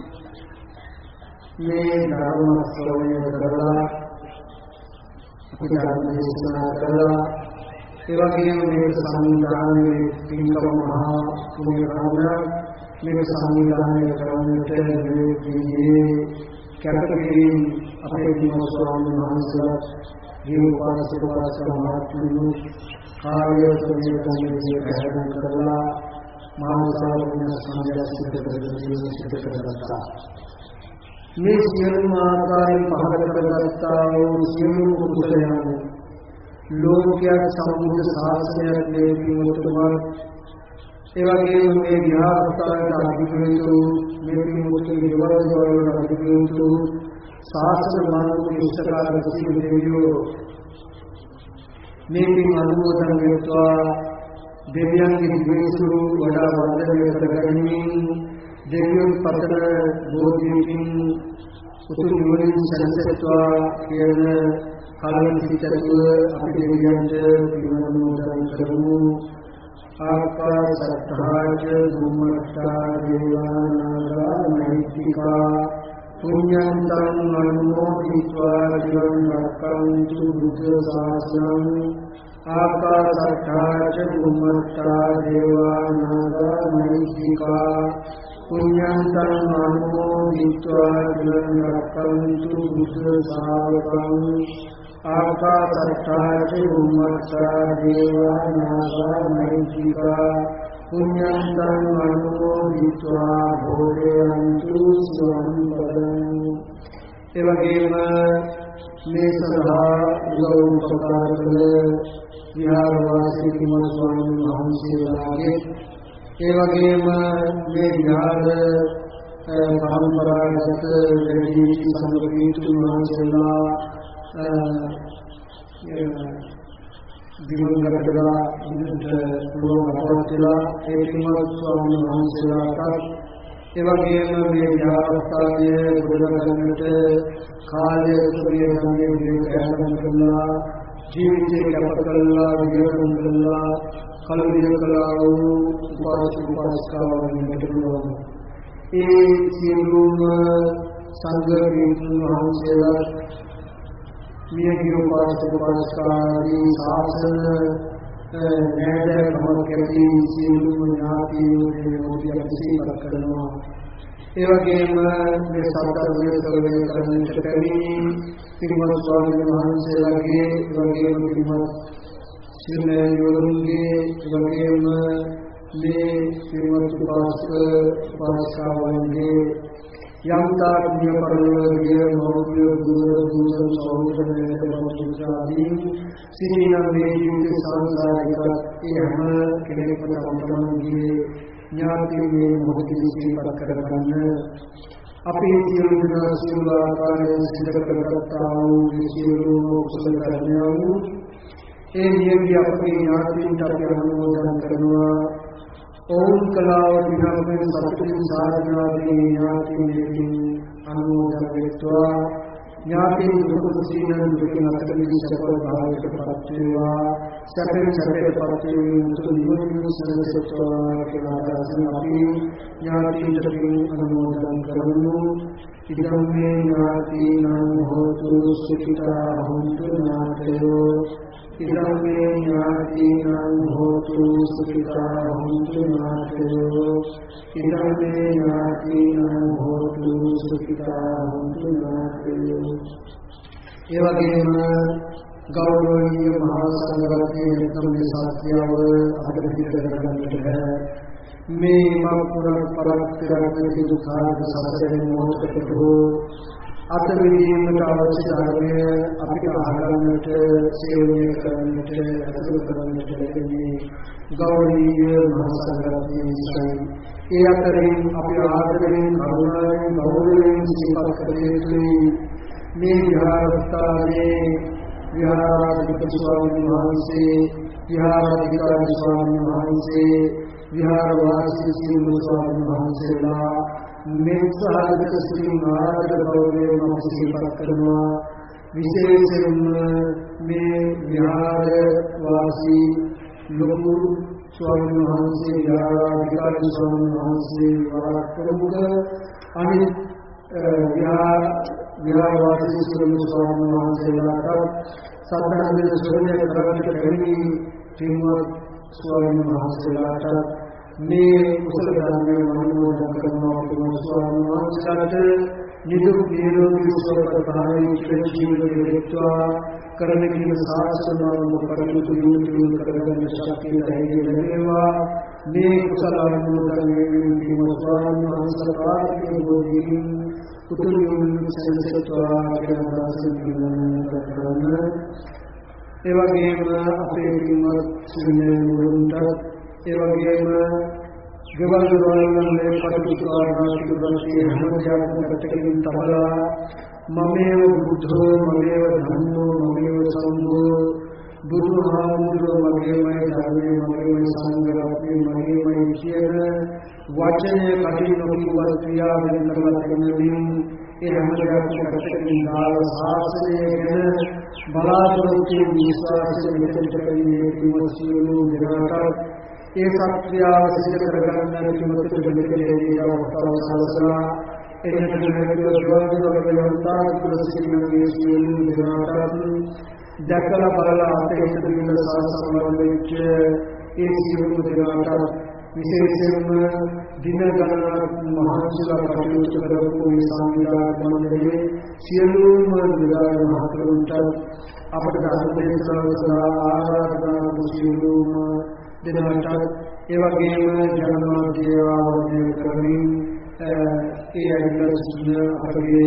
මේ ධර්ම ශ්‍රවණය කරලා අපි ධර්ම දේශනා කළා. ඒ වගේම මේ සංවිධානයේ පින්කම මහා පුණ්‍ය කර්ම මේ සංවිධානය කරන්නට මේ කැපකිරීම අපේ දිනෝ ස්වාමීන් වහන්සේලා ජීවපාසක මහත්මුණු කාර්ය සම්පූර්ණයේ පැහැදිලි කරලා මානසික සංයෝජන සිදු කරගත්තා. මේ සියලුම ආකාරයෙන් පහළ කරගත්තා වූ සියලු කුසලයන් ලෝකයේ සම්බුද්ධ ශාසනයක් ලැබීමතුමා ඒ වගේම මේ විහාරස්ථානයේ අධිපතිතු මේ පින්වතුන් විවරවල අධිපතිතු ශාසන මානව විශ්වාසකාර සියලු දෙවියෝ මේ පින් අනුමෝදන් වෙත්වා දෙවියන්ගේ දිවිසුරු වඩා වර්ධනය කරගනිමින් දෙවියන් පතන බෝධියකින් උතුම් නිවනින් සැනසෙත්වා කියන කලින් සිටතුව අපි දෙවියන්ට පින් අනුමෝදන් කරමු. ආකාශත්තාජ බුම්මත්තා දේවානාගා මහිත්‍තිකා පුඤ්ඤන්තං අනුමෝදිत्वा චිරං රක්ඛන්තු බුද්ධ ශාසනං ආකාශත්තාජ බුම්මත්තා දේවානාගා මහිත්‍තිකා පුඤ්ඤන්තං අනුමෝදිत्वा චිරං රක්ඛන්තු බුද්ධ ශාසනං ආකාශත්තාච බුම්මත්තා දේවානාගා මහිත්‍තිකා පුඤ්ඤන්තං අනුමෝදිत्वा භෝගයන්තු සුවං පදං. ඒ වගේම මේ සඳහා උපකාර කළ විහාරවාසී කිමල් ස්වාමීන් වහන්සේලාගේ ඒ වගේම මේ විහාර පරම්පරාගත වැඩි සංගීතුන් වහන්සේලා දිනුගතලා ඉන්නට පුළුවන් අපවත්ලා ඒ කිමල් ස්වාමීන් වහන්සේලාට ඒ වගේම මේ විහාරස්ථානයේ ගොඩනගන්නට කාලය සුරිය සංගීතයේ පැහැදිලි කරලා ජීවිතේ කැප කළා විද්‍යාවන් කළා කලවිය කළා වූ උපාසක උපාසිකාවන් මෙතුළුවන් ඒ සියලුම සංඝ පිරිසුන් වහන්සේලා මියගිය උපාසක උපාසිකාදී ශාසන නෑදෑකම කැටි සියලුම ඥාතීන්ගේ මොදියක් සිහිපත් කරනවා. ඒ වගේම මේ සත්‍යය සර්වය කරන්නට පැමිණි පිරිමල් ස්වාමීන් වහන්සේලාගේ ඒ වගේම පිරිමල් සිරියෝරුන්ගේ ඒ වගේම මේ පිරිමල් උපාසක උපාසිකාවන්ගේ යම්තා පුණ්‍ය පරිලෝකීය මෞර්ය ගුරු සෞඛ්‍යමය පොදුසාදී සිරිනම් මේ ජීවිත සංසාරික ඒ හැම කෙනෙකුට සම්පූර්ණයේ ඥාතියේ මොහොතේ සිහිපත් කරගන්න අපේ සියලු දෙනා සියලු ආකාරයෙන් සිද්ධ කරගත්තා වූ සියලු කුසල කර්මයන් ඒ නියමිය අපේ ඥාතියින්ට අපි අනුමෝදන් කරනවා. ඕම් කලාව විනාමයෙන් සතුටින් සාධනාවේ ඥාතියින් අනුමෝදන් වෙත්වා ඥාතියින් දුක සීනන් දුකින් අතරින් සපල භාවයට පත් වේවා සැපෙන් සැපයට පත් වේවා නිවනින් සැනසෙත්වා කියලා ආශිර්වාද අපි ඥාතියින්ට අනුමෝදන් කරමු. ඉදම් මේ ඥාතිනං හෝතු සුඛිතා හොන්තු ඥාතයෝ ඉදම් මේ ඥාතිනං හෝතු සුඛිතා හොන්තු ඥාතයෝ ඉදම් මේ ඥාතිනං හෝතු සුඛිතා හොන්තු ඥාතයෝ. ඒ වගේම ගෞරවනීය මහා සංඝරත්නයේ තමයි සත්‍යව අදපිට කරගන්නට බැහැ. මේ මහපුරක් පරක් කරගෙන දුකාද සසරෙන් මොහොතකට හෝ අතවිදීමට අවශ්‍ය ධර්මය අපිට අහගන්නට සේවනය කරන්නට අතුරු කරන්නට ලැබෙන්නේ ගෞරවනීය මහා සංඝරත්නය නිසායි. ඒ අතරින් අපි ආදරයෙන් කරුණාවෙන් ගෞරවයෙන් සිහිපත් කළ යුතුයි මේ විහාරස්ථානයේ විහාරාධිපති ස්වාමීන් වහන්සේ, විහාරාධිකාරී ස්වාමීන් වහන්සේ, විහාරවාසී සියලු ස්වාමීන් වහන්සේලා මේ සාධක සිතින් ආදර ගෞරවයෙන් අපි සිහිපත් කරනවා. විශේෂයෙන්ම මේ විහාරවාසී ලොකු ස්වාමීන් වහන්සේ, විහාරාධිකාරී ස්වාමීන් වහන්සේ වරක් ප්‍රමුඛ අනිත් විහාරවාසී සියලු ස්වාමීන් වහන්සේලාට සත්‍යයෙන් සුවය කරගන්නට බැරි පින්වත් ස්වාමීන් වහන්සේලාට මේ කුසල ධර්මයේ මනෝමෝදන් කරනවා. පින්වත් ස්වාමීන් වහන්සේලාට නිදුක් නිරෝගී සුවපත් ජීවිතය ලැබෙත්වා කරන කීම සාසනාවම කටයුතු දියුණු කරගන්න ශක්තිය ධෛර්යය ලැබේවා. මේ කුසල අනුමෝදන් වීම පින්වත් ස්වාමීන් වහන්සේලාට බෝධින් උතුම් සෙන්සෙත්වා කියන දාසන් කරන ඒ වගේම අපේ පින්වත් සිරිනේ මුරුන්ට ඒ වගේම ගෙවල් දොරවල් කටයුතු කරන කිතුන්ගේ හැමදේම පැත්තකින් තමලා මමේව බුද්ධෝ මමේව ධම්මෝ මමේව සංඝෝ බුදුහාමුදුරුවෝ මගේමයි ධර්මයේ මගේමයි සංඝරත්නයේ මගේමයි කියන වචනේ කටින් නොකියවත් ක්‍රියාවෙන් කරලා තියෙනමින් ඒ හැමදේම පැත්තකින් දාල ශාසනය ගැන බලාපොරොත්තු විශ්වාසයෙන් මෙතෙන්ට කලියේ කිවසියලු නිරාකාර ඒ සත්‍යාව සිද්ධ කරගන්න කිමකට දෙකේ අවස්ථාව සලසලා එන්නට ලැබෙන ගෞරවවන්තා කුලසිකමගේ සියලු නිරාකාර දැකලා බලලා අපේ හිතේ සාසනවල වෙච්ච ඒ සියලු නිරාකාර විශේෂයෙන්ම දින ගණනක් මහන්සිලා කටයුතු කරපු මේ සංවිධානය මණ්ඩලයේ සියලුම නිලධාරි මහතුරුන්ට අපට ධර්ම දේශනාව සඳහා ආරාධනා කරන සියලුම දෙනාට ඒ වගේම ජනමාධ්‍යවලින් කරමින් ඒ අයිතිසින අපගේ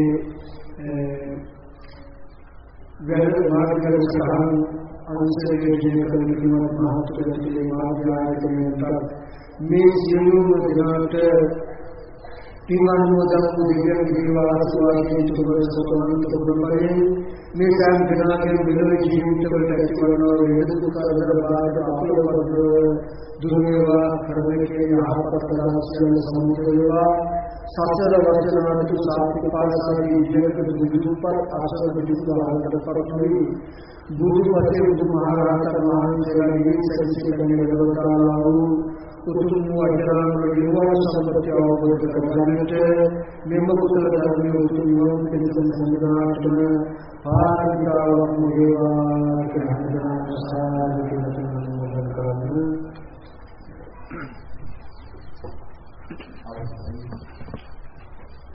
වැඩ මාර්ගවල සහන් අනුසරණය කරන කිමත් මහතුරුන්ගේ මාර්ගායතනයට මේ සියලුම දෙනාට පින්වන්වදන් දිව්‍ය විවාසවාදී තුබසතෝන් තුබරේ මේ සෑම දිනකම මෙලොව ජීවිතවලට ඇතිවන වේදක කරදර බාධ අපලවද දුර වේවා කරදරේ යහපත් කරගන්න සම්මුතියවා සතර වචනාතු සාපි පාසාදී ජීවිත දුදුපත් ආශ්‍රය දුදුවාකට පරතුයි බුදුපතේ බුදුමහරහතන් වහන්සේලාගේ සැරිසරගෙන ලැබවලා වූ උතුම් වචනාන් විවාහ සම්පත්‍ය අවබෝධ කරගන්නට මෙම කුසල ධර්මයේ උතුම් නිවන් පිණිස සම්මානතන පාරමිතාවක් වේවා කියලා